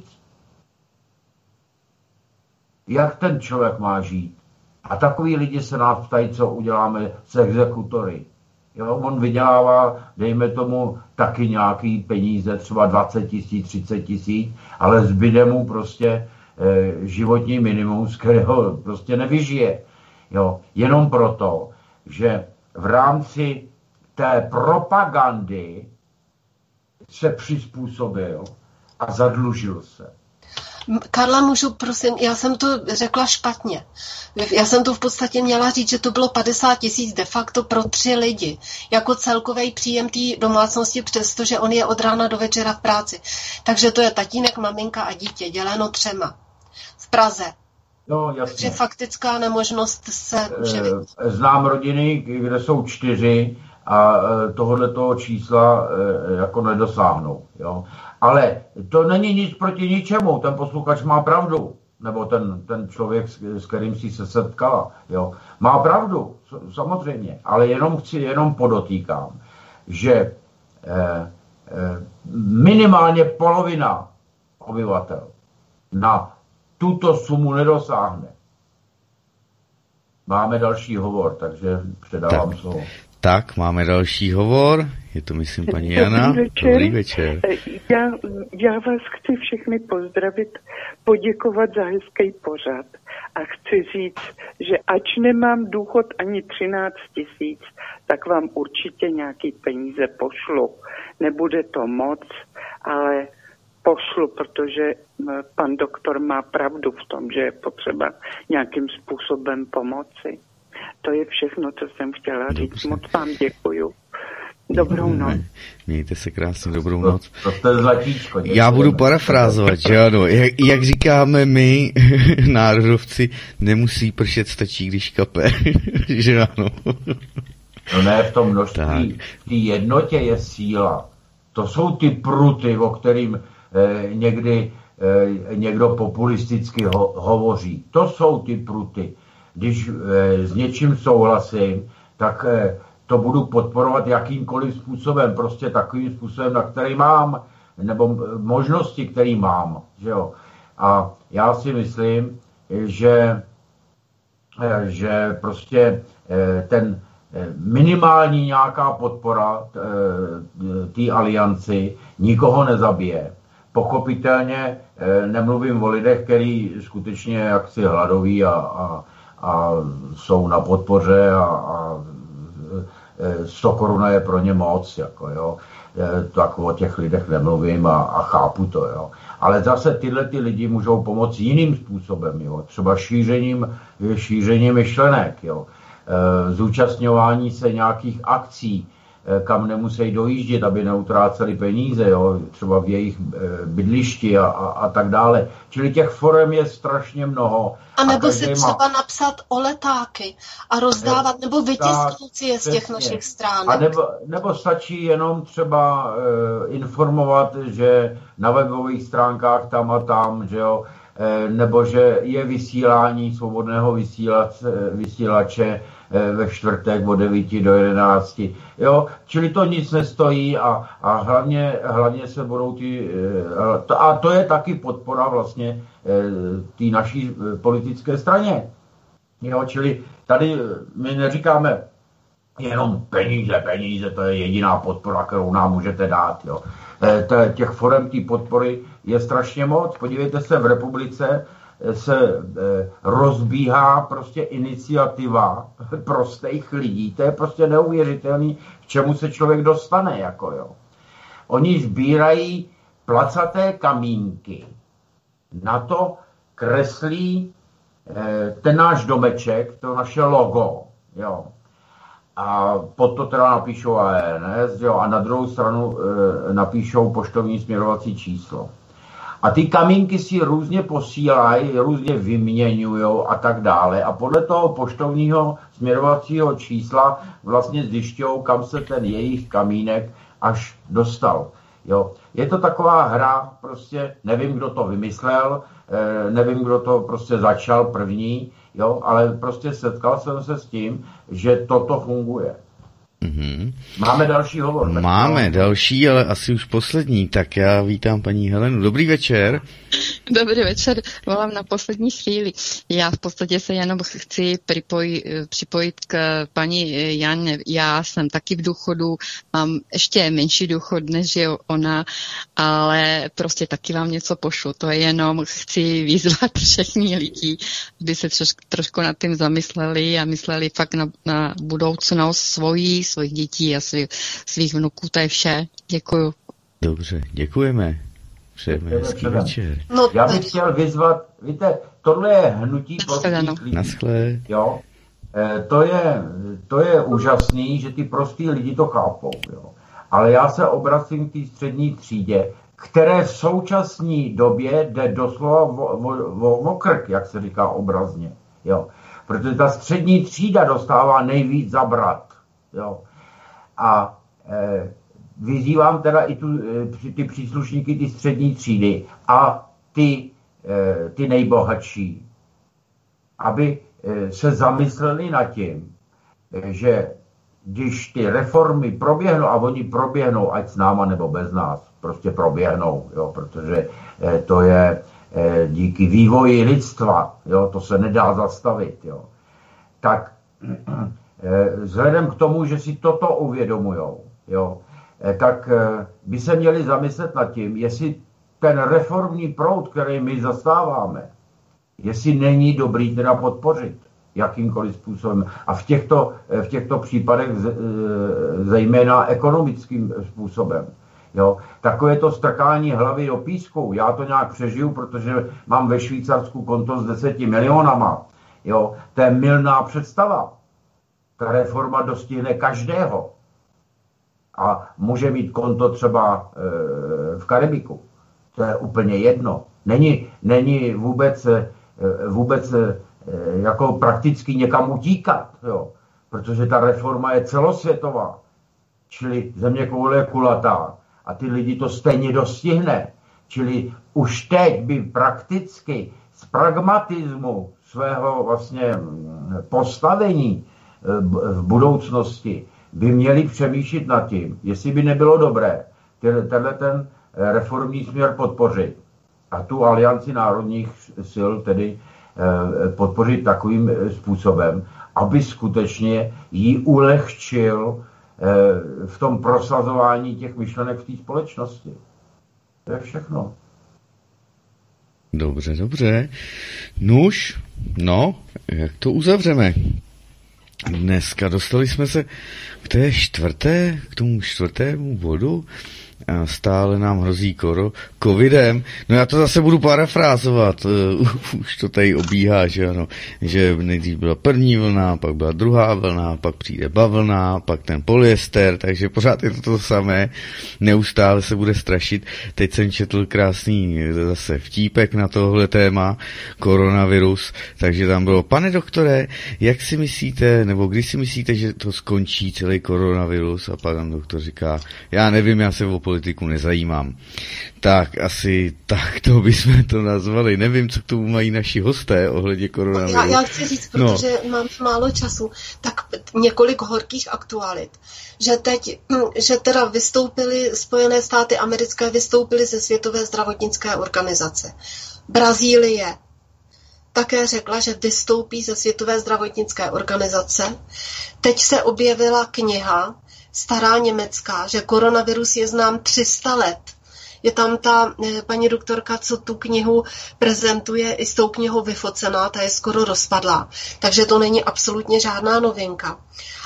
Jak ten člověk má žít? A takový lidi se nás ptají, co uděláme s exekutory. Jo, on vydělává, dejme tomu, taky nějaký peníze, třeba 20 000, 30 000, ale zbyde mu prostě životní minimum, z kterého prostě nevyžije. Jo, jenom proto, že v rámci té propagandy se přizpůsobil a zadlužil se. Karla, můžu, prosím, já jsem to řekla špatně. Já jsem to v podstatě měla říct, že to bylo 50 000 de facto pro 3 lidi. Jako celkový příjem té domácnosti, přestože on je od rána do večera v práci. Takže to je tatínek, maminka a dítě, děleno 3. V Praze. No, jasně. Takže faktická nemožnost se uživit. Znám rodiny, kde jsou 4 a tohoto čísla jako nedosáhnou. Jo. Ale to není nic proti ničemu, ten posluchač má pravdu, nebo ten člověk, s kterým si se setkala, jo. Má pravdu, samozřejmě, ale jenom podotýkám, že minimálně polovina obyvatel na tuto sumu nedosáhne. Máme další hovor, takže předávám slovo. Tak, máme další hovor. Je to, myslím, paní Jana. Dobrý večer. Já vás chci všechny pozdravit, poděkovat za hezký pořad a chci říct, že ač nemám důchod ani 13 000, tak vám určitě nějaký peníze pošlu. Nebude to moc, ale pošlu, protože pan doktor má pravdu v tom, že je potřeba nějakým způsobem pomoci. To je všechno, co jsem chtěla říct. Moc vám děkuju. Dobrou noc. Mějte se krásně, dobrou noc. To je zlatíčko. Já budu parafrázovat, že ano. Jak říkáme my, národovci, nemusí pršet, stačí, když kape. Že ano. No ne, v tom množství. V té jednotě je síla. To jsou ty pruty, o kterým někdy někdo populisticky hovoří. To jsou ty pruty. Když s něčím souhlasím, tak to budu podporovat jakýmkoliv způsobem, prostě takovým způsobem, na který mám, nebo možnosti, který mám. Že jo? A já si myslím, že prostě ten minimální nějaká podpora té alianci nikoho nezabije. Pochopitelně nemluvím o lidech, kteří skutečně jaksi hladoví a jsou na podpoře a 100 korun je pro ně moc, jako jo. Tak o těch lidech nemluvím a chápu to, jo. Ale zase tyhle ty lidi můžou pomoct jiným způsobem, jo. Třeba šíření myšlenek, jo. Zúčastňování se nějakých akcí, kam nemusí dojíždět, aby neutráceli peníze, jo, třeba v jejich bydlišti a tak dále. Čili těch forem je strašně mnoho. A nebo si třeba napsat o letáky a rozdávat, nebo vytisknout si je z těch našich stránek. A nebo stačí jenom třeba informovat, že na webových stránkách tam a tam, že jo, nebo že je vysílání svobodného vysílače ve čtvrtek od 9 do 11. Jo? Čili to nic nestojí a hlavně se budou a to je taky podpora vlastně té naší politické straně. Jo? Čili tady my neříkáme jenom peníze, to je jediná podpora, kterou nám můžete dát. Jo? Těch forem té podpory je strašně moc. Podívejte se, v republice se rozbíhá prostě iniciativa prostých lidí. To je prostě neuvěřitelný, k čemu se člověk dostane. Jako jo. Oni sbírají placaté kamínky. Na to kreslí ten náš domeček, to naše logo. Jo. A pod to teda napíšou ANS, jo, a na druhou stranu napíšou poštovní směrovací číslo. A ty kamínky si různě posílají, různě vyměňujou a tak dále. A podle toho poštovního směrovacího čísla vlastně zjišťují, kam se ten jejich kamínek až dostal. Jo. Je to taková hra, prostě nevím, kdo to vymyslel, nevím, kdo to prostě začal první, jo, ale prostě setkal jsem se s tím, že toto funguje. Mm-hmm. Máme další hovor. Máme další, ale asi už poslední, tak já vítám paní Helenu. Dobrý večer. Dobrý večer, volám na poslední chvíli. Já v podstatě se jenom chci připojit k paní Janě. Já jsem taky v důchodu, mám ještě menší důchod, než je ona, ale prostě taky vám něco pošlu. To je jenom, chci vyzvat všechny lidi, aby se trošku nad tím zamysleli a mysleli fakt na budoucnost svých dětí a svých vnuků. To je vše. Děkuju. Dobře, děkujeme. Přejeme hezký večer. No, já bych chtěl vyzvat, víte, tohle je hnutí prostých lidí. Naschle. Jo? To je úžasný, že ty prostý lidi to chápou. Jo? Ale já se obracím k té střední třídě, které v současné době jde doslova o krk, jak se říká obrazně. Jo? Protože ta střední třída dostává nejvíc zabrat. Jo? A vyzývám teda i ty příslušníky, ty střední třídy a ty nejbohatší, aby se zamysleli nad tím, že když ty reformy proběhnou, a oni proběhnou, ať s náma nebo bez nás, prostě proběhnou, jo, protože to je díky vývoji lidstva, jo, to se nedá zastavit, jo, tak vzhledem k tomu, že si toto uvědomujou, jo, tak by se měli zamyslet nad tím, jestli ten reformní proud, který my zastáváme, jestli není dobrý teda podpořit jakýmkoliv způsobem. A v těchto případech zejména ekonomickým způsobem. Jo. Takové to strkání hlavy do písku, já to nějak přežiju, protože mám ve Švýcarsku konto s 10 milionama. Jo. To je mylná představa. Ta reforma dostihne každého. A může mít konto třeba v Karibiku. To je úplně jedno. Není vůbec jako prakticky někam utíkat, jo. Protože ta reforma je celosvětová. Čili zeměkoule je kulatá a ty lidi to stejně dostihne. Čili už teď by prakticky z pragmatismu svého vlastně postavení v budoucnosti by měli přemýšlet nad tím, jestli by nebylo dobré ten reformní směr podpořit a tu alianci národních sil tedy podpořit takovým způsobem, aby skutečně jí ulehčil v tom prosazování těch myšlenek v té společnosti. To je všechno. Dobře. Nuž, jak to uzavřeme? Dneska dostali jsme se k tomu čtvrtému bodu a stále nám hrozí covidem. No já to zase budu parafrázovat, už to tady obíhá, že ano, že nejdřív byla první vlna, pak byla druhá vlna, pak přijde bavlna, pak ten polyester, takže pořád je to samé, neustále se bude strašit. Teď jsem četl krásný zase vtípek na tohle téma, koronavirus, takže tam bylo, pane doktore, jak si myslíte, nebo kdy si myslíte, že to skončí celý koronavirus? A pan doktor říká, já nevím, já se politiku nezajímám. Tak asi tak to bychom to nazvali. Nevím, co k tomu mají naši hosté ohledně koronaviru. Já chci říct, protože mám málo času, tak několik horkých aktualit. Že teda vystoupily Spojené státy americké, vystoupily ze Světové zdravotnické organizace. Brazílie také řekla, že vystoupí ze Světové zdravotnické organizace. Teď se objevila kniha stará německá, že koronavirus je znám 300 let. Je tam ta paní doktorka, co tu knihu prezentuje, i s tou knihou vyfocená, ta je skoro rozpadlá. Takže to není absolutně žádná novinka.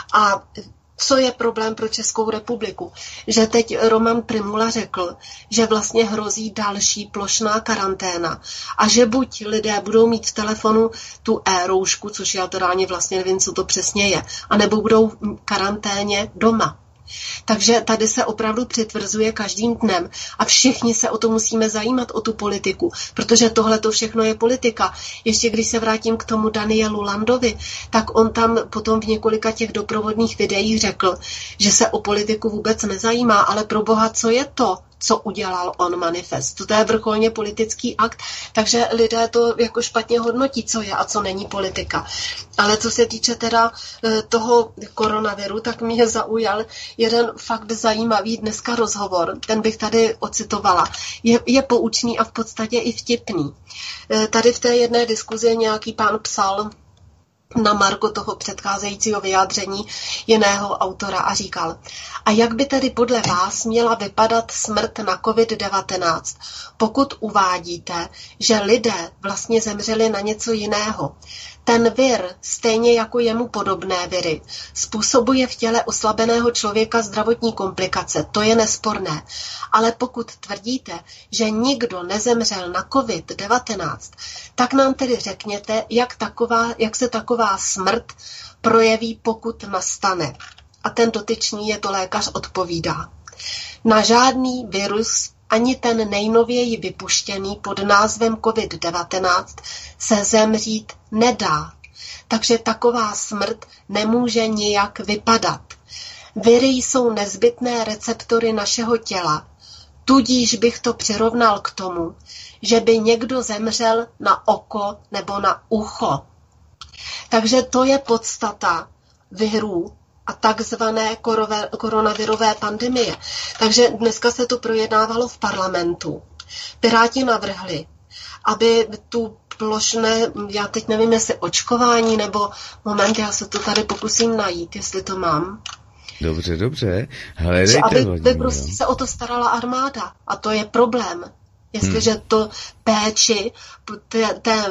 A co je problém pro Českou republiku? Že teď Roman Prymula řekl, že vlastně hrozí další plošná karanténa a že buď lidé budou mít v telefonu tu e-roušku, což já teda ani vlastně nevím, co to přesně je, anebo budou v karanténě doma. Takže tady se opravdu přitvrzuje každým dnem a všichni se o to musíme zajímat, o tu politiku, protože tohle to všechno je politika. Ještě když se vrátím k tomu Danielu Landovi, tak on tam potom v několika těch doprovodných videích řekl, že se o politiku vůbec nezajímá, ale pro boha, co je to, co udělal on manifest. To je vrcholně politický akt, takže lidé to jako špatně hodnotí, co je a co není politika. Ale co se týče teda toho koronaviru, tak mě zaujal jeden fakt zajímavý dneska rozhovor, ten bych tady ocitovala. Je poučný a v podstatě i vtipný. Tady v té jedné diskuzi nějaký pán psal na margo toho předcházejícího vyjádření jiného autora a říkal: a jak by tedy podle vás měla vypadat smrt na COVID-19, pokud uvádíte, že lidé vlastně zemřeli na něco jiného? Ten vir, stejně jako jemu podobné viry, způsobuje v těle oslabeného člověka zdravotní komplikace, to je nesporné. Ale pokud tvrdíte, že nikdo nezemřel na COVID-19, tak nám tedy řekněte, jak se taková smrt projeví, pokud nastane. A ten dotyčný, je to lékař, odpovídá: na žádný virus, ani ten nejnověji vypuštěný pod názvem COVID-19 se zemřít nedá. Takže taková smrt nemůže nijak vypadat. Viry jsou nezbytné receptory našeho těla, tudíž bych to přirovnal k tomu, že by někdo zemřel na oko nebo na ucho. Takže to je podstata virů a takzvané koronavirové pandemie. Takže dneska se to projednávalo v parlamentu. Piráti navrhli, aby tu plošné, já teď nevím, jestli očkování, nebo moment, já se to tady pokusím najít, jestli to mám. Dobře. Hledejte, aby prostě se o to starala armáda. A to je problém. Jestliže to péči té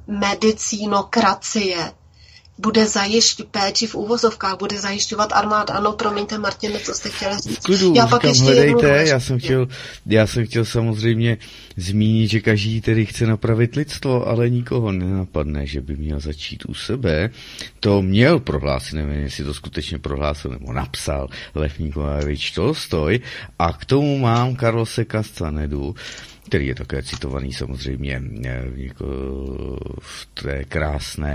medicínokracie bude péči v úvozovkách, bude zajišťovat armáda. Ano, promiňte, Martine, co jste chtěla říct? Klidu, já pak ještě hledejte, já jsem chtěl samozřejmě zmínit, že každý tedy chce napravit lidstvo, ale nikoho nenapadne, že by měl začít u sebe. To měl prohlásit, nevím, jestli to skutečně prohlásil nebo napsal Lev Nikolajevič Tolstoj, a k tomu mám Carlose Castanedu, který je také citovaný samozřejmě v té krásné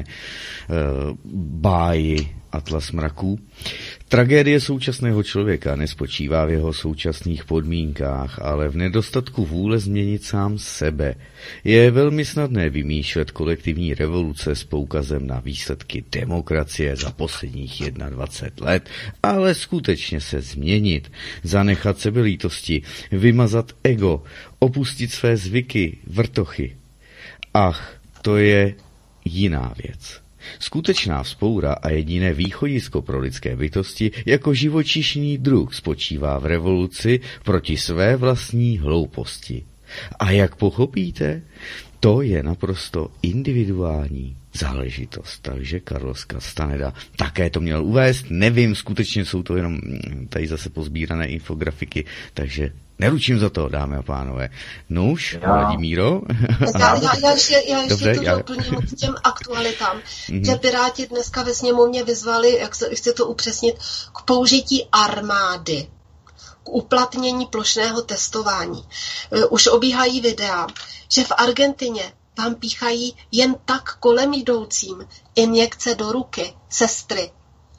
báji Atlas mraků. Tragédie současného člověka nespočívá v jeho současných podmínkách, ale v nedostatku vůle změnit sám sebe. Je velmi snadné vymýšlet kolektivní revoluce s poukazem na výsledky demokracie za posledních 21 let, ale skutečně se změnit, zanechat sebelítosti, vymazat ego, opustit své zvyky, vrtochy. Ach, to je jiná věc. Skutečná vzpoura a jediné východisko pro lidské bytosti jako živočišný druh spočívá v revoluci proti své vlastní hlouposti. A jak pochopíte, to je naprosto individuální záležitost. Takže Carlos Castaneda také to měl uvést. Nevím, skutečně jsou to jenom tady zase pozbírané infografiky, takže neručím za to, dámy a pánové. Nuž, Vladimíro. Já ještě to doplním k těm aktualitám, že Piráti dneska ve sněmovně vyzvali, jak se chci to upřesnit, k použití armády, k uplatnění plošného testování. Už obíhají videa, že v Argentině vám píchají jen tak kolem jdoucím injekce do ruky sestry.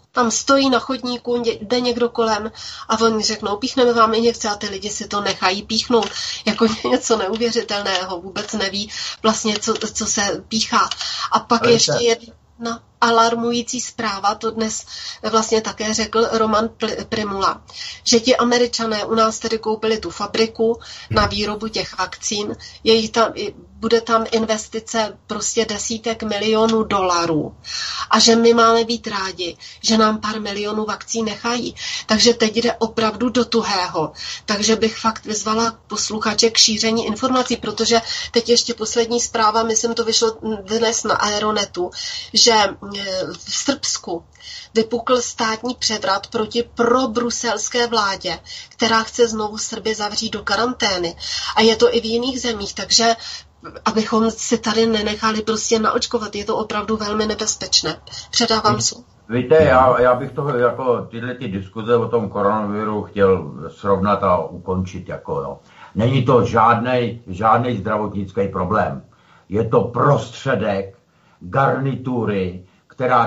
Tam stojí na chodníku, jde někdo kolem a oni řeknou, píchneme vám injekce a ty lidi si to nechají píchnout. Jako něco neuvěřitelného, vůbec neví vlastně, co se píchá. A pak ještě jedna alarmující zpráva, to dnes vlastně také řekl Roman Primula, že ti Američané u nás tedy koupili tu fabriku na výrobu těch vakcín, bude tam investice prostě desítek milionů dolarů a že my máme být rádi, že nám pár milionů vakcín nechají. Takže teď jde opravdu do tuhého. Takže bych fakt vyzvala posluchače k šíření informací, protože teď ještě poslední zpráva, myslím, to vyšlo dnes na Aeronetu, že v Srbsku vypukl státní převrat proti probruselské vládě, která chce znovu Srby zavřít do karantény. A je to i v jiných zemích, takže abychom si tady nenechali prostě naočkovat, je to opravdu velmi nebezpečné. Předávám slovo. Víte, já bych to jako tyhle diskuze o tom koronaviru chtěl srovnat a ukončit. Není to žádný zdravotnický problém. Je to prostředek garnitury, která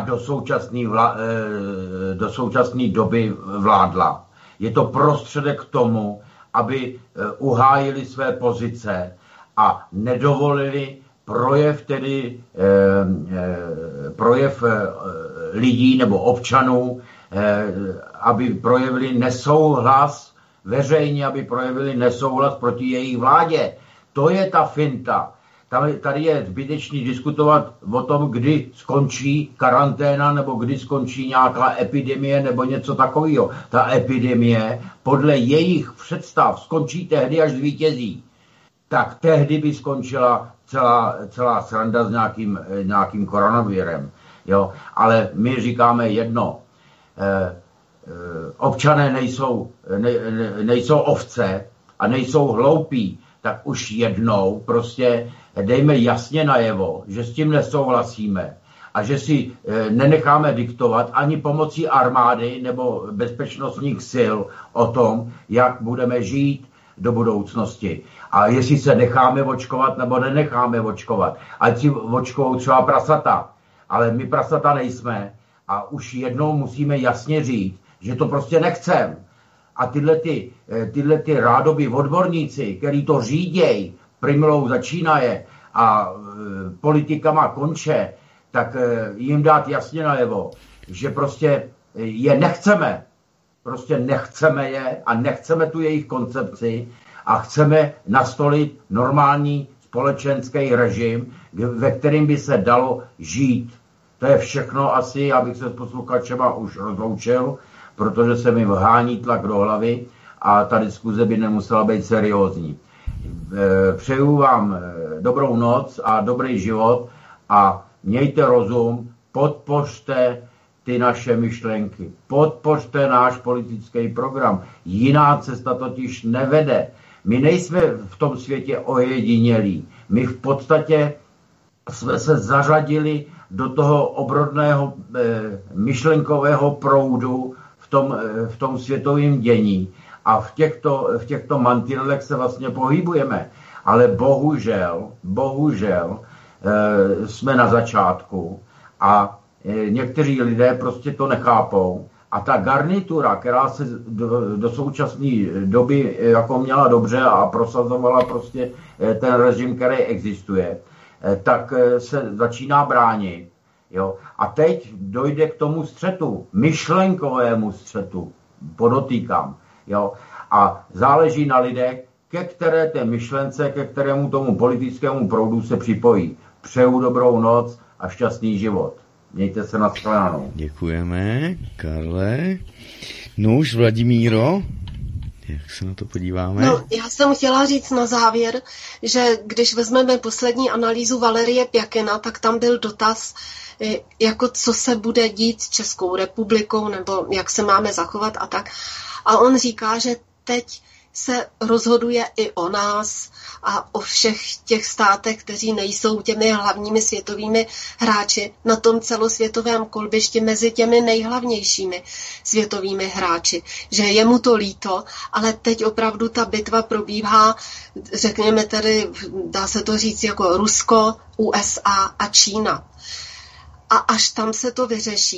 do současné doby vládla. Je to prostředek k tomu, aby uhájili své pozice a nedovolili projev lidí nebo občanů, aby projevili nesouhlas, veřejně, aby projevili nesouhlas proti jejich vládě. To je ta finta. Tady je zbytečný diskutovat o tom, kdy skončí karanténa nebo kdy skončí nějaká epidemie nebo něco takového. Ta epidemie podle jejich představ skončí tehdy, až zvítězí. Tak tehdy by skončila celá sranda s nějakým koronavirem. Jo? Ale my říkáme jedno. Občané nejsou ovce a nejsou hloupí. Tak už jednou prostě dejme jasně najevo, že s tím nesouhlasíme a že si nenecháme diktovat ani pomocí armády nebo bezpečnostních sil o tom, jak budeme žít do budoucnosti. A jestli se necháme očkovat nebo nenecháme očkovat. Ať si očkou třeba prasata. Ale my prasata nejsme a už jednou musíme jasně říct, že to prostě nechceme. A tyhle ty rádoby odborníci, který to řídějí, Primulou začínaje a politikama konče, tak jim dát jasně najevo, že prostě je nechceme. Prostě nechceme je a nechceme tu jejich koncepci a chceme nastolit normální společenský režim, ve kterým by se dalo žít. To je všechno asi, abych se s posluchačema už rozloučil, protože se mi vhání tlak do hlavy a ta diskuze by nemusela být seriózní. Přeju vám dobrou noc a dobrý život a mějte rozum, podpořte ty naše myšlenky, podpořte náš politický program. Jiná cesta totiž nevede. My nejsme v tom světě ojedinělí. My v podstatě jsme se zařadili do toho obrodného myšlenkového proudu v tom světovém dění a v těchto mantinelech se vlastně pohybujeme. Ale bohužel jsme na začátku a někteří lidé prostě to nechápou. A ta garnitura, která se do současné doby jako měla dobře a prosazovala prostě ten režim, který existuje, tak se začíná bránit. Jo? A teď dojde k tomu střetu, myšlenkovému střetu, podotýkám. Jo? A záleží na lidech, ke které té myšlence, ke kterému tomu politickému proudu se připojí. Přeju dobrou noc a šťastný život. Mějte se na shledanou. Děkujeme, Karle. No už Vladimíro, jak se na to podíváme? No, já jsem chtěla říct na závěr, že když vezmeme poslední analýzu Valerie Pjakina, tak tam byl dotaz, jako co se bude dít s Českou republikou, nebo jak se máme zachovat a tak. A on říká, že teď se rozhoduje i o nás a o všech těch státech, kteří nejsou těmi hlavními světovými hráči na tom celosvětovém kolbišti mezi těmi nejhlavnějšími světovými hráči. Že je mu to líto, ale teď opravdu ta bitva probíhá, řekněme tedy, dá se to říct jako Rusko, USA a Čína. A až tam se to vyřeší,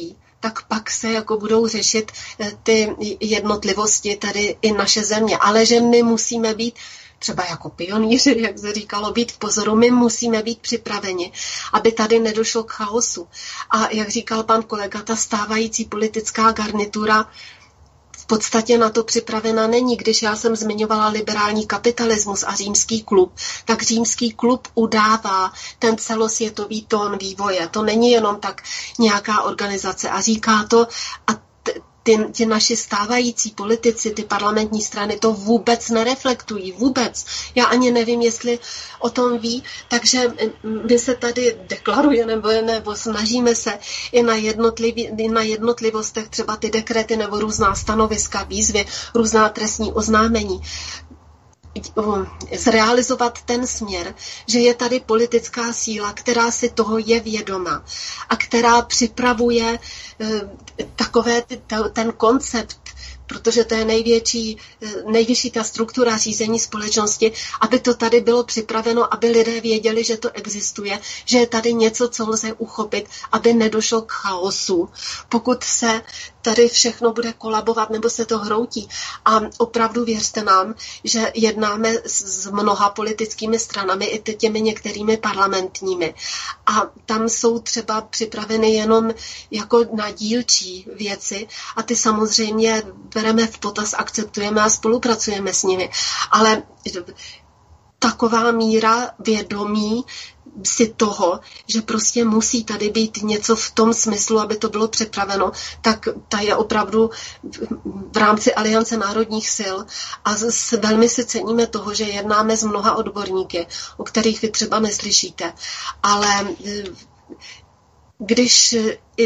tak pak se jako budou řešit ty jednotlivosti tady i naše země. Ale že my musíme být třeba jako pionýři, jak se říkalo, být v pozoru, my musíme být připraveni, aby tady nedošlo k chaosu. A jak říkal pan kolega, ta stávající politická garnitura v podstatě na to připravena není. Když já jsem zmiňovala liberální kapitalismus a Římský klub, tak Římský klub udává ten celosvětový tón vývoje. To není jenom tak nějaká organizace a říká to a ty naši stávající politici, ty parlamentní strany to vůbec nereflektují, vůbec. Já ani nevím, jestli o tom ví, takže my se tady deklarujeme nebo snažíme se i na jednotlivostech, třeba ty dekrety nebo různá stanoviska, výzvy, různá trestní oznámení, zrealizovat ten směr, že je tady politická síla, která si toho je vědoma a která připravuje ten koncept, protože to je nejvyšší ta struktura řízení společnosti, aby to tady bylo připraveno, aby lidé věděli, že to existuje, že je tady něco, co lze uchopit, aby nedošlo k chaosu, pokud se tady všechno bude kolabovat nebo se to hroutí. A opravdu věřte nám, že jednáme s mnoha politickými stranami, i těmi některými parlamentními. A tam jsou třeba připraveny jenom jako na dílčí věci a ty samozřejmě bereme v potaz, akceptujeme a spolupracujeme s nimi. Ale taková míra vědomí si toho, že prostě musí tady být něco v tom smyslu, aby to bylo připraveno, tak ta je opravdu v rámci Aliance národních sil a velmi si ceníme toho, že jednáme s mnoha odborníky, o kterých vy třeba neslyšíte. Ale když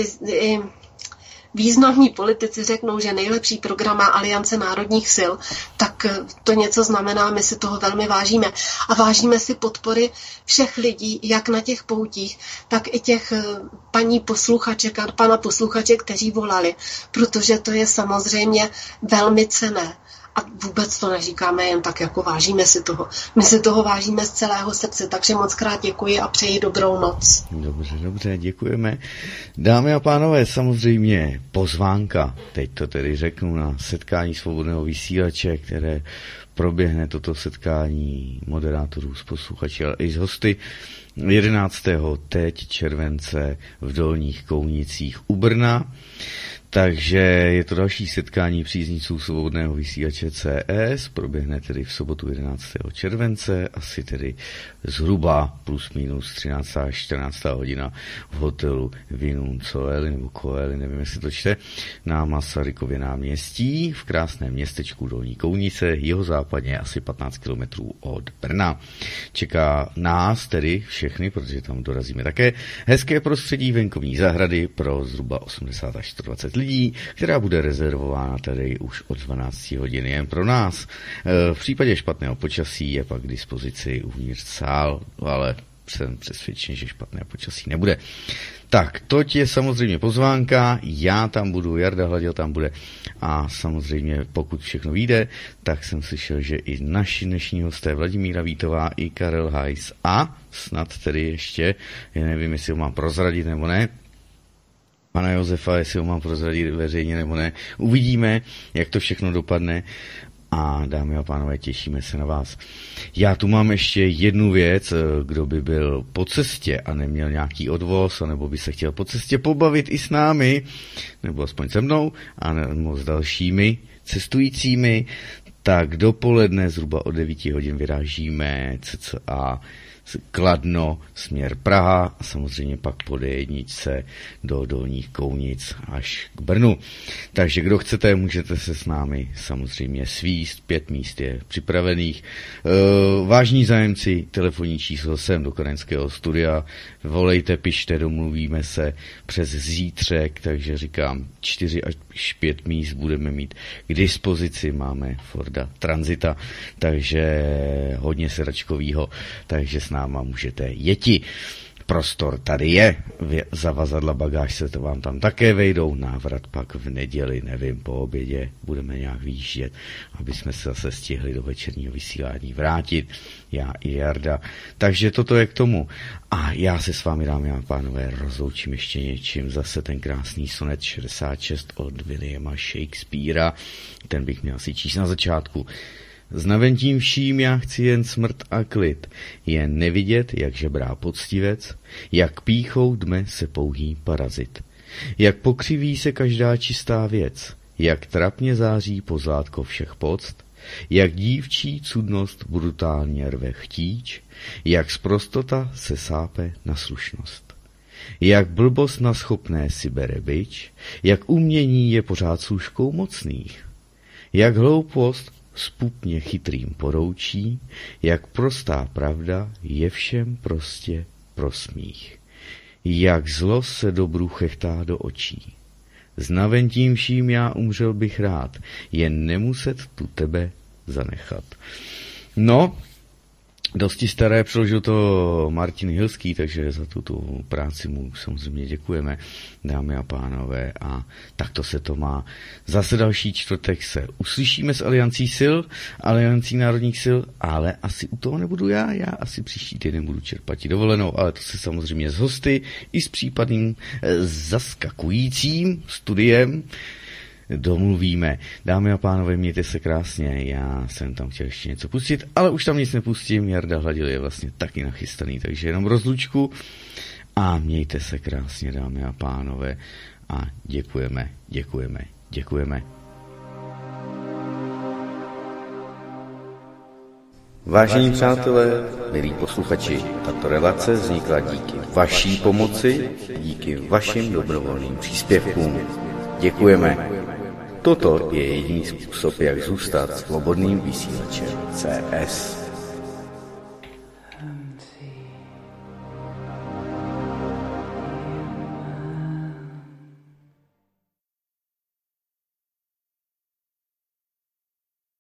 i významní politici řeknou, že nejlepší program má Aliance národních sil, tak to něco znamená, my si toho velmi vážíme. A vážíme si podpory všech lidí, jak na těch poutích, tak i těch paní posluchaček a pana posluchaček, kteří volali, protože to je samozřejmě velmi cenné. A vůbec to neříkáme jen tak, jako vážíme si toho. My si toho vážíme z celého srdce, takže moc krát děkuji a přeji dobrou noc. Dobře, děkujeme. Dámy a pánové, samozřejmě pozvánka, teď to tedy řeknu, na setkání svobodného vysílače, které proběhne toto setkání moderátorů s posluchači, ale i s hosty 11. teď července v Dolních Kounicích u Brna. Takže je to další setkání příznivců svobodného vysílače CS, proběhne tedy v sobotu 11. července, asi tedy zhruba plus minus 13. až 14. hodina v hotelu Vinum Coeli, nebo Coeli, nevím, jestli to čte, na Masarykově náměstí v krásném městečku Dolní Kounice, jihozápadně asi 15 kilometrů od Brna. Čeká nás tedy všechny, protože tam dorazíme také, hezké prostředí venkovní zahrady pro zhruba 80 až 120 lidí, která bude rezervována tady už od 12 hodin jen pro nás. V případě špatného počasí je pak k dispozici uvnitř sál, ale jsem přesvědčen, že špatné počasí nebude. Tak, toť je samozřejmě pozvánka, já tam budu, Jarda Hladil tam bude a samozřejmě pokud všechno vyjde, tak jsem slyšel, že i naši dnešní hosté Vladimíra Vítová i Karel Hajs a snad tedy ještě, já nevím, jestli ho mám prozradit nebo ne, pana Josefa, jestli ho mám prozradit veřejně nebo ne. Uvidíme, jak to všechno dopadne a dámy a pánové, těšíme se na vás. Já tu mám ještě jednu věc, kdo by byl po cestě a neměl nějaký odvoz, anebo by se chtěl po cestě pobavit i s námi, nebo aspoň se mnou, a nebo s dalšími cestujícími, tak dopoledne zhruba od 9 hodin vyrážíme cca Kladno, směr Praha a samozřejmě pak po D1 do Dolních Kounic až k Brnu. Takže kdo chcete, můžete se s námi samozřejmě svíst, 5 míst je připravených. Vážní zájemci, telefonní číslo sem do Korenského studia, volejte, pište, domluvíme se přes zítřek, takže říkám 4 až 5 míst budeme mít k dispozici, máme Forda Transita, takže hodně sedačkovýho, takže s náma můžete jeti. Prostor tady je, zavazadla bagáž se to vám tam také vejdou, návrat pak v neděli, nevím, po obědě budeme nějak vyjíždět, aby jsme se zase stihli do večerního vysílání vrátit, já i Jarda. Takže toto je k tomu. A já se s vámi, dámy a pánové, rozloučím ještě něčím, zase ten krásný sonet 66 od Williama Shakespearea, ten bych měl si číst na začátku. Znaven tím vším já chci jen smrt a klid, jen nevidět, jak žebrá poctivec, jak pýchou dme se pouhý parazit, jak pokřiví se každá čistá věc, jak trapně září pozlátko všech poct, jak dívčí cudnost brutálně rve chtíč, jak sprostota se sápe na slušnost, jak blbost na schopné si bere bič, jak umění je pořád služkou mocných, jak hloupost spupně chytrým poroučí, jak prostá pravda je všem prostě pro smích. Jak zlo se dobru chechtá do očí. Znaven tím vším já umřel bych rád, jen nemuset tu tebe zanechat. No, dosti staré přeložil to Martin Hilský, takže za tuto práci mu samozřejmě děkujeme, dámy a pánové, a takto se to má. Zase další čtvrtek se uslyšíme s Aliancí sil, Aliancí národních sil, ale asi u toho nebudu já asi příští týden budu čerpat dovolenou, ale to se samozřejmě s hosty i s případným zaskakujícím studiem domluvíme. Dámy a pánové, mějte se krásně, já jsem tam chtěl ještě něco pustit, ale už tam nic nepustím, Jarda Hladil je vlastně taky nachystaný, takže jenom rozlučku a mějte se krásně, dámy a pánové, a děkujeme. Vážení přátelé, milí posluchači, tato relace vznikla díky vaší pomoci, díky vašim dobrovolným příspěvkům. Děkujeme. Toto je jediný způsob, jak zůstat svobodným vysílačem CS.